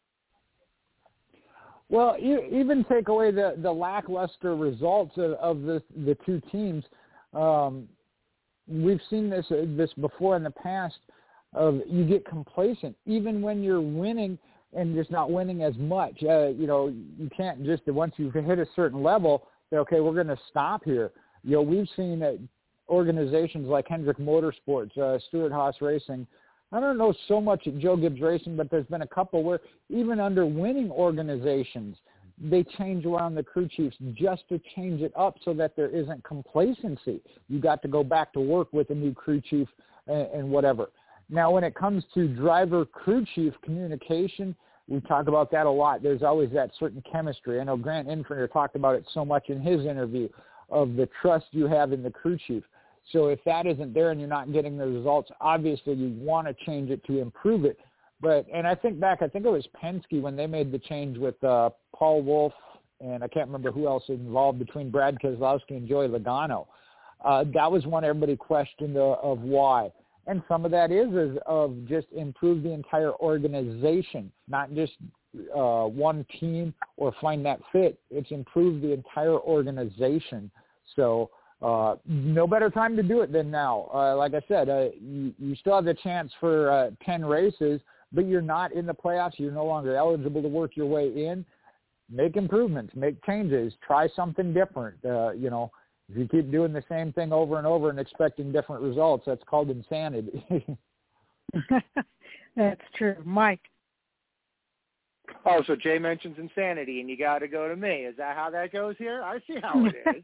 Well, you, even take away the, the lackluster results of, of the, the two teams. Um, we've seen this uh, this before in the past. Of you get complacent even when you're winning and just not winning as much. Uh, you know, you can't just once you hit a certain level say, okay, we're going to stop here. You know, we've seen uh, organizations like Hendrick Motorsports, uh, Stewart-Haas Racing. I don't know so much at Joe Gibbs Racing, but there's been a couple where even under winning organizations, they change around the crew chiefs just to change it up so that there isn't complacency. You got to go back to work with a new crew chief and, and whatever. Now, when it comes to driver-crew chief communication, we talk about that a lot. There's always that certain chemistry. I know Grant Infinger talked about it so much in his interview of the trust you have in the crew chief. So if that isn't there and you're not getting the results, obviously you want to change it to improve it. But and I think back, I think it was Penske when they made the change with uh, Paul Wolf, and I can't remember who else was involved between Brad Keselowski and Joey Logano. Uh, that was one everybody questioned uh, of why. And some of that is, is of just improve the entire organization, not just uh, one team or find that fit. It's improve the entire organization. So uh, no better time to do it than now. Uh, like I said, uh, you, you still have the chance for uh, ten races, but you're not in the playoffs. You're no longer eligible to work your way in. Make improvements, make changes, try something different. Uh, you know, if you keep doing the same thing over and over and expecting different results, that's called insanity. That's true. Mike. Oh, so Jay mentions insanity, and you got to go to me. Is that how that goes here? I see how it is.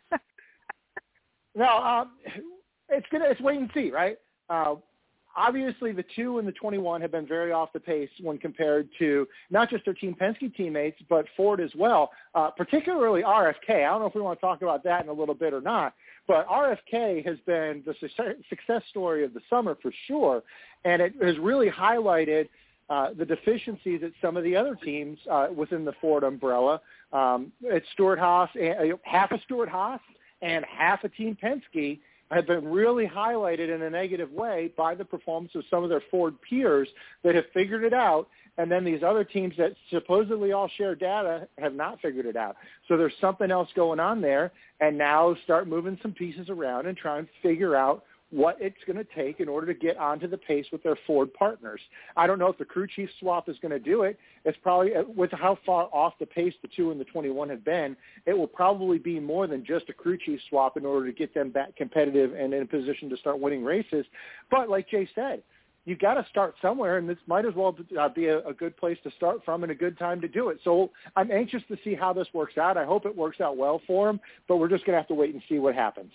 No, um, it's gonna. It's wait and see, right? Uh, obviously, the two and the twenty-one have been very off the pace when compared to not just their Team Penske teammates, but Ford as well, uh, particularly R F K. I don't know if we want to talk about that in a little bit or not, but R F K has been the success story of the summer for sure, and it has really highlighted uh, the deficiencies at some of the other teams uh, within the Ford umbrella. Um, it's Stewart-Haas, uh, half a Stewart-Haas and half a Team Penske have been really highlighted in a negative way by the performance of some of their Ford peers that have figured it out, and then these other teams that supposedly all share data have not figured it out. So there's something else going on there, and now start moving some pieces around and try and figure out what it's going to take in order to get onto the pace with their Ford partners. I don't know if the crew chief swap is going to do it. It's probably, with how far off the pace the two and the twenty-one have been, it will probably be more than just a crew chief swap in order to get them back competitive and in a position to start winning races. But like Jay said, you've got to start somewhere, and this might as well be a, a good place to start from and a good time to do it. So I'm anxious to see how this works out. I hope it works out well for them, but we're just going to have to wait and see what happens.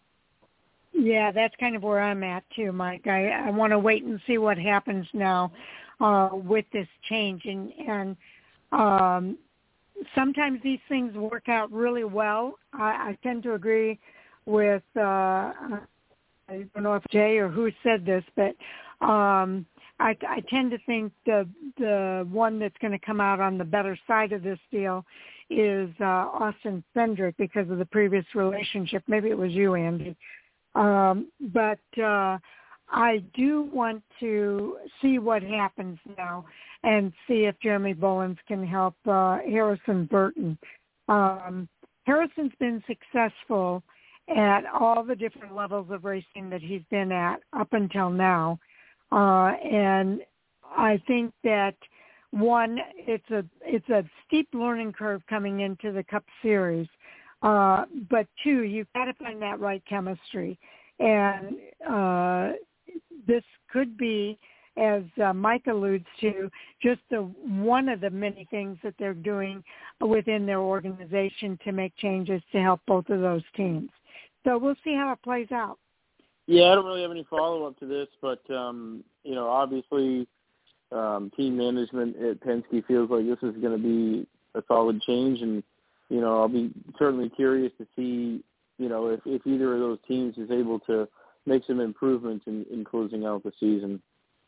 Yeah, that's kind of where I'm at too, Mike. I, I want to wait and see what happens now uh, with this change. And, and um, sometimes these things work out really well. I, I tend to agree with, uh, I don't know if Jay or who said this, but um, I, I tend to think the, the one that's going to come out on the better side of this deal is uh, Austin Cindric because of the previous relationship. Maybe it was you, Andy. Um, but uh, I do want to see what happens now and see if Jeremy Bullins can help uh, Harrison Burton. Um, Harrison's been successful at all the different levels of racing that he's been at up until now. Uh, and I think that, one, it's a it's a steep learning curve coming into the Cup Series. Uh, but two, you've got to find that right chemistry. And uh, this could be, as uh, Mike alludes to, just the, one of the many things that they're doing within their organization to make changes to help both of those teams. So we'll see how it plays out. Yeah, I don't really have any follow-up to this, but, um, you know, obviously um, team management at Penske feels like this is going to be a solid change, and, you know, I'll be certainly curious to see, you know, if, if either of those teams is able to make some improvements in, in closing out the season.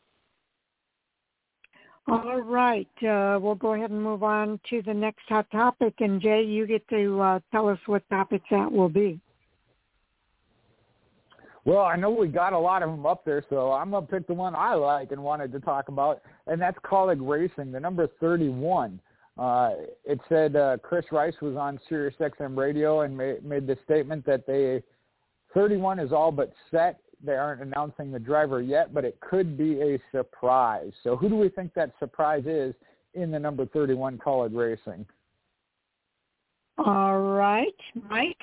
All right. Uh, we'll go ahead and move on to the next hot topic, and Jay, you get to uh, tell us what topic that will be. Well, I know we got a lot of them up there, so I'm going to pick the one I like and wanted to talk about, and that's Kaulig Racing, the number thirty-one. Uh, it said uh, Chris Rice was on Sirius X M radio and made, made the statement that they thirty-one is all but set. They aren't announcing the driver yet, but it could be a surprise. So who do we think that surprise is in the number thirty-one Kaulig Racing? All right, Mike.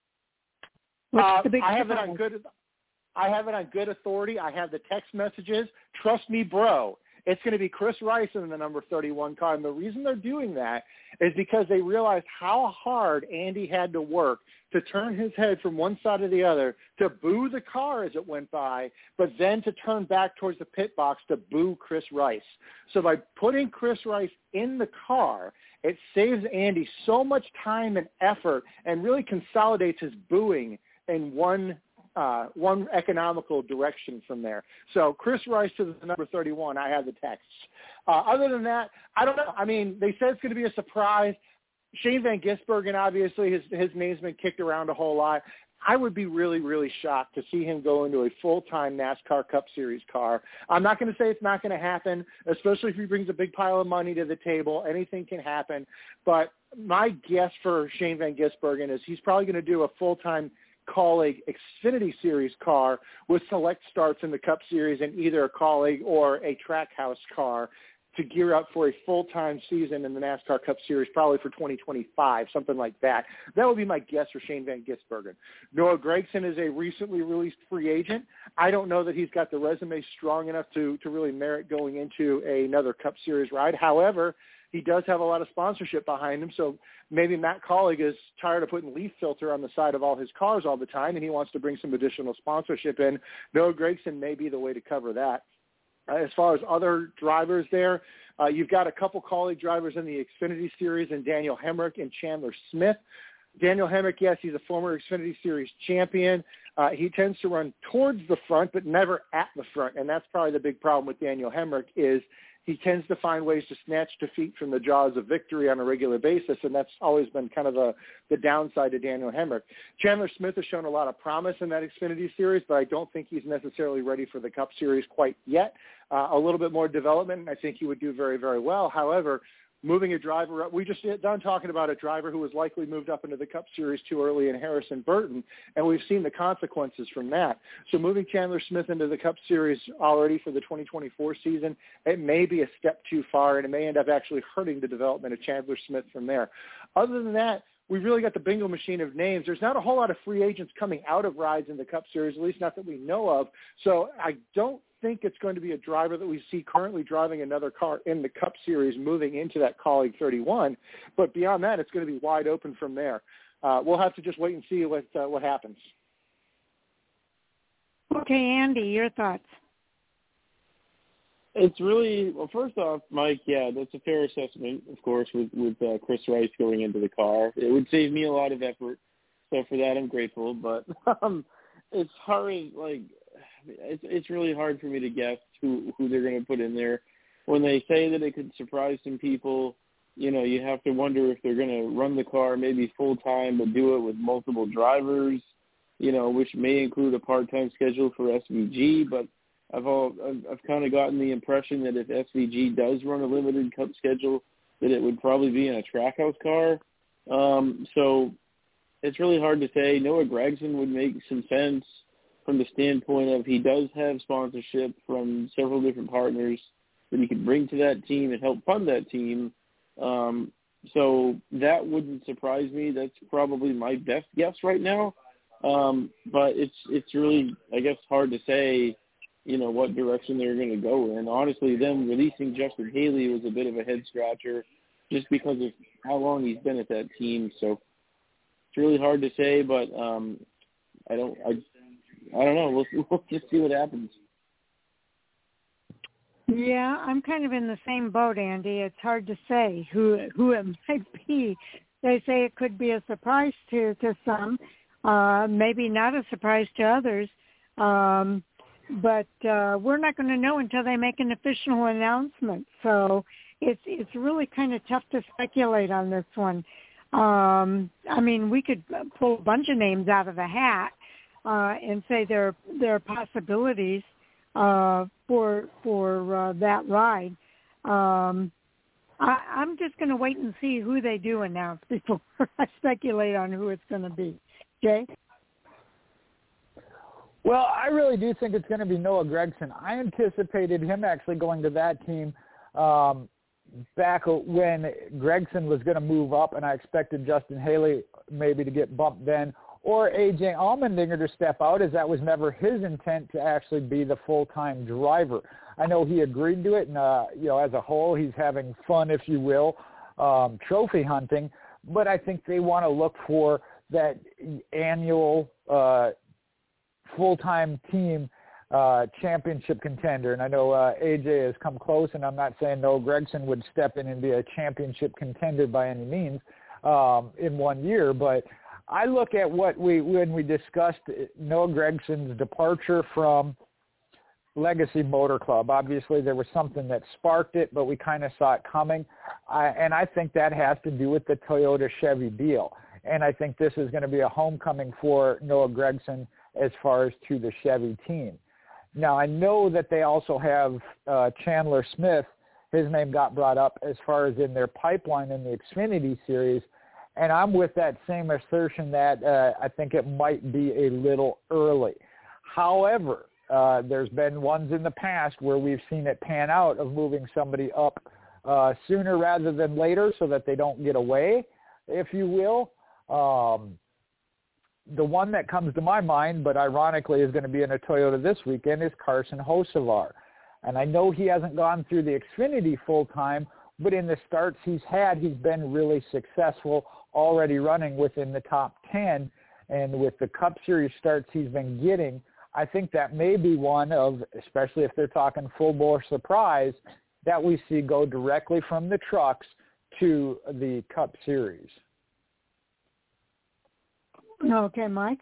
What's uh, the big I have surprise? it on good. I have it on good authority. I have the text messages. Trust me, bro. It's going to be Chris Rice in the number thirty-one car. And the reason they're doing that is because they realized how hard Andy had to work to turn his head from one side to the other, to boo the car as it went by, but then to turn back towards the pit box to boo Chris Rice. So by putting Chris Rice in the car, it saves Andy so much time and effort and really consolidates his booing in one Uh, one economical direction from there. So Chris Rice to the number thirty-one, I have the texts. Uh, other than that, I don't know. I mean, they said it's going to be a surprise. Shane Van Gisbergen, obviously, his, his name's been kicked around a whole lot. I would be really, really shocked to see him go into a full-time NASCAR Cup Series car. I'm not going to say it's not going to happen, especially if he brings a big pile of money to the table. Anything can happen. But my guess for Shane Van Gisbergen is he's probably going to do a full-time Kaulig Xfinity Series car with select starts in the Cup Series in either a Kaulig or a Trackhouse car to gear up for a full-time season in the NASCAR Cup Series, probably for twenty twenty-five, something like that. That would be my guess for Shane Van Gisbergen. Noah Gragson is a recently released free agent. I don't know that he's got the resume strong enough to, to really merit going into another Cup Series ride. However, he does have a lot of sponsorship behind him, so maybe Matt Kaulig is tired of putting leaf filter on the side of all his cars all the time, and he wants to bring some additional sponsorship in. Noah Gragson may be the way to cover that. Uh, as far as other drivers there, uh, you've got a couple Kaulig drivers in the Xfinity Series, and Daniel Hemrick and Chandler Smith. Daniel Hemrick, yes, he's a former Xfinity Series champion. Uh, he tends to run towards the front, but never at the front, and that's probably the big problem with Daniel Hemrick is he tends to find ways to snatch defeat from the jaws of victory on a regular basis, and that's always been kind of a, the downside to Daniel Hemrick. Chandler Smith has shown a lot of promise in that Xfinity Series, but I don't think he's necessarily ready for the Cup Series quite yet. Uh, a little bit more development, and I think he would do very, very well. However, moving a driver up, we just got done talking about a driver who was likely moved up into the Cup Series too early in Harrison Burton, and we've seen the consequences from that. So moving Chandler Smith into the Cup Series already for the twenty twenty-four season, it may be a step too far, and it may end up actually hurting the development of Chandler Smith from there. Other than that, we've really got the bingo machine of names. There's not a whole lot of free agents coming out of rides in the Cup Series, at least not that we know of. So I don't think it's going to be a driver that we see currently driving another car in the Cup Series moving into that Kaulig thirty-one. But beyond that, it's going to be wide open from there. Uh, we'll have to just wait and see what uh, what happens. Okay, Andy, your thoughts? It's really, well, first off, Mike, yeah, that's a fair assessment, of course, with, with uh, Chris Rice going into the car. It would save me a lot of effort, so for that I'm grateful. But um, as far as, like, it's it's really hard for me to guess who, who they're going to put in there. When they say that it could surprise some people, you know, you have to wonder if they're going to run the car maybe full-time but do it with multiple drivers, you know, which may include a part-time schedule for S V G. But I've all I've, I've kind of gotten the impression that if S V G does run a limited Cup schedule, that it would probably be in a Trackhouse car. Um, so it's really hard to say. Noah Gragson would make some sense from the standpoint of he does have sponsorship from several different partners that he could bring to that team and help fund that team. Um, so that wouldn't surprise me. That's probably my best guess right now. Um, but it's it's really, I guess, hard to say, you know, what direction they're going to go in. Honestly, them releasing Justin Haley was a bit of a head-scratcher just because of how long he's been at that team. So it's really hard to say, but um, I don't – I I don't know. We'll, we'll just see what happens. Yeah, I'm kind of in the same boat, Andy. It's hard to say who who it might be. They say it could be a surprise to, to some, uh, maybe not a surprise to others. Um, but uh, we're not going to know until they make an official announcement. So it's it's really kind of tough to speculate on this one. Um, I mean, we could pull a bunch of names out of the hat uh, and say there there are possibilities uh, for for uh, that ride. Um, I, I'm just going to wait and see who they do announce before I speculate on who it's going to be. Jay? Well, I really do think it's going to be Noah Gragson. I anticipated him actually going to that team um, back when Gragson was going to move up, and I expected Justin Haley maybe to get bumped then, or A J Allmendinger to step out, as that was never his intent to actually be the full-time driver. I know he agreed to it, and uh, you know, as a whole, he's having fun, if you will, um, trophy hunting. But I think they want to look for that annual uh, full-time team uh, championship contender. And I know uh, A J has come close, and I'm not saying Noah Gragson would step in and be a championship contender by any means um, in one year, but I look at what we when we discussed Noah Gragson's departure from Legacy Motor Club. Obviously, there was something that sparked it, but we kind of saw it coming. I, and I think that has to do with the Toyota Chevy deal. And I think this is going to be a homecoming for Noah Gragson as far as to the Chevy team. Now, I know that they also have uh, Chandler Smith. His name got brought up as far as in their pipeline in the Xfinity Series. And I'm with that same assertion that uh, I think it might be a little early. However, uh, there's been ones in the past where we've seen it pan out of moving somebody up uh, sooner rather than later so that they don't get away, if you will. Um, the one that comes to my mind, but ironically is going to be in a Toyota this weekend, is Carson Hocevar. And I know he hasn't gone through the Xfinity full-time, but in the starts he's had, he's been really successful, already running within the top ten. And with the Cup Series starts he's been getting, I think that may be one of, especially if they're talking full-bore surprise, that we see go directly from the trucks to the Cup Series. Okay, Mike?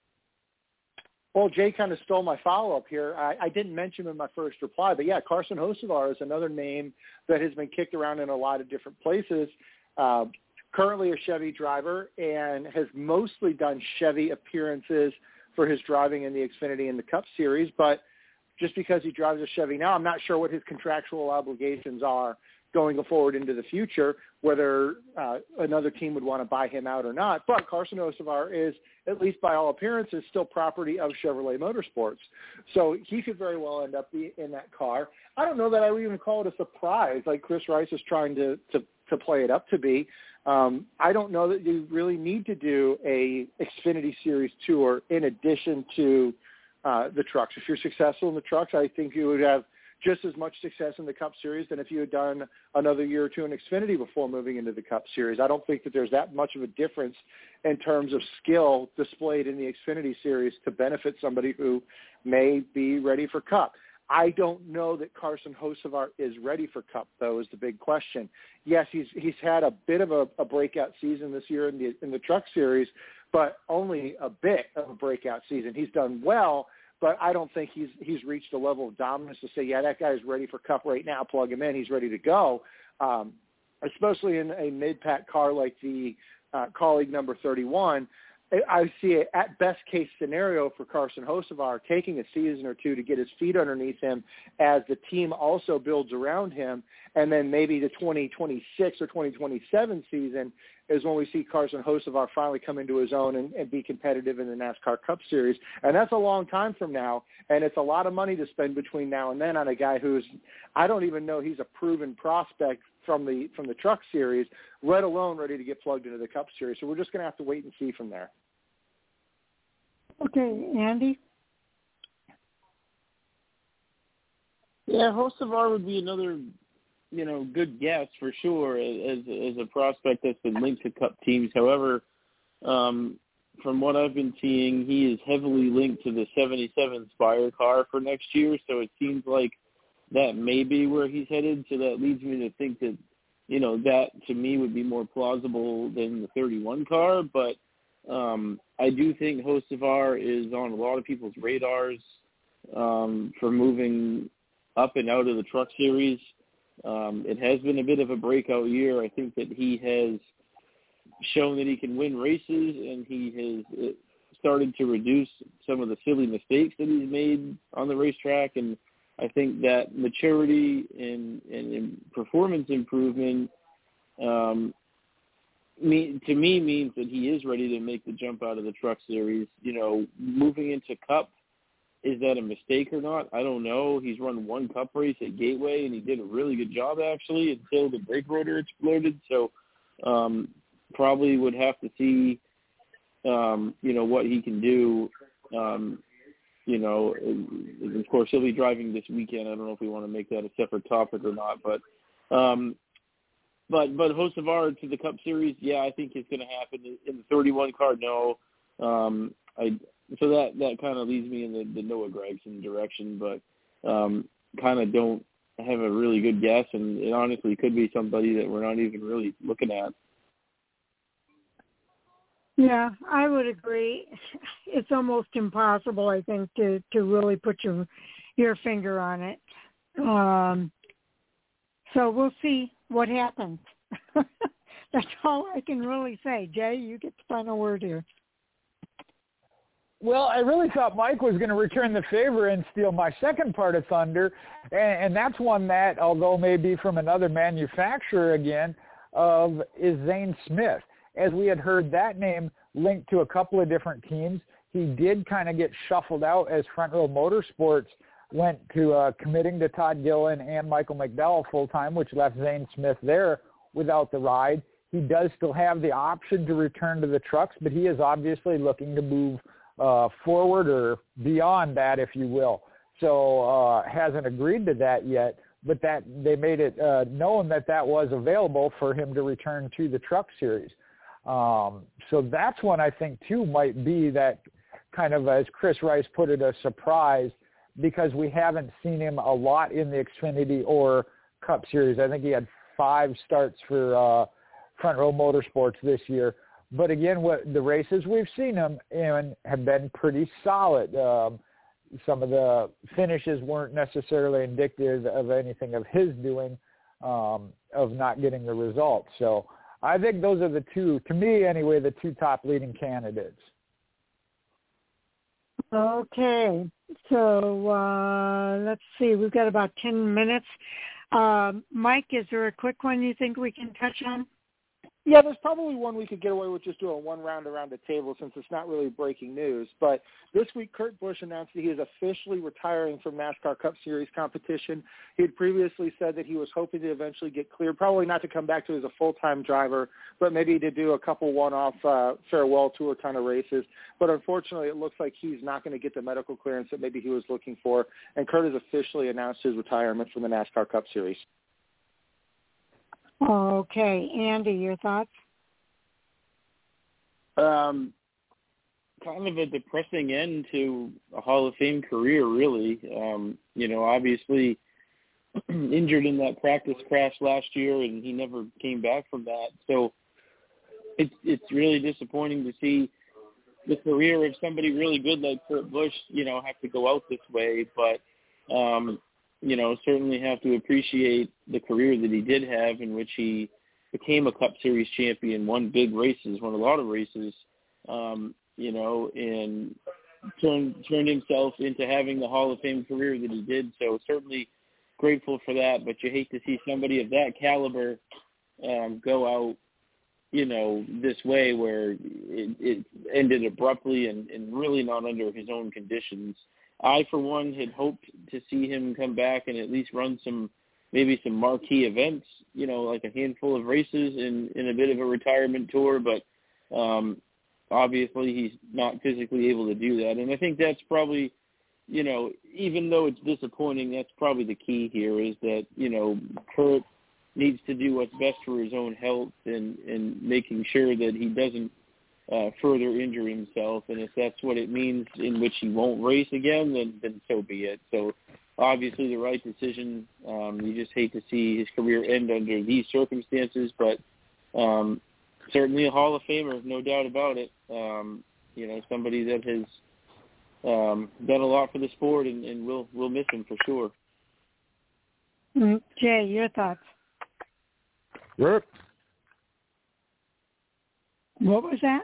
Well, Jay kind of stole my follow-up here. I, I didn't mention him in my first reply, but yeah, Carson Hocevar is another name that has been kicked around in a lot of different places. Uh, currently a Chevy driver and has mostly done Chevy appearances for his driving in the Xfinity and the Cup Series, but just because he drives a Chevy now, I'm not sure what his contractual obligations are going forward into the future, whether uh, another team would want to buy him out or not. But Carson Hocevar is, at least by all appearances, still property of Chevrolet Motorsports. So he could very well end up in that car. I don't know that I would even call it a surprise, like Chris Rice is trying to, to, to play it up to be. Um, I don't know that you really need to do a Xfinity Series tour in addition to uh, the trucks. If you're successful in the trucks, I think you would have just as much success in the Cup Series than if you had done another year or two in Xfinity before moving into the Cup Series. I don't think that there's that much of a difference in terms of skill displayed in the Xfinity Series to benefit somebody who may be ready for Cup. I don't know that Carson Hocevar is ready for Cup, though, is the big question. Yes, he's he's had a bit of a, a breakout season this year in the in the Truck Series, but only a bit of a breakout season. He's done well, but I don't think he's he's reached a level of dominance to say, yeah, that guy's ready for Cup right now. Plug him in. He's ready to go, um, especially in a mid-pack car like the uh, Colleague number thirty-one. I see it at best case scenario for Carson Hocevar taking a season or two to get his feet underneath him as the team also builds around him. And then maybe the twenty twenty-six or twenty twenty-seven season is when we see Carson Hocevar finally come into his own and, and be competitive in the NASCAR Cup Series. And that's a long time from now. And it's a lot of money to spend between now and then on a guy who's, I don't even know he's a proven prospect from the from the Truck Series, let alone ready to get plugged into the Cup Series. So we're just going to have to wait and see from there. Okay, Andy? Yeah, Hocevar would be another, you know, good guess for sure as as a prospect that's been linked to Cup teams. However, um, from what I've been seeing, he is heavily linked to the seventy-seven Spire car for next year, so it seems like that may be where he's headed. So that leads me to think that, you know, that to me would be more plausible than the thirty-one car. But um, I do think Hocevar is on a lot of people's radars um, for moving up and out of the Truck Series. Um, it has been a bit of a breakout year. I think that he has shown that he can win races, and he has started to reduce some of the silly mistakes that he's made on the racetrack. And I think that maturity and, and, and performance improvement um, me, to me means that he is ready to make the jump out of the Truck Series. You know, moving into Cup, is that a mistake or not? I don't know. He's run one Cup race at Gateway, and he did a really good job, actually, until the brake rotor exploded. So um, probably would have to see, um, you know, what he can do. Um, you know, of course, he'll be driving this weekend. I don't know if we want to make that a separate topic or not. But um, but, but Hocevar to the Cup Series, yeah, I think it's going to happen. In the thirty-one car, no. Um, I So that, that kind of leads me in the, the Noah Gragson direction, but um, kind of don't have a really good guess, and it honestly could be somebody that we're not even really looking at. Yeah, I would agree. It's almost impossible, I think, to, to really put your your finger on it. Um, so we'll see what happens. That's all I can really say. Jay, you get the final word here. Well, I really thought Mike was going to return the favor and steal my second part of thunder, and, and that's one that, although maybe from another manufacturer again, of is Zane Smith. As we had heard that name linked to a couple of different teams, he did kind of get shuffled out as Front Row Motorsports went to uh, committing to Todd Gillen and Michael McDowell full-time, which left Zane Smith there without the ride. He does still have the option to return to the trucks, but he is obviously looking to move uh, forward or beyond that, if you will. So uh, hasn't agreed to that yet, but that they made it uh, known that that was available for him to return to the Truck Series. Um, so that's one I think, too, might be that kind of, as Chris Rice put it, a surprise, because we haven't seen him a lot in the Xfinity or Cup Series. I think he had five starts for uh, Front Row Motorsports this year. But again, what the races we've seen him in have been pretty solid. Um, some of the finishes weren't necessarily indicative of anything of his doing, um, of not getting the results. So I think those are the two, to me anyway, the two top leading candidates. Okay, so uh, let's see. We've got about ten minutes. Uh, Mike, is there a quick one you think we can touch on? Yeah, there's probably one we could get away with just doing one round around the table since it's not really breaking news. But this week, Kurt Busch announced that he is officially retiring from NASCAR Cup Series competition. He had previously said that he was hoping to eventually get cleared, probably not to come back to as a full-time driver, but maybe to do a couple one-off uh, farewell tour kind of races. But unfortunately, it looks like he's not going to get the medical clearance that maybe he was looking for, and Kurt has officially announced his retirement from the NASCAR Cup Series. Okay. Andy, your thoughts? Um, kind of a depressing end to a Hall of Fame career, really. Um, you know, obviously injured in that practice crash last year, and he never came back from that. So it's it's really disappointing to see the career of somebody really good like Kurt Busch, you know, have to go out this way. But um, you know, certainly have to appreciate the career that he did have, in which he became a Cup Series champion, won big races, won a lot of races, um, you know, and turned turned himself into having the Hall of Fame career that he did. So certainly grateful for that, but you hate to see somebody of that caliber um, go out, you know, this way, where it, it ended abruptly and, and really not under his own conditions. I, for one, had hoped to see him come back and at least run some, maybe some marquee events, you know, like a handful of races in, in a bit of a retirement tour, but um, obviously he's not physically able to do that. And I think that's probably, you know, even though it's disappointing, that's probably the key here, is that, you know, Kurt needs to do what's best for his own health and, and making sure that he doesn't uh, further injure himself. And if that's what it means in which he won't race again, then, then so be it. So obviously the right decision. Um, you just hate to see his career end under these circumstances, but um, certainly a Hall of Famer, no doubt about it. Um, you know, somebody that has um, done a lot for the sport, and, and we'll, we'll miss him for sure. Mm, Jay, your thoughts? Rick? What was that?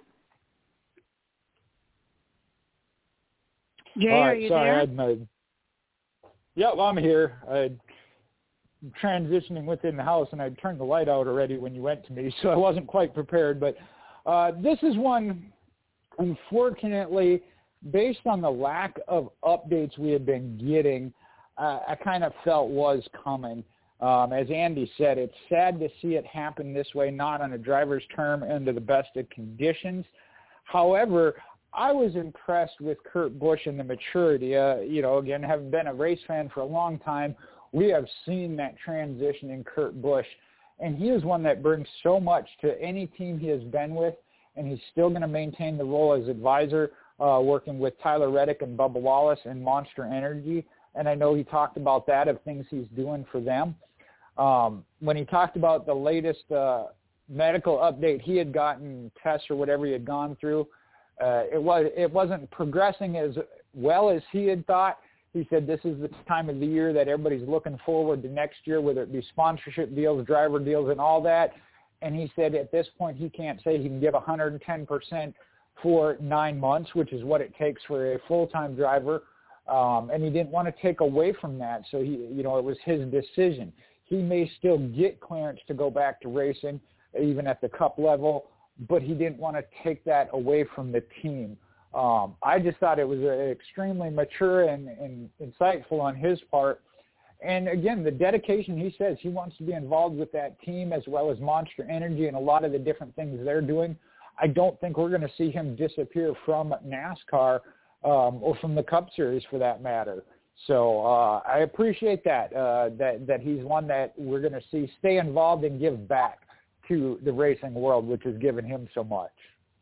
Jay, All right, are you sorry, there? I had my... Yep, I'm here. I'm transitioning within the house, and I turned the light out already when you went to me, so I wasn't quite prepared. But uh, this is one, unfortunately, based on the lack of updates we had been getting, uh, I kind of felt was coming. Um, as Andy said, it's sad to see it happen this way, not on a driver's term under the best of conditions. However, I was impressed with Kurt Busch and the maturity. Uh, you know, again, having been a race fan for a long time, we have seen that transition in Kurt Busch, and he is one that brings so much to any team he has been with, and he's still going to maintain the role as advisor, uh, working with Tyler Reddick and Bubba Wallace and Monster Energy, and I know he talked about that, of things he's doing for them. Um, when he talked about the latest uh, medical update he had gotten, tests or whatever he had gone through, uh, it was it wasn't progressing as well as he had thought. He said this is the time of the year that everybody's looking forward to next year, whether it be sponsorship deals, driver deals, and all that. And he said at this point he can't say he can give one hundred ten percent for nine months, which is what it takes for a full-time driver. Um, and he didn't want to take away from that. So, he, you know, it was his decision. He may still get clearance to go back to racing, even at the Cup level, but he didn't want to take that away from the team. Um, I just thought it was uh, extremely mature and, and insightful on his part. And, again, the dedication, he says he wants to be involved with that team as well as Monster Energy and a lot of the different things they're doing. I don't think we're going to see him disappear from NASCAR um, or from the Cup Series for that matter. So uh, I appreciate that, uh, that, that he's one that we're going to see stay involved and give back to the racing world, which has given him so much.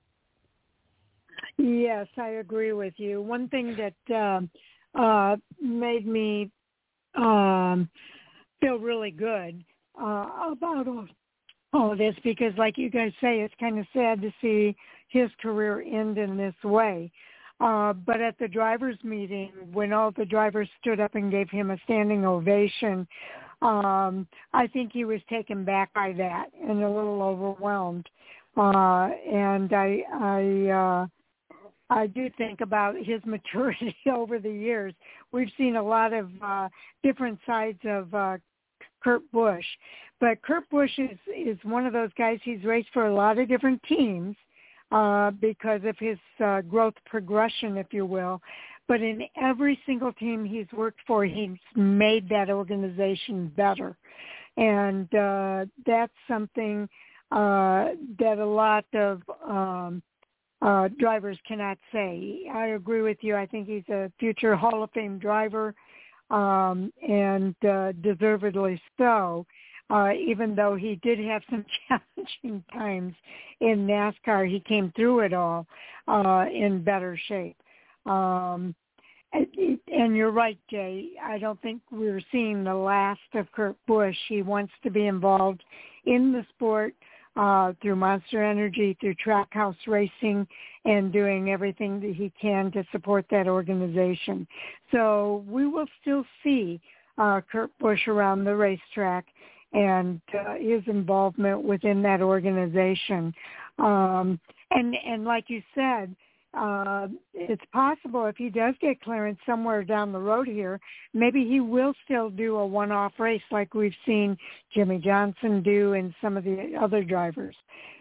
Yes, I agree with you. One thing that uh, uh, made me um, feel really good uh, about all, all of this, because like you guys say, it's kind of sad to see his career end in this way. Uh, but at the drivers' meeting, when all the drivers stood up and gave him a standing ovation, um, I think he was taken back by that and a little overwhelmed. Uh, and I, I, uh, I do think about his maturity over the years. We've seen a lot of uh, different sides of uh, Kurt Busch, but Kurt Busch is, is one of those guys. He's raced for a lot of different teams. Uh, because of his uh, growth progression, if you will. But in every single team he's worked for, he's made that organization better. And uh, that's something uh, that a lot of um, uh, drivers cannot say. I agree with you. I think he's a future Hall of Fame driver, um, and uh, deservedly so. Uh, even though he did have some challenging times in NASCAR, he came through it all uh, in better shape. Um, and, and you're right, Jay. I don't think we're seeing the last of Kurt Busch. He wants to be involved in the sport uh, through Monster Energy, through Trackhouse Racing, and doing everything that he can to support that organization. So we will still see uh, Kurt Busch around the racetrack and uh, his involvement within that organization. Um, and, and like you said, uh, it's possible if he does get clearance somewhere down the road here, maybe he will still do a one-off race like we've seen Jimmy Johnson do and some of the other drivers.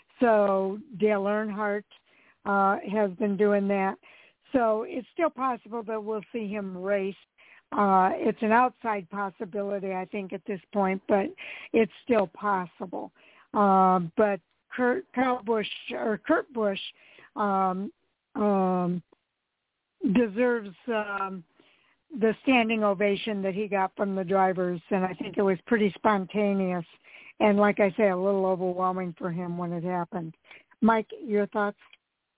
So Dale Earnhardt uh, has been doing that. So it's still possible that we'll see him race. Uh, it's an outside possibility, I think, at this point, but it's still possible. Uh, but Kurt, Kyle Busch or Kurt Busch um, um, deserves um, the standing ovation that he got from the drivers, and I think it was pretty spontaneous. And like I say, a little overwhelming for him when it happened. Mike, your thoughts?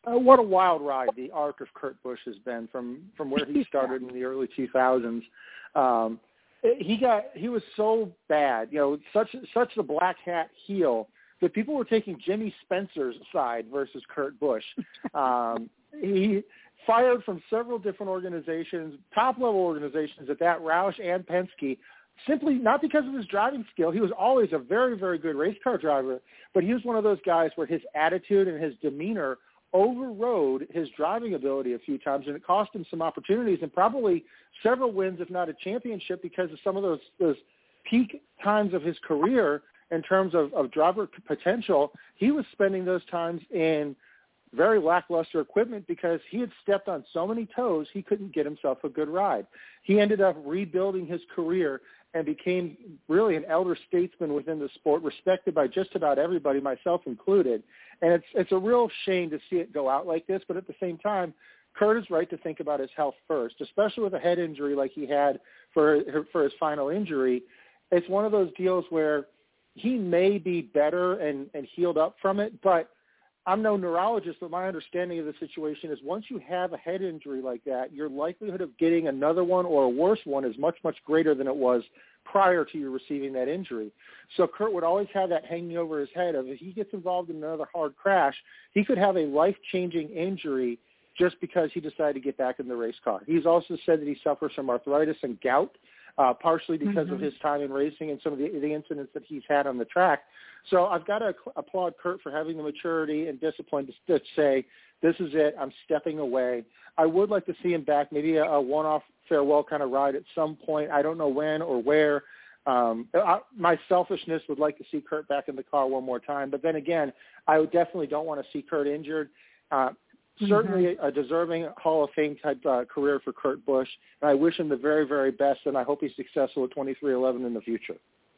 Uh, what a wild ride the arc of Kurt Busch has been from, from where he started in the early two thousands. Um, he got he was so bad, you know, such such a black hat heel that people were taking Jimmy Spencer's side versus Kurt Busch. Um, he fired from several different organizations, top level organizations at that, Roush and Penske. Simply not because of his driving skill. He was always a very, very good race car driver, but he was one of those guys where his attitude and his demeanor overrode his driving ability a few times, and it cost him some opportunities and probably several wins, if not a championship, because of some of those, those peak times of his career in terms of, of driver potential. He was spending those times in very lackluster equipment because he had stepped on so many toes he couldn't get himself a good ride. He ended up rebuilding his career and became really an elder statesman within the sport, respected by just about everybody, myself included. And it's it's a real shame to see it go out like this, but at the same time, Kurt is right to think about his health first, especially with a head injury like he had for for his final injury. It's one of those deals where he may be better and, and healed up from it, but I'm no neurologist, but my understanding of the situation is once you have a head injury like that, your likelihood of getting another one or a worse one is much, much greater than it was prior to you receiving that injury. So Kurt would always have that hanging over his head of if he gets involved in another hard crash, he could have a life-changing injury just because he decided to get back in the race car. He's also said that he suffers from arthritis and gout, uh, partially because mm-hmm. of his time in racing and some of the, the incidents that he's had on the track. So I've got to applaud Kurt for having the maturity and discipline to, to say, this is it, I'm stepping away. I would like to see him back, maybe a, a one-off farewell kind of ride at some point. I don't know when or where. Um, I, my selfishness would like to see Kurt back in the car one more time. But then again, I would definitely don't want to see Kurt injured. Uh, mm-hmm. Certainly a deserving Hall of Fame type uh, career for Kurt Busch. And I wish him the very, very best, and I hope he's successful at twenty-three eleven in the future.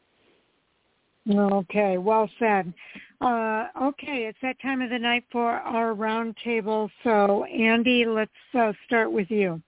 Okay, well said. Uh, okay, it's that time of the night for our roundtable. So, Andy, let's uh, start with you.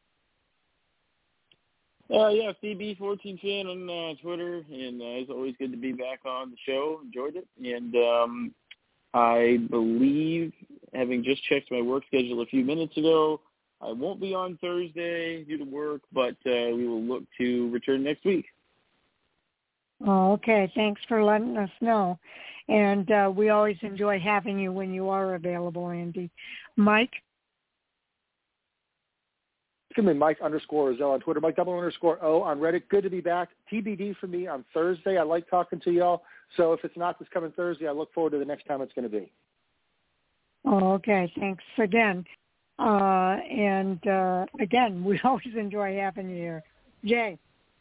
Uh, yeah, C B fourteen fan on uh, Twitter, and uh, it's always good to be back on the show. Enjoyed it. And um, I believe, having just checked my work schedule a few minutes ago, I won't be on Thursday due to work, but uh, we will look to return next week. Oh, okay. Thanks for letting us know. And uh, we always enjoy having you when you are available, Andy. Mike? It's going to be Mike underscore Ozell on Twitter, Mike double underscore O on Reddit. Good to be back. T B D for me on Thursday. I like talking to y'all. So if it's not this coming Thursday, I look forward to the next time it's going to be. Oh, okay. Thanks again. Uh, and uh, again, we always enjoy having you here. Jay?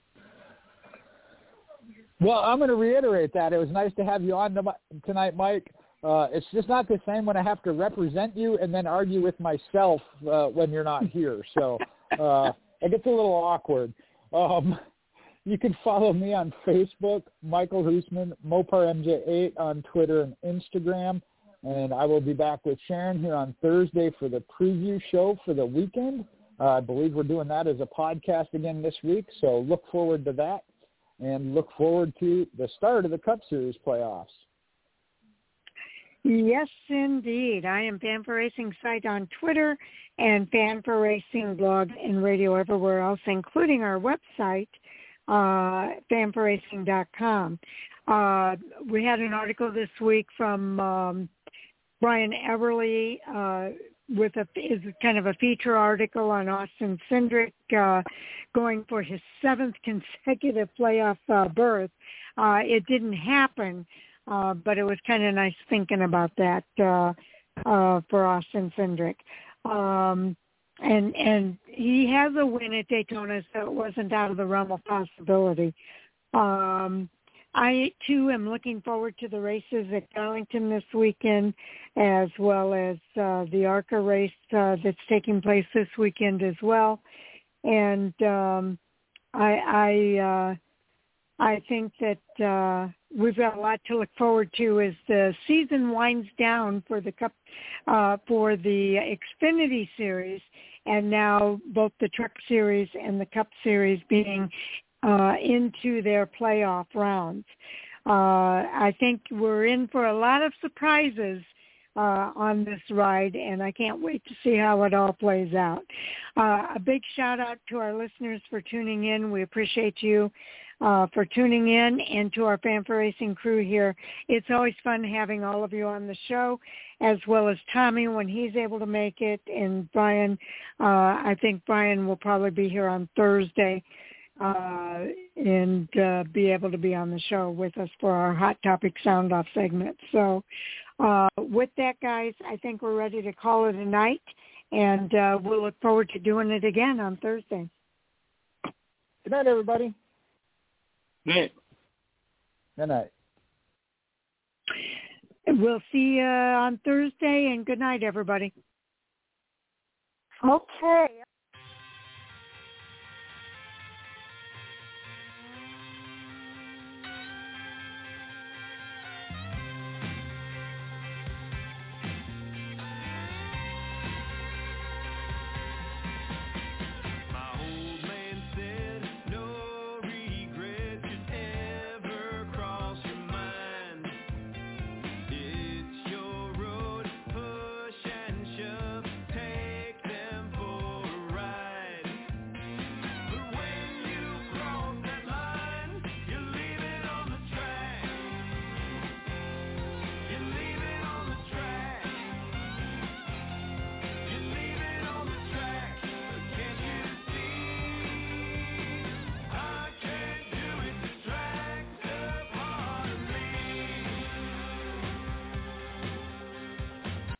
Well, I'm going to reiterate that. It was nice to have you on tonight, Mike. Uh, it's just not the same when I have to represent you and then argue with myself uh, when you're not here. So uh, it gets a little awkward. Um, you can follow me on Facebook, Michael Hoosman, Mopar M J eight on Twitter and Instagram. And I will be back with Sharon here on Thursday for the preview show for the weekend. Uh, I believe we're doing that as a podcast again this week, so look forward to that. And look forward to the start of the Cup Series playoffs. Yes, indeed. I am Fan for Racing site on Twitter and Fan for Racing blog and radio everywhere else, including our website, uh, fan for racing dot com. Uh, we had an article this week from um, Brian Everly uh, with a is kind of a feature article on Austin Cindric uh, going for his seventh consecutive playoff uh, berth. Uh, it didn't happen, uh, but it was kind of nice thinking about that uh, uh, for Austin Cindric. Um, and and he has a win at Daytona, so it wasn't out of the realm of possibility. Um, I, too, am looking forward to the races at Darlington this weekend, as well as uh, the ARCA race uh, that's taking place this weekend as well. And um, I I, uh, I think that uh, we've got a lot to look forward to as the season winds down for the Cup, uh, for the Xfinity Series, and now both the Truck Series and the Cup Series being Uh, into their playoff rounds. Uh, I think we're in for a lot of surprises uh, on this ride, and I can't wait to see how it all plays out. Uh, a big shout out to our listeners for tuning in. We appreciate you uh, for tuning in, and to our Fanfare Racing crew here. It's always fun having all of you on the show, as well as Tommy when he's able to make it, and Brian. Uh, I think Brian will probably be here on Thursday uh, and uh, be able to be on the show with us for our Hot Topic Sound Off segment. So uh, with that, guys, I think we're ready to call it a night, and uh, we'll look forward to doing it again on Thursday. Good night, everybody. Good night. Good night. We'll see you on Thursday, and good night, everybody. Okay.